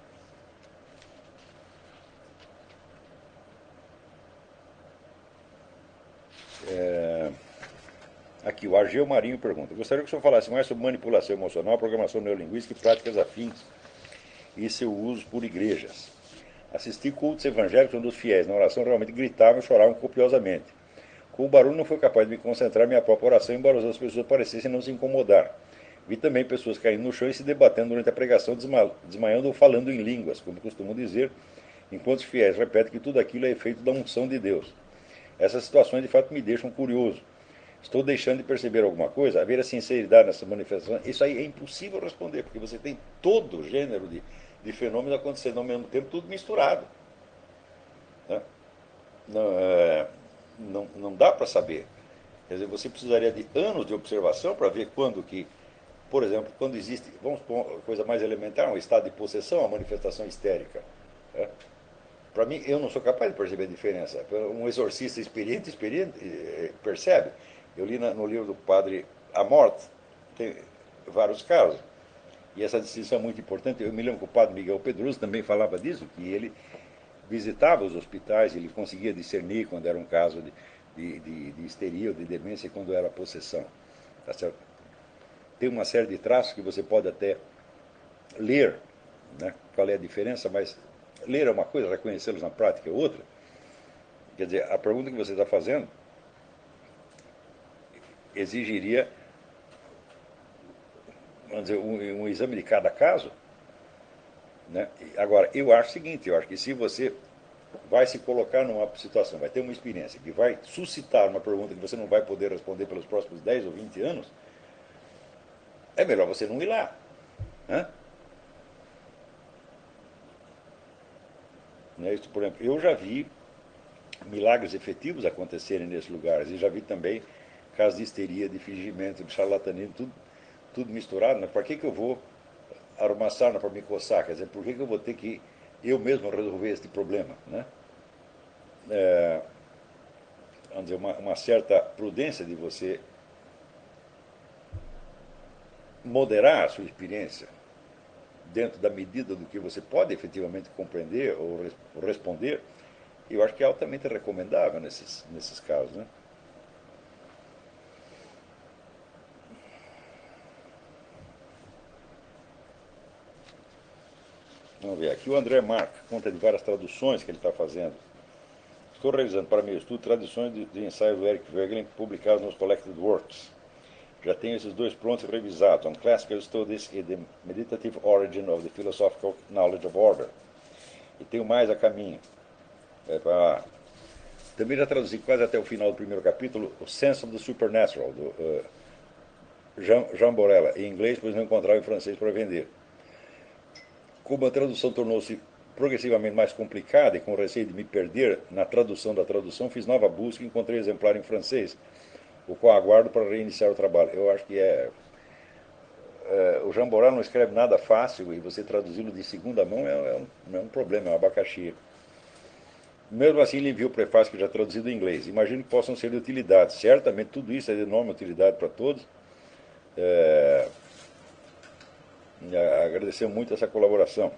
É... Aqui, o Argel Marinho pergunta: gostaria que o senhor falasse mais sobre manipulação emocional, programação neurolinguística e práticas afins e seu uso por igrejas. Assisti cultos evangélicos onde os fiéis na oração realmente gritavam e choravam copiosamente. Com o barulho não fui capaz de me concentrar em minha própria oração, embora as outras pessoas parecessem não se incomodar. Vi também pessoas caindo no chão e se debatendo durante a pregação, desma desmaiando ou falando em línguas, como costumam dizer, enquanto os fiéis repetem que tudo aquilo é efeito da unção de Deus. Essas situações de fato me deixam curioso. Estou deixando de perceber alguma coisa? Haver a sinceridade nessa manifestação? Isso aí é impossível responder, porque você tem todo gênero de, de fenômenos acontecendo ao mesmo tempo, tudo misturado. Né? Não, é, não, não dá para saber. Quer dizer, você precisaria de anos de observação para ver quando que, por exemplo, quando existe, vamos supor, uma coisa mais elementar, um estado de possessão, uma manifestação histérica. Né? Para mim, eu não sou capaz de perceber a diferença. Um exorcista experiente, experiente percebe. Eu li no livro do padre Amort, tem vários casos. E essa distinção é muito importante. Eu me lembro que o padre Miguel Pedroso também falava disso, que ele visitava os hospitais, ele conseguia discernir quando era um caso de, de, de, de histeria ou de demência e quando era possessão. Tá certo? Tem uma série de traços que você pode até ler, né, qual é a diferença, mas ler é uma coisa, reconhecê-los na prática é outra. Quer dizer, a pergunta que você está fazendo exigiria, vamos dizer, um, um exame de cada caso. Né? Agora, eu acho o seguinte, eu acho que se você vai se colocar numa situação, vai ter uma experiência que vai suscitar uma pergunta que você não vai poder responder pelos próximos dez ou vinte anos, é melhor você não ir lá. Né? Né? Isso, por exemplo, eu já vi milagres efetivos acontecerem nesses lugares e já vi também casos de histeria, de fingimento, de charlatanismo, tudo, tudo misturado. Mas para que, que eu vou arrumar sarna para me coçar? Quer dizer, por que, que eu vou ter que eu mesmo resolver este problema? Né? É, vamos dizer, uma, uma certa prudência de você moderar a sua experiência dentro da medida do que você pode efetivamente compreender ou, res, ou responder, eu acho que é altamente recomendável nesses, nesses casos. Né? Vamos ver, aqui o André Mark conta de várias traduções que ele está fazendo. Estou realizando para meu estudo traduções de, de ensaios do Eric Voegelin publicados nos Collected Works. Já tenho esses dois prontos e revisados, On Classical Studies e The Meditative Origin of the Philosophical Knowledge of Order. E tenho mais a caminho. É pra... Também já traduzi quase até o final do primeiro capítulo, O Sense of the Supernatural, do uh, Jean, Jean Borella, em inglês, pois não encontrava em francês para vender. Como a tradução tornou-se progressivamente mais complicada e com receio de me perder na tradução da tradução, fiz nova busca e encontrei exemplar em francês, o qual aguardo para reiniciar o trabalho. Eu acho que é... é o Jean Borel não escreve nada fácil e você traduzi-lo de segunda mão é, é, um, é um problema, é um abacaxi. Mesmo assim, ele enviou o prefácio que já traduzido em inglês. Imagino que possam ser de utilidade. Certamente, tudo isso é de enorme utilidade para todos. É... Agradecer muito essa colaboração.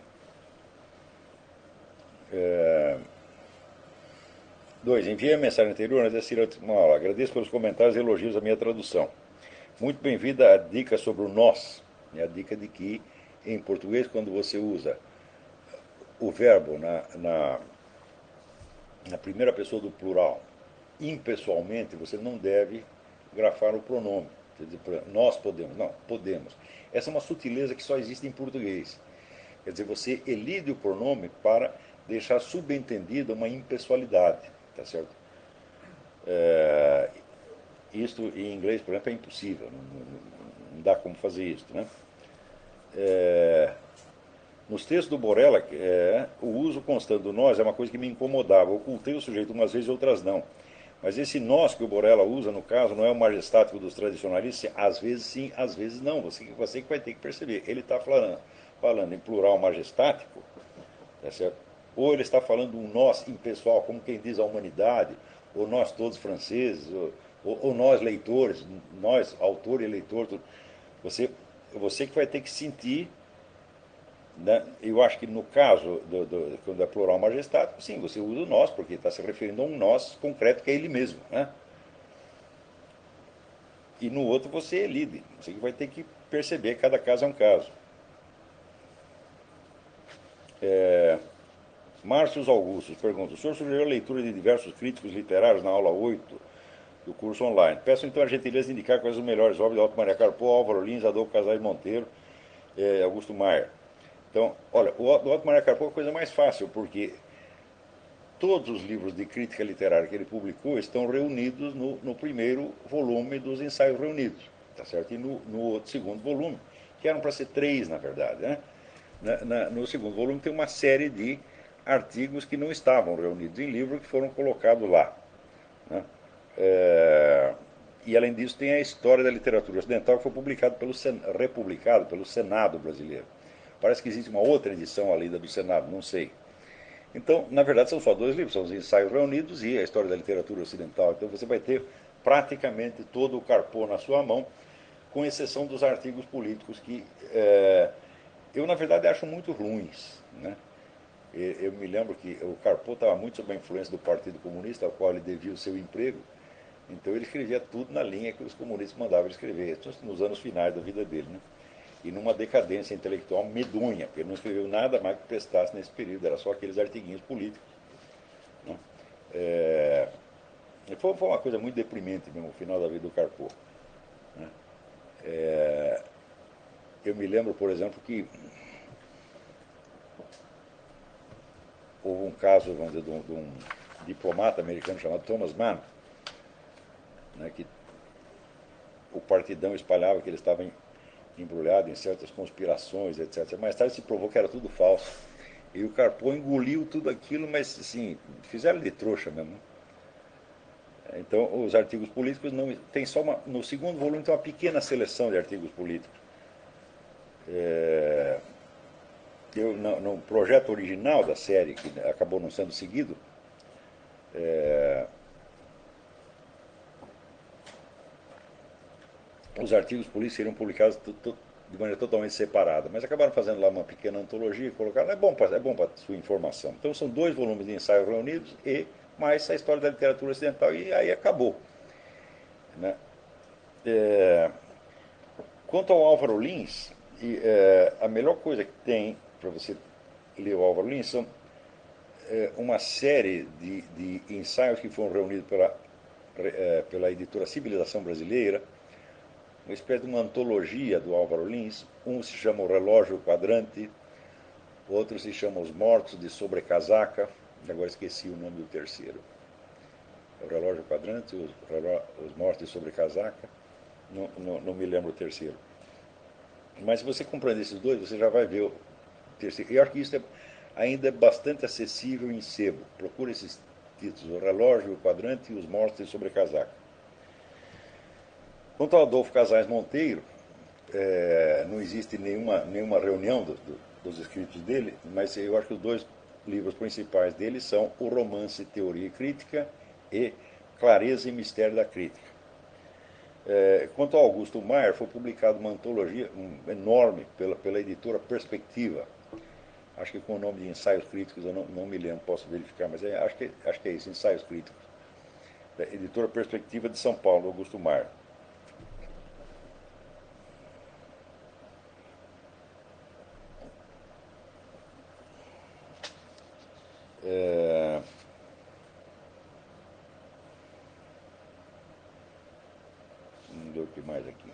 É... Dois, enviei a mensagem anterior antes de assistir uma aula. Agradeço pelos comentários e elogios à minha tradução. Muito bem-vinda a dica sobre o nós. A dica de que, em português, quando você usa o verbo na, na, na primeira pessoa do plural, impessoalmente, você não deve grafar o pronome. Quer dizer, nós podemos. Não, podemos. Essa é uma sutileza que só existe em português. Quer dizer, você elide o pronome para deixar subentendida uma impessoalidade. Tá certo? É, isto em inglês, por exemplo, é impossível, não, não, não dá como fazer isso. Né? É, nos textos do Borella, é, o uso constante do nós é uma coisa que me incomodava. Eu ocultei o sujeito umas vezes e outras não. Mas esse nós que o Borella usa, no caso, não é o majestático dos tradicionalistas, às vezes sim, às vezes não. Você, você que vai ter que perceber. Ele está falando, falando em plural majestático, tá certo? Ou ele está falando um nós impessoal, como quem diz a humanidade, ou nós todos franceses, ou, ou, ou nós leitores, nós, autor e leitor. Você, você que vai ter que sentir, né? Eu acho que no caso do, do, quando é plural majestático, sim, você usa o nós, porque está se referindo a um nós concreto que é ele mesmo. Né? E no outro você elide, você que vai ter que perceber, cada caso é um caso. É... Márcio Augusto pergunta: o senhor sugeriu a leitura de diversos críticos literários na aula oito do curso online. Peço então a gentileza de indicar quais os melhores obras de Otto Maria Carpo, Álvaro Lins, Adolfo Casares Monteiro, eh, Augusto Maier. Então, olha, o Otto Maria Carpo é a coisa mais fácil, porque todos os livros de crítica literária que ele publicou estão reunidos no, no primeiro volume dos Ensaios Reunidos, tá certo? E no, no outro segundo volume, que eram para ser três, na verdade, né? Na, na, no segundo volume tem uma série de artigos que não estavam reunidos em livro que foram colocados lá, né? É, e além disso tem a História da Literatura Ocidental, que foi publicado pelo, republicado pelo Senado brasileiro. Parece que existe uma outra edição ali da do Senado, não sei. Então, na verdade, são só dois livros, são os Ensaios Reunidos e a História da Literatura Ocidental. Então você vai ter praticamente todo o Carpo na sua mão, com exceção dos artigos políticos que é, eu, na verdade, acho muito ruins, né? Eu me lembro que o Carpo estava muito sob a influência do Partido Comunista, ao qual ele devia o seu emprego, então ele escrevia tudo na linha que os comunistas mandavam ele escrever, nos anos finais da vida dele, né? E numa decadência intelectual medonha, porque ele não escreveu nada mais que prestasse nesse período, era só aqueles artiguinhos políticos, né? É, foi, foi uma coisa muito deprimente mesmo, o final da vida do Carpo, né? É, eu me lembro, por exemplo, que houve um caso, vamos dizer, de um, de um diplomata americano chamado Thomas Mann, né, que o partidão espalhava que ele estava embrulhado em certas conspirações, etcétera. Mais tarde se provou que era tudo falso. E o Carpo engoliu tudo aquilo, mas assim, fizeram de trouxa mesmo. Então, os artigos políticos não tem só uma, no segundo volume tem uma pequena seleção de artigos políticos. É, eu, no, no projeto original da série, que acabou não sendo seguido, é, os artigos políticos seriam publicados de maneira totalmente separada, mas acabaram fazendo lá uma pequena antologia e colocaram, é bom para é bom para sua informação. Então são dois volumes de ensaios reunidos e mais a história da literatura ocidental, e aí acabou, né? É, quanto ao Álvaro Lins, e, é, a melhor coisa que tem para você ler o Álvaro Lins são é, uma série de, de ensaios que foram reunidos pela, é, pela editora Civilização Brasileira, uma espécie de uma antologia do Álvaro Lins. Um se chama O Relógio Quadrante, outro se chama Os Mortos de Sobrecasaca, agora esqueci o nome do terceiro. O Relógio Quadrante, Os, os Mortos de Sobrecasaca, não, não, não me lembro o terceiro. Mas se você compreender esses dois, você já vai ver o terceiro. E eu acho que isso é, ainda é bastante acessível em sebo. Procure esses títulos, O Relógio, o Quadrante e Os Mortos de Sobrecasaca. Quanto ao Adolfo Casais Monteiro, é, não existe nenhuma, nenhuma reunião do, do, dos escritos dele, mas eu acho que os dois livros principais dele são O Romance, Teoria e Crítica e Clareza e Mistério da Crítica. É, quanto ao Augusto Maier, foi publicada uma antologia um, enorme pela, pela editora Perspectiva, acho que com o nome de Ensaios Críticos, eu não, não me lembro, posso verificar, mas é, acho, que, acho que é isso, Ensaios Críticos, da editora Perspectiva de São Paulo, Augusto Maier. É, vamos ver o que mais aqui.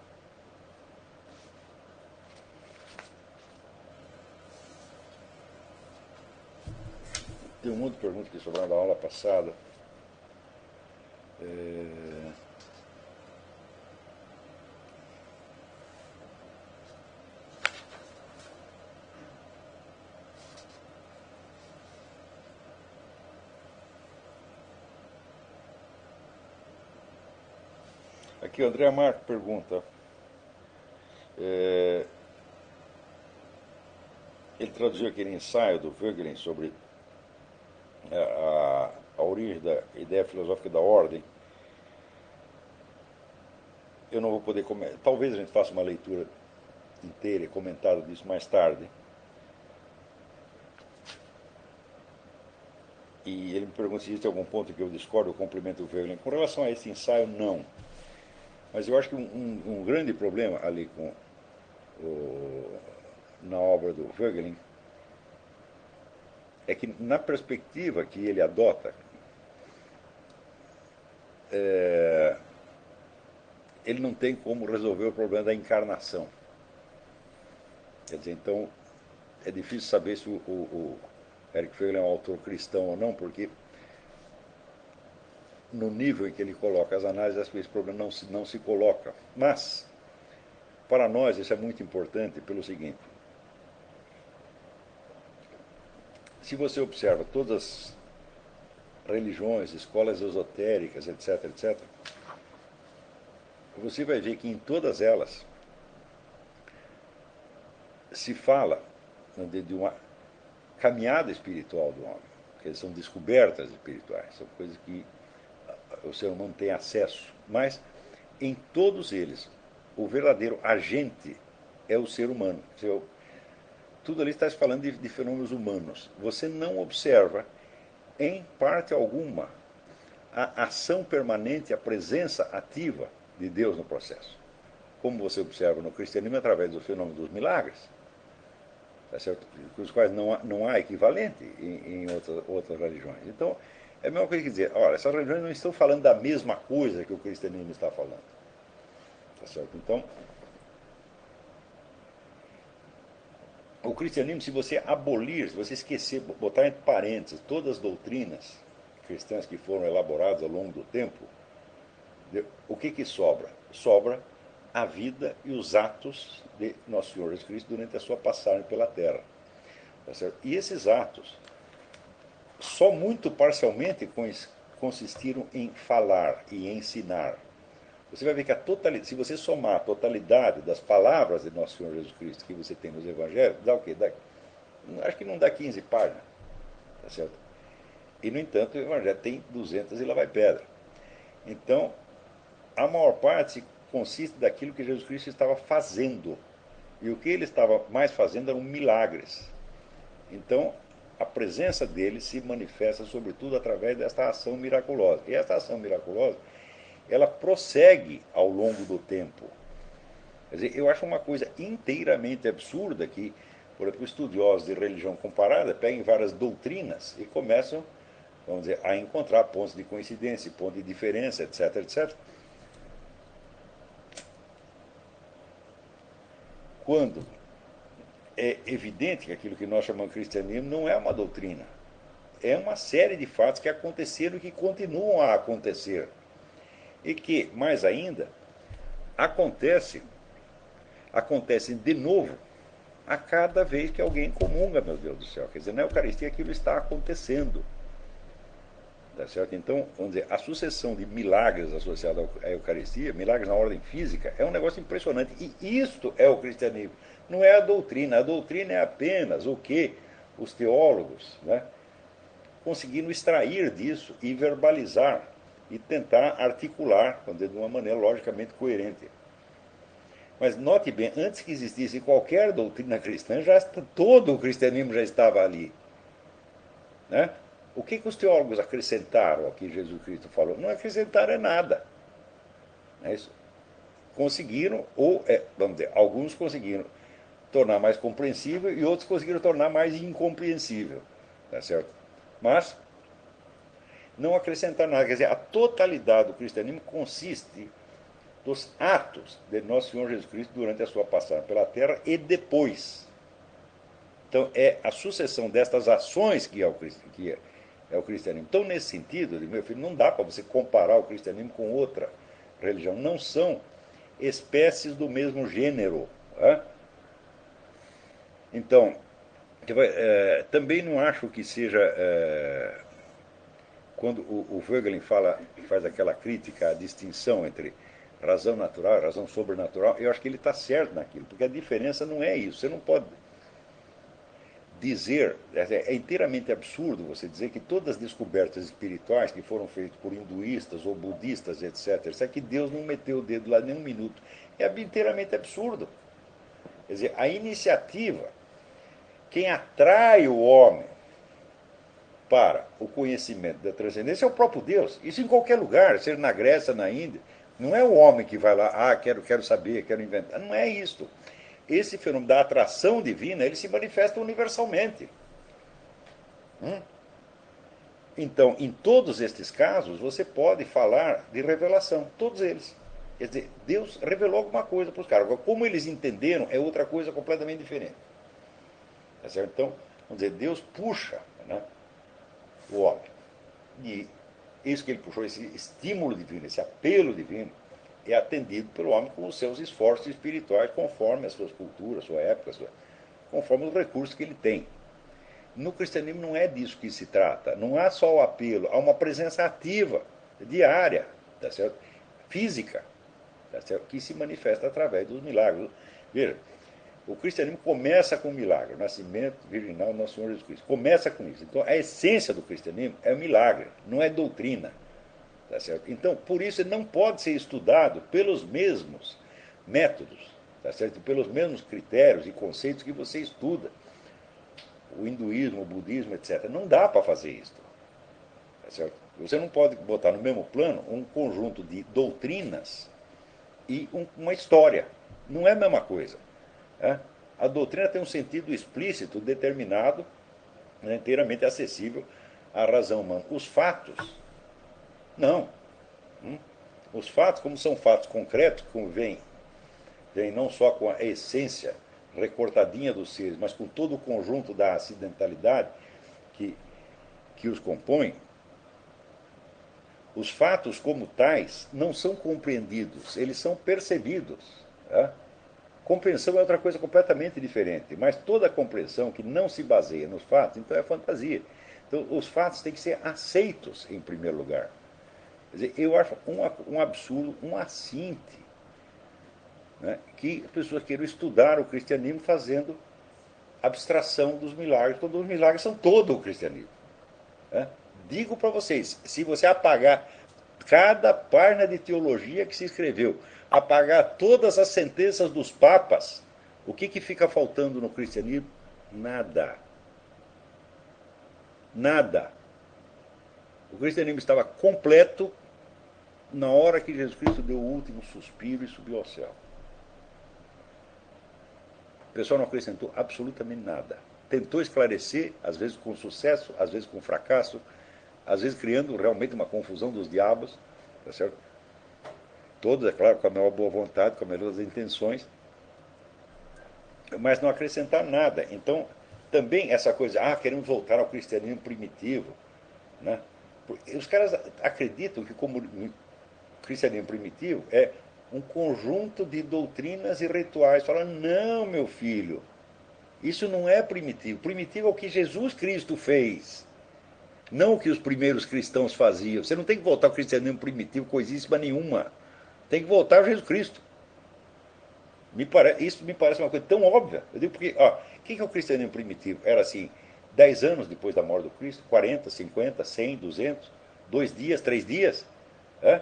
Tem um monte de perguntas que sobraram da aula passada. É... Aqui o André Marco pergunta. É... Ele traduziu aquele ensaio do Voegelin sobre a, a origem da ideia filosófica da ordem. Eu não vou poder comentar. Talvez a gente faça uma leitura inteira e comentada disso mais tarde. E ele me pergunta se existe algum ponto que eu discordo ou cumprimento o Voegelin. Com relação a esse ensaio, não. Mas eu acho que um, um, um grande problema ali com o, na obra do Voegelin é que, na perspectiva que ele adota, é, ele não tem como resolver o problema da encarnação. Quer dizer, então, é difícil saber se o, o, Eric Feiglin é um autor cristão ou não, porque no nível em que ele coloca as análises, acho que esse problema não se, não se coloca. Mas, para nós, isso é muito importante pelo seguinte: se você observa todas as religiões, escolas esotéricas, etc, etc, você vai ver que em todas elas se fala de uma caminhada espiritual do homem, que são descobertas espirituais, são coisas que o ser humano tem acesso, mas em todos eles o verdadeiro agente é o ser humano. Tudo ali está se falando de, de fenômenos humanos. Você não observa, em parte alguma, a ação permanente, a presença ativa de Deus no processo. Como você observa no cristianismo através do fenômeno dos milagres, tá certo? Com os quais não há, não há equivalente em, em outras, outras religiões. Então, é a mesma coisa que dizer, olha, essas religiões não estão falando da mesma coisa que o cristianismo está falando. Tá certo? Então, o cristianismo, se você abolir, se você esquecer, botar entre parênteses todas as doutrinas cristãs que foram elaboradas ao longo do tempo, o que que sobra? Sobra a vida e os atos de Nosso Senhor Jesus Cristo durante a sua passagem pela Terra. Tá certo? E esses atos só muito parcialmente consistiram em falar e ensinar. Você vai ver que a totalidade, se você somar a totalidade das palavras de Nosso Senhor Jesus Cristo que você tem nos Evangelhos, dá o quê? Dá, acho que não dá quinze páginas. Tá certo? E, no entanto, o Evangelho tem duzentas e lá vai pedra. Então, a maior parte consiste daquilo que Jesus Cristo estava fazendo. E o que ele estava mais fazendo eram milagres. Então, a presença dele se manifesta, sobretudo, através desta ação miraculosa. E esta ação miraculosa, ela prossegue ao longo do tempo. Quer dizer, eu acho uma coisa inteiramente absurda que, por exemplo, estudiosos de religião comparada peguem várias doutrinas e começam, vamos dizer, a encontrar pontos de coincidência, pontos de diferença, etc, etc. Quando é evidente que aquilo que nós chamamos de cristianismo não é uma doutrina. É uma série de fatos que aconteceram e que continuam a acontecer. E que, mais ainda, acontece, acontecem de novo a cada vez que alguém comunga, meu Deus do céu. Quer dizer, na Eucaristia aquilo está acontecendo. Tá certo? Então, vamos dizer, a sucessão de milagres associados à Eucaristia, milagres na ordem física, é um negócio impressionante. E isto é o cristianismo. Não é a doutrina. A doutrina é apenas o que os teólogos, né, conseguiram extrair disso e verbalizar e tentar articular, vamos dizer, de uma maneira logicamente coerente. Mas note bem, antes que existisse qualquer doutrina cristã, já está, todo o cristianismo já estava ali. Né? O que, que os teólogos acrescentaram ao que Jesus Cristo falou? Não acrescentaram é nada. É isso. Conseguiram, ou, é, vamos dizer, alguns conseguiram tornar mais compreensível e outros conseguiram tornar mais incompreensível. Tá certo? Mas não acrescentar nada. Quer dizer, a totalidade do cristianismo consiste dos atos de Nosso Senhor Jesus Cristo durante a sua passagem pela terra e depois. Então, é a sucessão destas ações que é o, que é, é o cristianismo. Então, nesse sentido, meu filho, não dá para você comparar o cristianismo com outra religião. Não são espécies do mesmo gênero. Né? Então, é, também não acho que seja... É, quando o, o Voegelin fala, faz aquela crítica à distinção entre razão natural e razão sobrenatural, eu acho que ele está certo naquilo, porque a diferença não é isso. Você não pode dizer, é inteiramente absurdo você dizer que todas as descobertas espirituais que foram feitas por hinduístas ou budistas, etc, isso é que Deus não meteu o dedo lá nem um minuto. É inteiramente absurdo. Quer dizer, a iniciativa, quem atrai o homem para o conhecimento da transcendência é o próprio Deus. Isso em qualquer lugar, seja na Grécia, na Índia. Não é o homem que vai lá, ah, quero, quero saber, quero inventar. Não é isso. Esse fenômeno da atração divina, ele se manifesta universalmente. Hum? Então, em todos estes casos, você pode falar de revelação, todos eles. Quer dizer, Deus revelou alguma coisa para os caras. Agora, como eles entenderam, é outra coisa completamente diferente. Tá certo? Então, vamos dizer, Deus puxa né? O homem. E isso que ele puxou, esse estímulo divino, esse apelo divino, é atendido pelo homem com os seus esforços espirituais, conforme as suas culturas, sua época, sua, conforme os recursos que ele tem. No cristianismo não é disso que se trata. Não há só o apelo, há uma presença ativa, diária, tá certo? Física, tá certo? Que se manifesta através dos milagres. Veja, o cristianismo começa com o milagre, o nascimento virginal do nosso Senhor Jesus Cristo. Começa com isso. Então, a essência do cristianismo é o milagre, não é doutrina. Tá certo? Então, por isso, ele não pode ser estudado pelos mesmos métodos, tá certo? Pelos mesmos critérios e conceitos que você estuda. O hinduísmo, o budismo, etcétera. Não dá para fazer isso. Tá certo? Você não pode botar no mesmo plano um conjunto de doutrinas e um, uma história. Não é a mesma coisa. Né? A doutrina tem um sentido explícito, determinado, né, inteiramente acessível à razão humana. Os fatos, não. Hum? Os fatos, como são fatos concretos, como vêm, vêm não só com a essência recortadinha dos seres, mas com todo o conjunto da acidentalidade que, que os compõe, os fatos como tais não são compreendidos, eles são percebidos. Tá? Compreensão é outra coisa completamente diferente, mas toda compreensão que não se baseia nos fatos, então é fantasia. Então, os fatos têm que ser aceitos em primeiro lugar. Quer dizer, eu acho um, um absurdo, um assinte, né, que as pessoas queiram estudar o cristianismo fazendo abstração dos milagres, quando os milagres são todo o cristianismo. Né? Digo para vocês, se você apagar cada página de teologia que se escreveu, apagar todas as sentenças dos papas, o que, que fica faltando no cristianismo? Nada. Nada. O cristianismo estava completo na hora que Jesus Cristo deu o último suspiro e subiu ao céu. O pessoal não acrescentou absolutamente nada. Tentou esclarecer, às vezes com sucesso, às vezes com fracasso, às vezes criando realmente uma confusão dos diabos, tá certo? Todos, é claro, com a maior boa vontade, com a melhor das intenções, mas não acrescentar nada. Então, também essa coisa, ah, queremos voltar ao cristianismo primitivo, né? Os caras acreditam que como o cristianismo primitivo é um conjunto de doutrinas e rituais. Falam, não, meu filho, isso não é primitivo. Primitivo é o que Jesus Cristo fez, não o que os primeiros cristãos faziam. Você não tem que voltar ao cristianismo primitivo, coisíssima nenhuma. Tem que voltar a Jesus Cristo. Me pare... Isso me parece uma coisa tão óbvia. Eu digo porque, ó, o que é o cristianismo primitivo? Era assim, dez anos depois da morte do Cristo, quarenta, cinquenta, cem, duzentos, dois dias, três dias. É?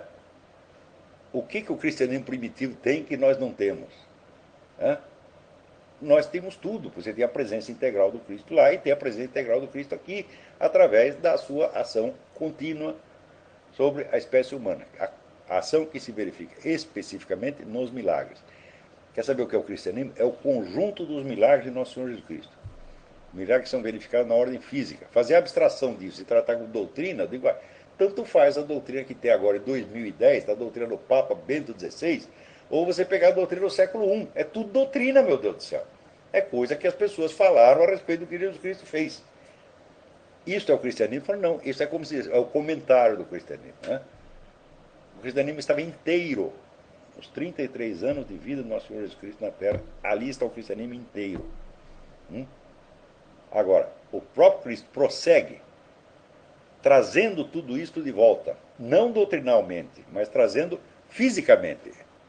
O que, que o cristianismo primitivo tem que nós não temos? É? Nós temos tudo. Você tem a presença integral do Cristo lá e tem a presença integral do Cristo aqui, através da sua ação contínua sobre a espécie humana. A ação que se verifica especificamente nos milagres. Quer saber o que é o cristianismo? É o conjunto dos milagres de Nosso Senhor Jesus Cristo. Milagres que são verificados na ordem física. Fazer abstração disso e tratar com doutrina, eu digo, tanto faz a doutrina que tem agora em dois mil e dez, a doutrina do Papa Bento dezesseis, ou você pegar a doutrina do século primeiro. É tudo doutrina, meu Deus do céu. É coisa que as pessoas falaram a respeito do que Jesus Cristo fez. Isso é o cristianismo? Falo, não, isso é como se diz, é o comentário do cristianismo. Né? O cristianismo estava inteiro. Os trinta e três anos de vida do nosso Senhor Jesus Cristo na Terra, ali está o cristianismo inteiro. Hum? Agora, o próprio Cristo prossegue, trazendo tudo isto de volta, não doutrinalmente, mas trazendo fisicamente,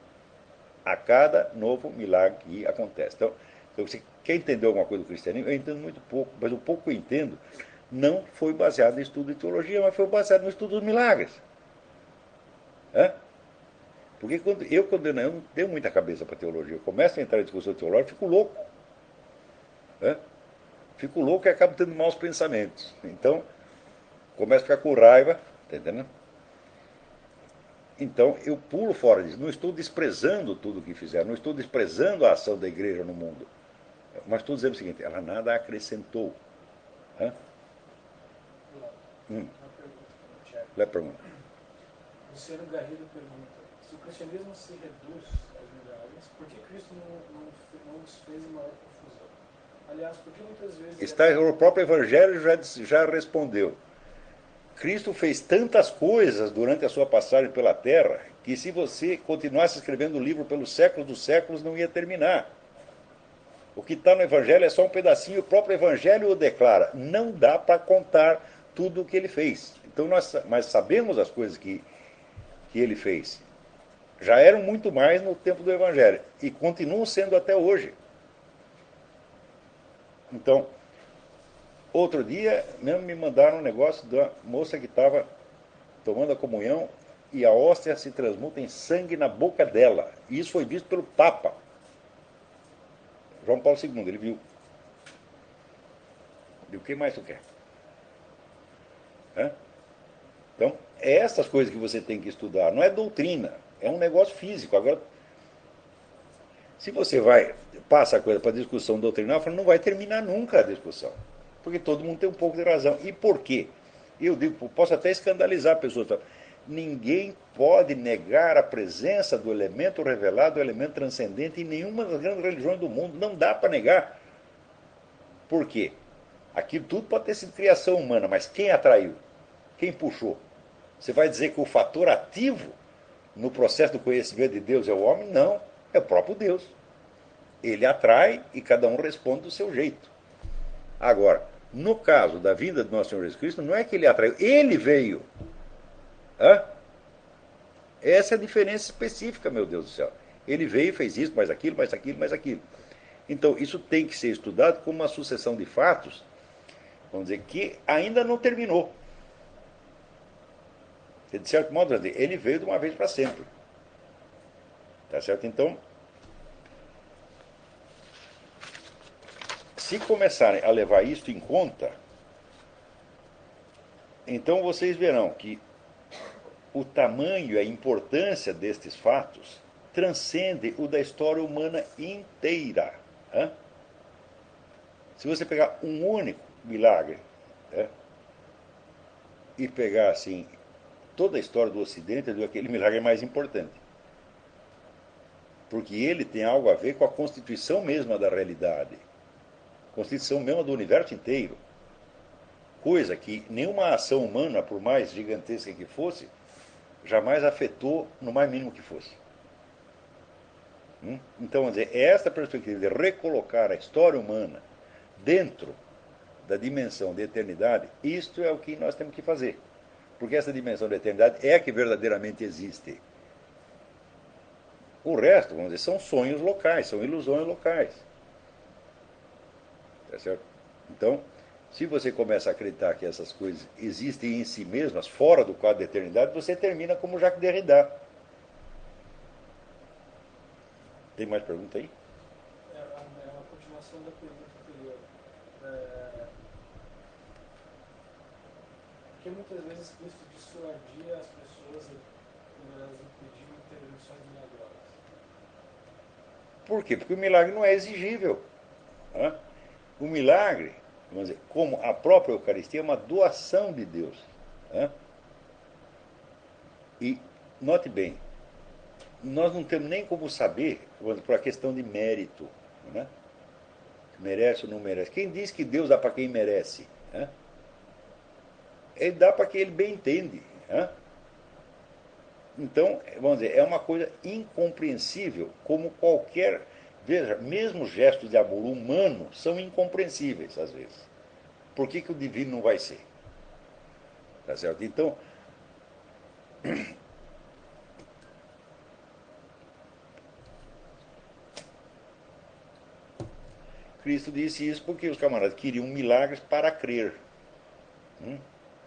a cada novo milagre que acontece. Então, se você quer entender alguma coisa do cristianismo, eu entendo muito pouco, mas o pouco que eu entendo não foi baseado em estudo de teologia, mas foi baseado no estudo dos milagres. É? Porque quando, eu, quando eu não tenho muita cabeça para teologia, eu começo a entrar em discussão teológica, fico louco. Né? Fico louco e acabo tendo maus pensamentos. Então, começo a ficar com raiva, tá entendendo? Então, eu pulo fora disso. Não estou desprezando tudo o que fizeram, não estou desprezando a ação da igreja no mundo. Mas estou dizendo o seguinte, ela nada acrescentou. Hã? Hum. Lê a pergunta. Luciano Garrido pergunta, se o cristianismo se reduz aos milagres, por que Cristo não, não, não os fez em maior confusão? Aliás, porque muitas vezes... Está, o próprio Evangelho já, já respondeu. Cristo fez tantas coisas durante a sua passagem pela Terra que se você continuasse escrevendo o livro pelos séculos dos séculos não ia terminar. O que está no Evangelho é só um pedacinho, o próprio Evangelho o declara. Não dá para contar tudo o que ele fez. Então nós mas sabemos as coisas que, que ele fez. Já eram muito mais no tempo do Evangelho e continuam sendo até hoje. Então, outro dia mesmo me mandaram um negócio da moça que estava tomando a comunhão e a hóstia se transmuta em sangue na boca dela. E isso foi visto pelo Papa. João Paulo segundo, ele viu. E o que mais tu quer? Hã? Então, é essas coisas que você tem que estudar. Não é doutrina, é um negócio físico. Agora, se você vai, passa a coisa para discussão doutrinal, não vai terminar nunca a discussão. Porque todo mundo tem um pouco de razão. E por quê? Eu digo, posso até escandalizar pessoas. Ninguém pode negar a presença do elemento revelado, do elemento transcendente em nenhuma das grandes religiões do mundo. Não dá para negar. Por quê? Aquilo tudo pode ter sido criação humana, mas quem atraiu? Quem puxou? Você vai dizer que o fator ativo no processo do conhecimento de Deus é o homem? Não, é o próprio Deus. Ele atrai e cada um responde do seu jeito. Agora, no caso da vinda do nosso Senhor Jesus Cristo, não é que ele atraiu, ele veio. Hã? Essa é a diferença específica, meu Deus do céu. Ele veio e fez isso, mais aquilo, mais aquilo, mais aquilo. Então, isso tem que ser estudado como uma sucessão de fatos, vamos dizer, que ainda não terminou. De certo modo, ele veio de uma vez para sempre. Tá certo? Então, se começarem a levar isso em conta, então vocês verão que o tamanho e a importância destes fatos transcende o da história humana inteira. Hã? Se você pegar um único milagre, né, e pegar assim toda a história do Ocidente, aquele milagre é mais importante. Porque ele tem algo a ver com a constituição mesma da realidade. Constituição mesma do universo inteiro. Coisa que nenhuma ação humana, por mais gigantesca que fosse, jamais afetou no mais mínimo que fosse. Hum? Então, vamos dizer, esta perspectiva de recolocar a história humana dentro da dimensão de eternidade, isto é o que nós temos que fazer. Porque essa dimensão da eternidade é a que verdadeiramente existe. O resto, vamos dizer, são sonhos locais, são ilusões locais. Tá certo? Então, se você começa a acreditar que essas coisas existem em si mesmas, fora do quadro da eternidade, você termina como Jacques Derrida. Tem mais pergunta aí? É uma continuação da pergunta anterior. É... Porque muitas vezes Cristo dissuadia as pessoas quando elas impediam intervenções milagrosas. Por quê? Porque o milagre não é exigível. Né? O milagre, vamos dizer, como a própria Eucaristia, é uma doação de Deus. Né? E, note bem, nós não temos nem como saber, por a questão de mérito. Né? Merece ou não merece. Quem diz que Deus dá para quem merece? Né? Ele dá para quem ele bem entende. Né? Então, vamos dizer, é uma coisa incompreensível, como qualquer... Veja, mesmo gestos de amor humano são incompreensíveis, às vezes. Por que que o divino não vai ser? Tá certo? Então, Cristo disse isso porque os camaradas queriam milagres para crer. Hum?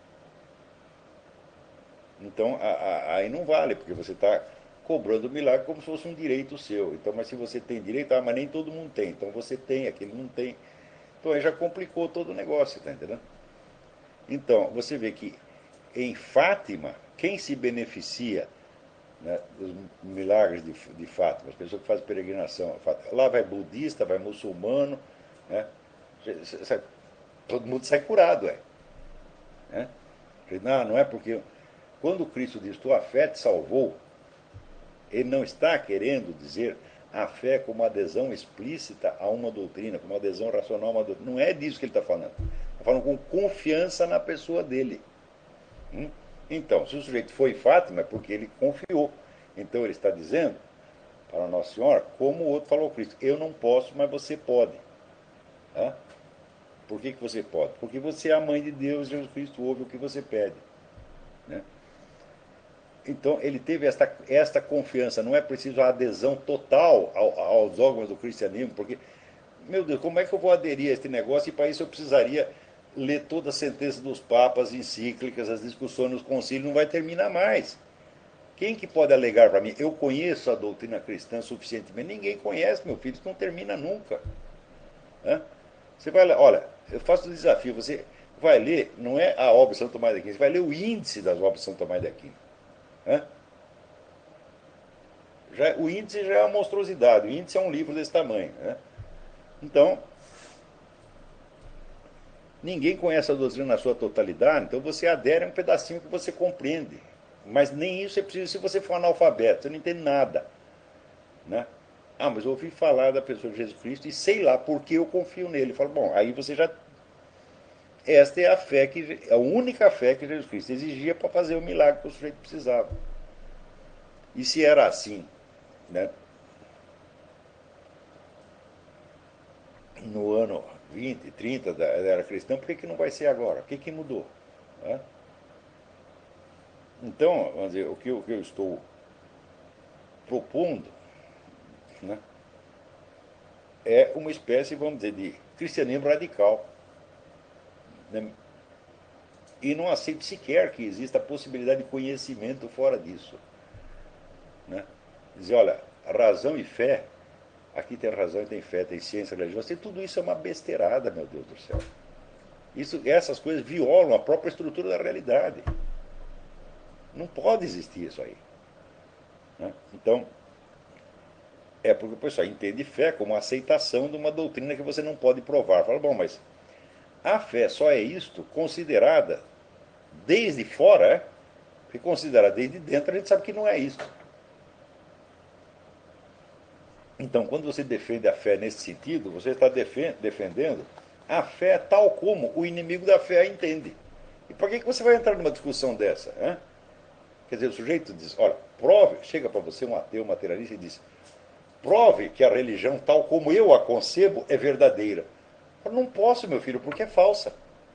Então, a, a, aí não vale, porque você está cobrando o milagre como se fosse um direito seu. Então, mas se você tem direito, ah, mas nem todo mundo tem. Então você tem, aquele não tem. Então aí já complicou todo o negócio, tá entendendo? Então, você vê que em Fátima, quem se beneficia, né, dos milagres de, de Fátima, as pessoas que fazem peregrinação, lá vai budista, vai muçulmano, né, todo mundo sai curado, é. Né? Não, não é porque quando Cristo diz tua fé te salvou, ele não está querendo dizer a fé como adesão explícita a uma doutrina, como adesão racional a uma doutrina. Não é disso que ele está falando. Está falando com confiança na pessoa dele. Hum? Então, se o sujeito foi Fátima, é porque ele confiou. Então ele está dizendo para Nossa Senhora, como o outro falou ao Cristo, eu não posso, mas você pode. Tá? Por que, que você pode? Porque você é a mãe de Deus, Jesus Cristo ouve o que você pede. Né? Então ele teve esta, esta confiança, não é preciso a adesão total ao, aos dogmas do cristianismo, porque, meu Deus, como é que eu vou aderir a este negócio e para isso eu precisaria ler toda a sentença dos papas, encíclicas, as discussões nos concílios, não vai terminar mais. Quem que pode alegar para mim? Eu conheço a doutrina cristã suficientemente. Ninguém conhece, meu filho, isso não termina nunca. Né? Você vai, olha, eu faço o desafio, você vai ler, não é a obra de São Tomás de Aquino, você vai ler o índice das obras de São Tomás de Aquino. Né? Já, o índice já é uma monstruosidade, o índice é um livro desse tamanho. Né? Então, ninguém conhece a doutrina na sua totalidade, então você adere a um pedacinho que você compreende. Mas nem isso é preciso se você for analfabeto, você não entende nada. Né? Ah, mas eu ouvi falar da pessoa de Jesus Cristo e sei lá porque eu confio nele. Falo, bom, aí você já. Esta é a fé que. A única fé que Jesus Cristo exigia para fazer o milagre que o sujeito precisava. E se era assim, né? No ano vinte, trinta da era cristã, por que, que não vai ser agora? O que, que mudou? Né? Então, vamos dizer, o que eu, o que eu estou propondo, né, é uma espécie, vamos dizer, de cristianismo radical. Né? E não aceito sequer que exista a possibilidade de conhecimento fora disso. Né? Dizer, olha, razão e fé, aqui tem razão e tem fé, tem ciência religiosa, e tudo isso é uma besteirada, meu Deus do céu. Isso, essas coisas violam a própria estrutura da realidade. Não pode existir isso aí. Né? Então, é porque o pessoal entende fé como a aceitação de uma doutrina que você não pode provar. Fala, bom, mas a fé só é isto considerada desde fora, é? Porque considerada desde dentro, a gente sabe que não é isso. Então, quando você defende a fé nesse sentido, você está defendendo a fé tal como o inimigo da fé a entende. E por que, que você vai entrar numa discussão dessa? Hein? Quer dizer, o sujeito diz, olha, prove, chega para você um ateu, materialista e diz, prove que a religião tal como eu a concebo é verdadeira. Eu não posso, meu filho, porque é falsa.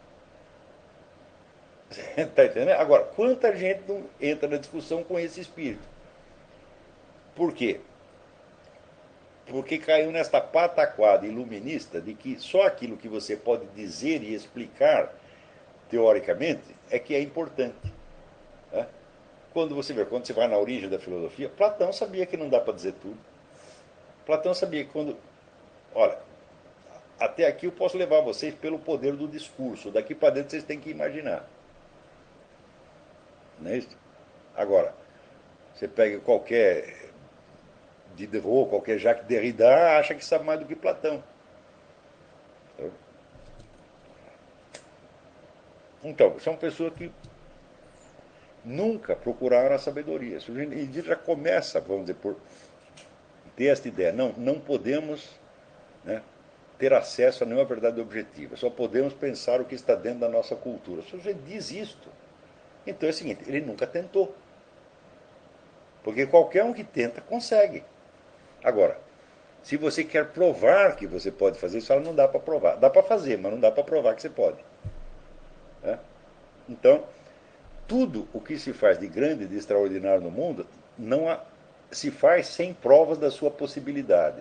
Está entendendo? Agora, quanta gente não entra na discussão com esse espírito? Por quê? Porque caiu nesta pataquada iluminista de que só aquilo que você pode dizer e explicar teoricamente é que é importante. Né? Quando você vê, quando você vai na origem da filosofia, Platão sabia que não dá para dizer tudo. Platão sabia que quando. Olha, até aqui eu posso levar vocês pelo poder do discurso, daqui para dentro vocês têm que imaginar. Não é isso? Agora, você pega qualquer Diderot, qualquer Jacques Derrida, acha que sabe mais do que Platão. Então, são pessoas que nunca procuraram a sabedoria. E já começa, vamos dizer, por ter esta ideia. Não, não podemos, né, ter acesso a nenhuma verdade objetiva. Só podemos pensar o que está dentro da nossa cultura. Se você diz isto, então é o seguinte, ele nunca tentou. Porque qualquer um que tenta, consegue. Agora, se você quer provar que você pode fazer isso, não dá para provar. Dá para fazer, mas não dá para provar que você pode. É? Então, tudo o que se faz de grande e de extraordinário no mundo não há, se faz sem provas da sua possibilidade.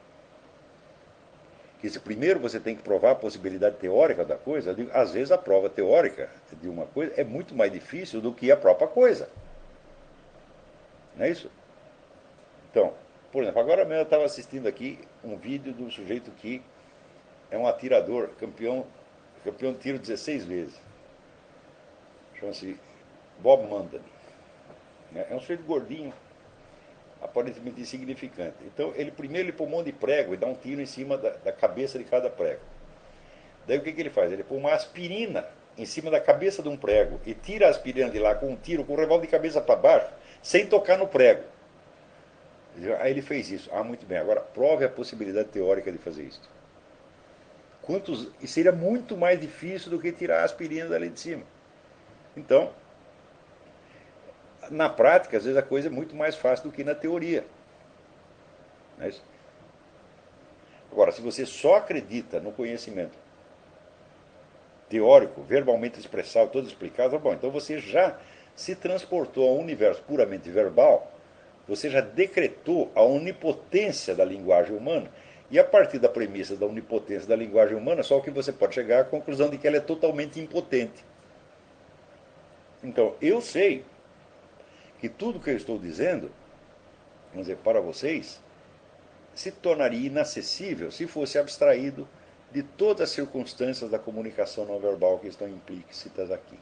Que se primeiro você tem que provar a possibilidade teórica da coisa, eu digo, às vezes a prova teórica de uma coisa é muito mais difícil do que a própria coisa. Não é isso? Então, por exemplo, agora mesmo eu estava assistindo aqui um vídeo de um sujeito que é um atirador, campeão, campeão de tiro dezesseis vezes. Chama-se Bob Mandan. É um sujeito gordinho, aparentemente insignificante. Então, ele primeiro ele põe um monte de prego e dá um tiro em cima da, da cabeça de cada prego. Daí o que, que ele faz? Ele põe uma aspirina em cima da cabeça de um prego e tira a aspirina de lá com um tiro, com o revólver de cabeça para baixo, sem tocar no prego. Aí ele fez isso. Ah, muito bem. Agora prove a possibilidade teórica de fazer isso. Quantos, e seria muito mais difícil do que tirar a aspirina dali de cima. Então, na prática, às vezes a coisa é muito mais fácil do que na teoria. Não é isso? Agora, se você só acredita no conhecimento teórico, verbalmente expressado, todo explicado, bom, então você já se transportou a um universo puramente verbal, você já decretou a onipotência da linguagem humana, e a partir da premissa da onipotência da linguagem humana, só o que você pode chegar à conclusão de que ela é totalmente impotente. Então, eu sei que tudo que eu estou dizendo, vamos dizer, para vocês, se tornaria inacessível se fosse abstraído de todas as circunstâncias da comunicação não verbal que estão implícitas aqui.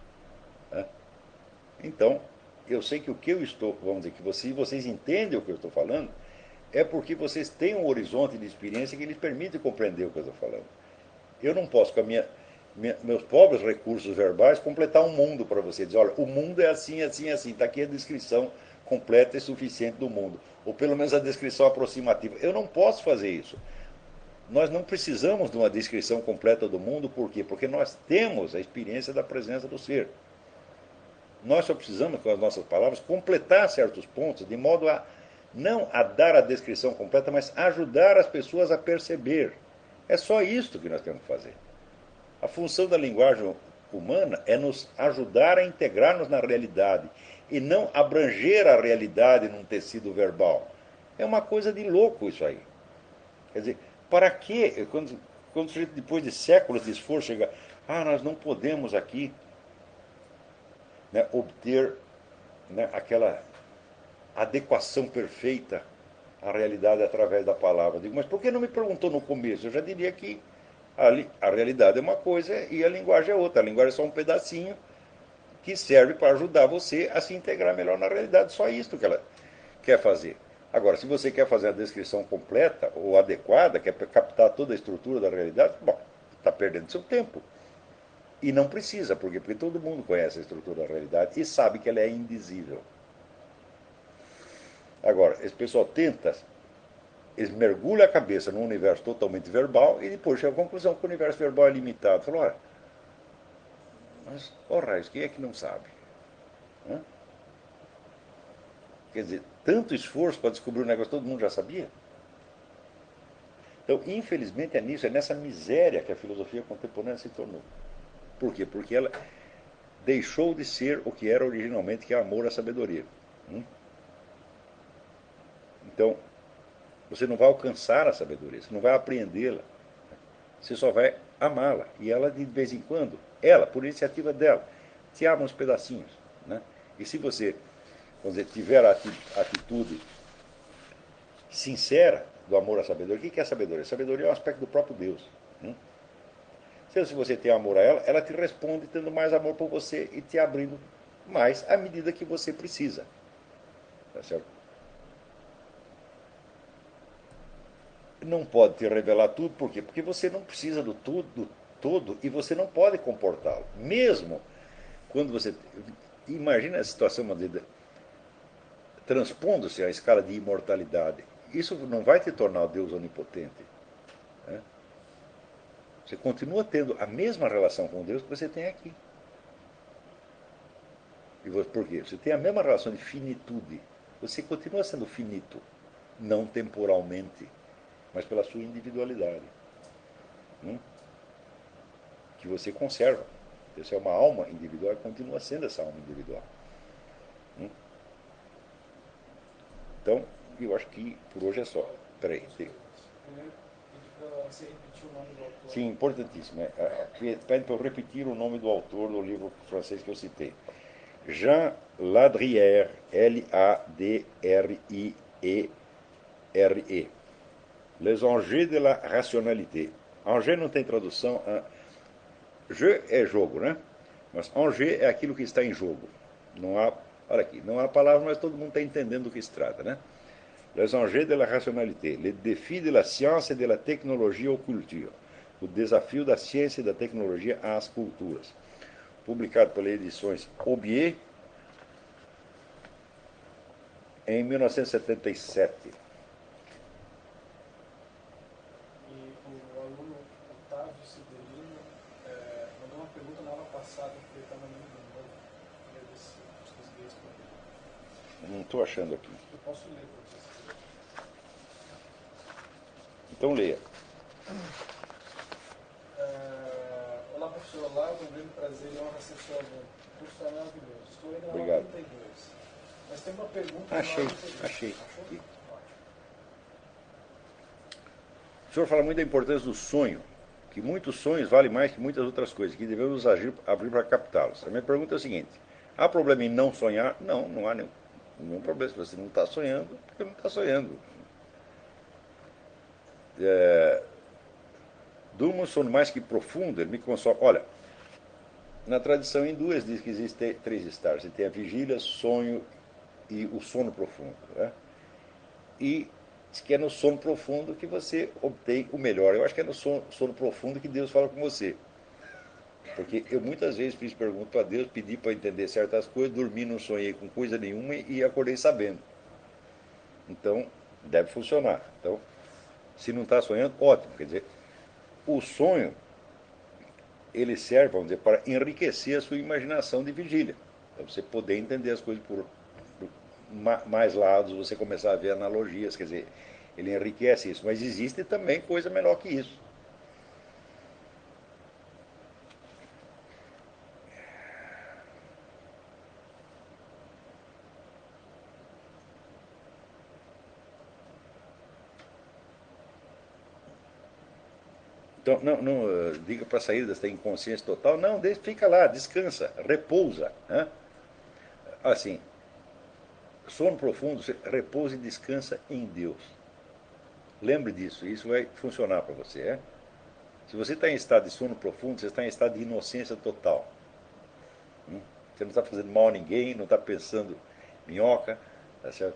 Então, eu sei que o que eu estou, vamos dizer, que vocês, vocês entendem o que eu estou falando, é porque vocês têm um horizonte de experiência que lhes permite compreender o que eu estou falando. Eu não posso, com a minha, minha, meus pobres recursos verbais, completar um mundo para você. Dizer, olha, o mundo é assim, assim, assim. Está aqui a descrição completa e suficiente do mundo. Ou pelo menos a descrição aproximativa. Eu não posso fazer isso. Nós não precisamos de uma descrição completa do mundo, por quê? Porque nós temos a experiência da presença do ser. Nós só precisamos, com as nossas palavras, completar certos pontos, de modo a não a dar a descrição completa, mas ajudar as pessoas a perceber. É só isto que nós temos que fazer. A função da linguagem humana é nos ajudar a integrar-nos na realidade e não abranger a realidade num tecido verbal. É uma coisa de louco isso aí. Quer dizer, para que, quando, quando depois de séculos de esforço chega, ah, nós não podemos aqui, né, obter, né, aquela adequação perfeita à realidade através da palavra. Digo, mas por que não me perguntou no começo? Eu já diria que a, a realidade é uma coisa e a linguagem é outra. A linguagem é só um pedacinho que serve para ajudar você a se integrar melhor na realidade. Só isso que ela quer fazer. Agora, se você quer fazer a descrição completa ou adequada, quer captar toda a estrutura da realidade, bom, está perdendo seu tempo. E não precisa, por quê? Porque todo mundo conhece a estrutura da realidade e sabe que ela é indizível. Agora, esse pessoal tenta, eles mergulham a cabeça num universo totalmente verbal e depois chega à conclusão que o universo verbal é limitado. Falou, olha, mas, oh raios, quem é que não sabe? Hã? Quer dizer, tanto esforço para descobrir um negócio que todo mundo já sabia? Então, infelizmente, é nisso, é nessa miséria que a filosofia contemporânea se tornou. Por quê? Porque ela deixou de ser o que era originalmente, que é amor à sabedoria. Hum? Então, você não vai alcançar a sabedoria, você não vai apreendê-la. Você só vai amá-la. E ela, de vez em quando, ela, por iniciativa dela, te abre uns pedacinhos. Né? E se você, vamos dizer, tiver a atitude sincera do amor à sabedoria, o que é a sabedoria? A sabedoria é um aspecto do próprio Deus. Né? Se você tem amor a ela, ela te responde tendo mais amor por você e te abrindo mais à medida que você precisa. Tá certo? Não pode te revelar tudo, por quê? Porque você não precisa do tudo, do todo, e você não pode comportá-lo. Mesmo quando você. Imagina a situação, transpondo-se à escala de imortalidade. Isso não vai te tornar o Deus onipotente. Né? Você continua tendo a mesma relação com Deus que você tem aqui. E você, por quê? Você tem a mesma relação de finitude. Você continua sendo finito, não temporalmente, mas pela sua individualidade. Hum? Que você conserva. Você é uma alma individual e continua sendo essa alma individual. Hum? Então, eu acho que por hoje é só. Peraí. Tem... Você repetiu o nome do autor? Sim, importantíssimo. Pede para eu repetir o nome do autor do livro francês que eu citei. Jean Ladriere, L A D R I E R E. Les enjeux de la rationalité. Enjeu não tem tradução. Jeu é jogo, né? Mas enjeu é aquilo que está em jogo. Não há, olha aqui, não há palavra, mas todo mundo está entendendo do que se trata, né? Les enjeux de la rationalité, les défis de la science et de la technologie aux cultures. O desafio da ciência e da tecnologia às culturas. Publicado pelas edições Aubier, Em mil novecentos e setenta e sete. E o aluno Otávio Severino é, mandou uma pergunta na aula passada, que ele está mandando de novo. Queria ver se eu consegui responder. Não estou achando aqui. Eu posso ler para vocês. Então leia. É, olá, professor Olavo, um grande prazer e honra ser seu aluno. O curso é maravilhoso. Estou ainda na aula Obrigado. trinta e dois. Mas tem uma pergunta Achei, na aula trinta e dois. achei. Achou? Aqui. Ótimo. O senhor fala muito da importância do sonho, que muitos sonhos valem mais que muitas outras coisas, que devemos agir, abrir para captá-los. A minha pergunta é a seguinte: há problema em não sonhar? Não, não há nenhum, nenhum problema. Se você não está sonhando, porque não está sonhando. É, durmo um sono mais que profundo, ele me consola. Olha, na tradição hindu diz que existem três estágios. Você tem a vigília, sonho e o sono profundo. Né? E diz que é no sono profundo que você obtém o melhor. Eu acho que é no sono, sono profundo que Deus fala com você. Porque eu muitas vezes fiz pergunta a Deus, pedi para entender certas coisas, dormi, não sonhei com coisa nenhuma e acordei sabendo. Então, deve funcionar. Então, se não está sonhando, ótimo. Quer dizer, o sonho, ele serve, vamos dizer, para enriquecer a sua imaginação de vigília. Para você poder entender as coisas por, por mais lados, você começar a ver analogias, quer dizer, ele enriquece isso. Mas existe também coisa menor que isso. Então, não, não uh, diga para sair dessa inconsciência total, não, deixa, fica lá, descansa, repousa. Né? Assim, sono profundo, você repousa e descansa em Deus. Lembre disso, isso vai funcionar para você. É? Se você está em estado de sono profundo, você está em estado de inocência total. Hum? Você não está fazendo mal a ninguém, não está pensando minhoca, tá certo?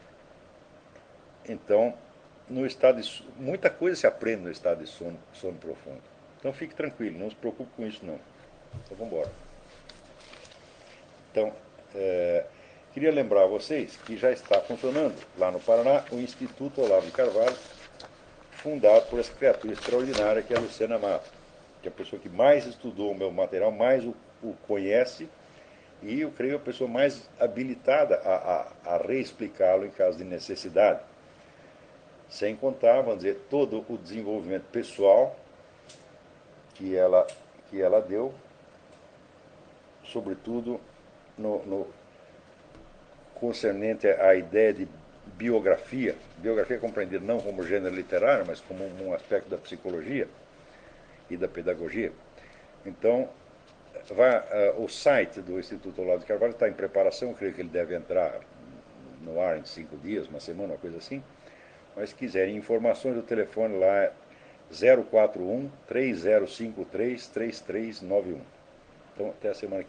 Então, no estado de, muita coisa se aprende no estado de sono, sono profundo. Então fique tranquilo, não se preocupe com isso não. Então vamos embora. Então, é, queria lembrar a vocês que já está funcionando lá no Paraná o Instituto Olavo de Carvalho, fundado por essa criatura extraordinária que é a Luciana Mato, que é a pessoa que mais estudou o meu material, mais o, o conhece e eu creio a pessoa mais habilitada a, a, a reexplicá-lo em caso de necessidade. Sem contar, vamos dizer, todo o desenvolvimento pessoal que ela, que ela deu, sobretudo no, no concernente à ideia de biografia. Biografia é compreendida não como gênero literário, mas como um aspecto da psicologia e da pedagogia. Então, vai, uh, o site do Instituto Olavo de Carvalho está em preparação, creio que ele deve entrar no ar em cinco dias, uma semana, uma coisa assim. Mas se quiserem informações, o telefone lá é zero quatro um, três zero cinco três, três três nove um. Então, até a semana que vem.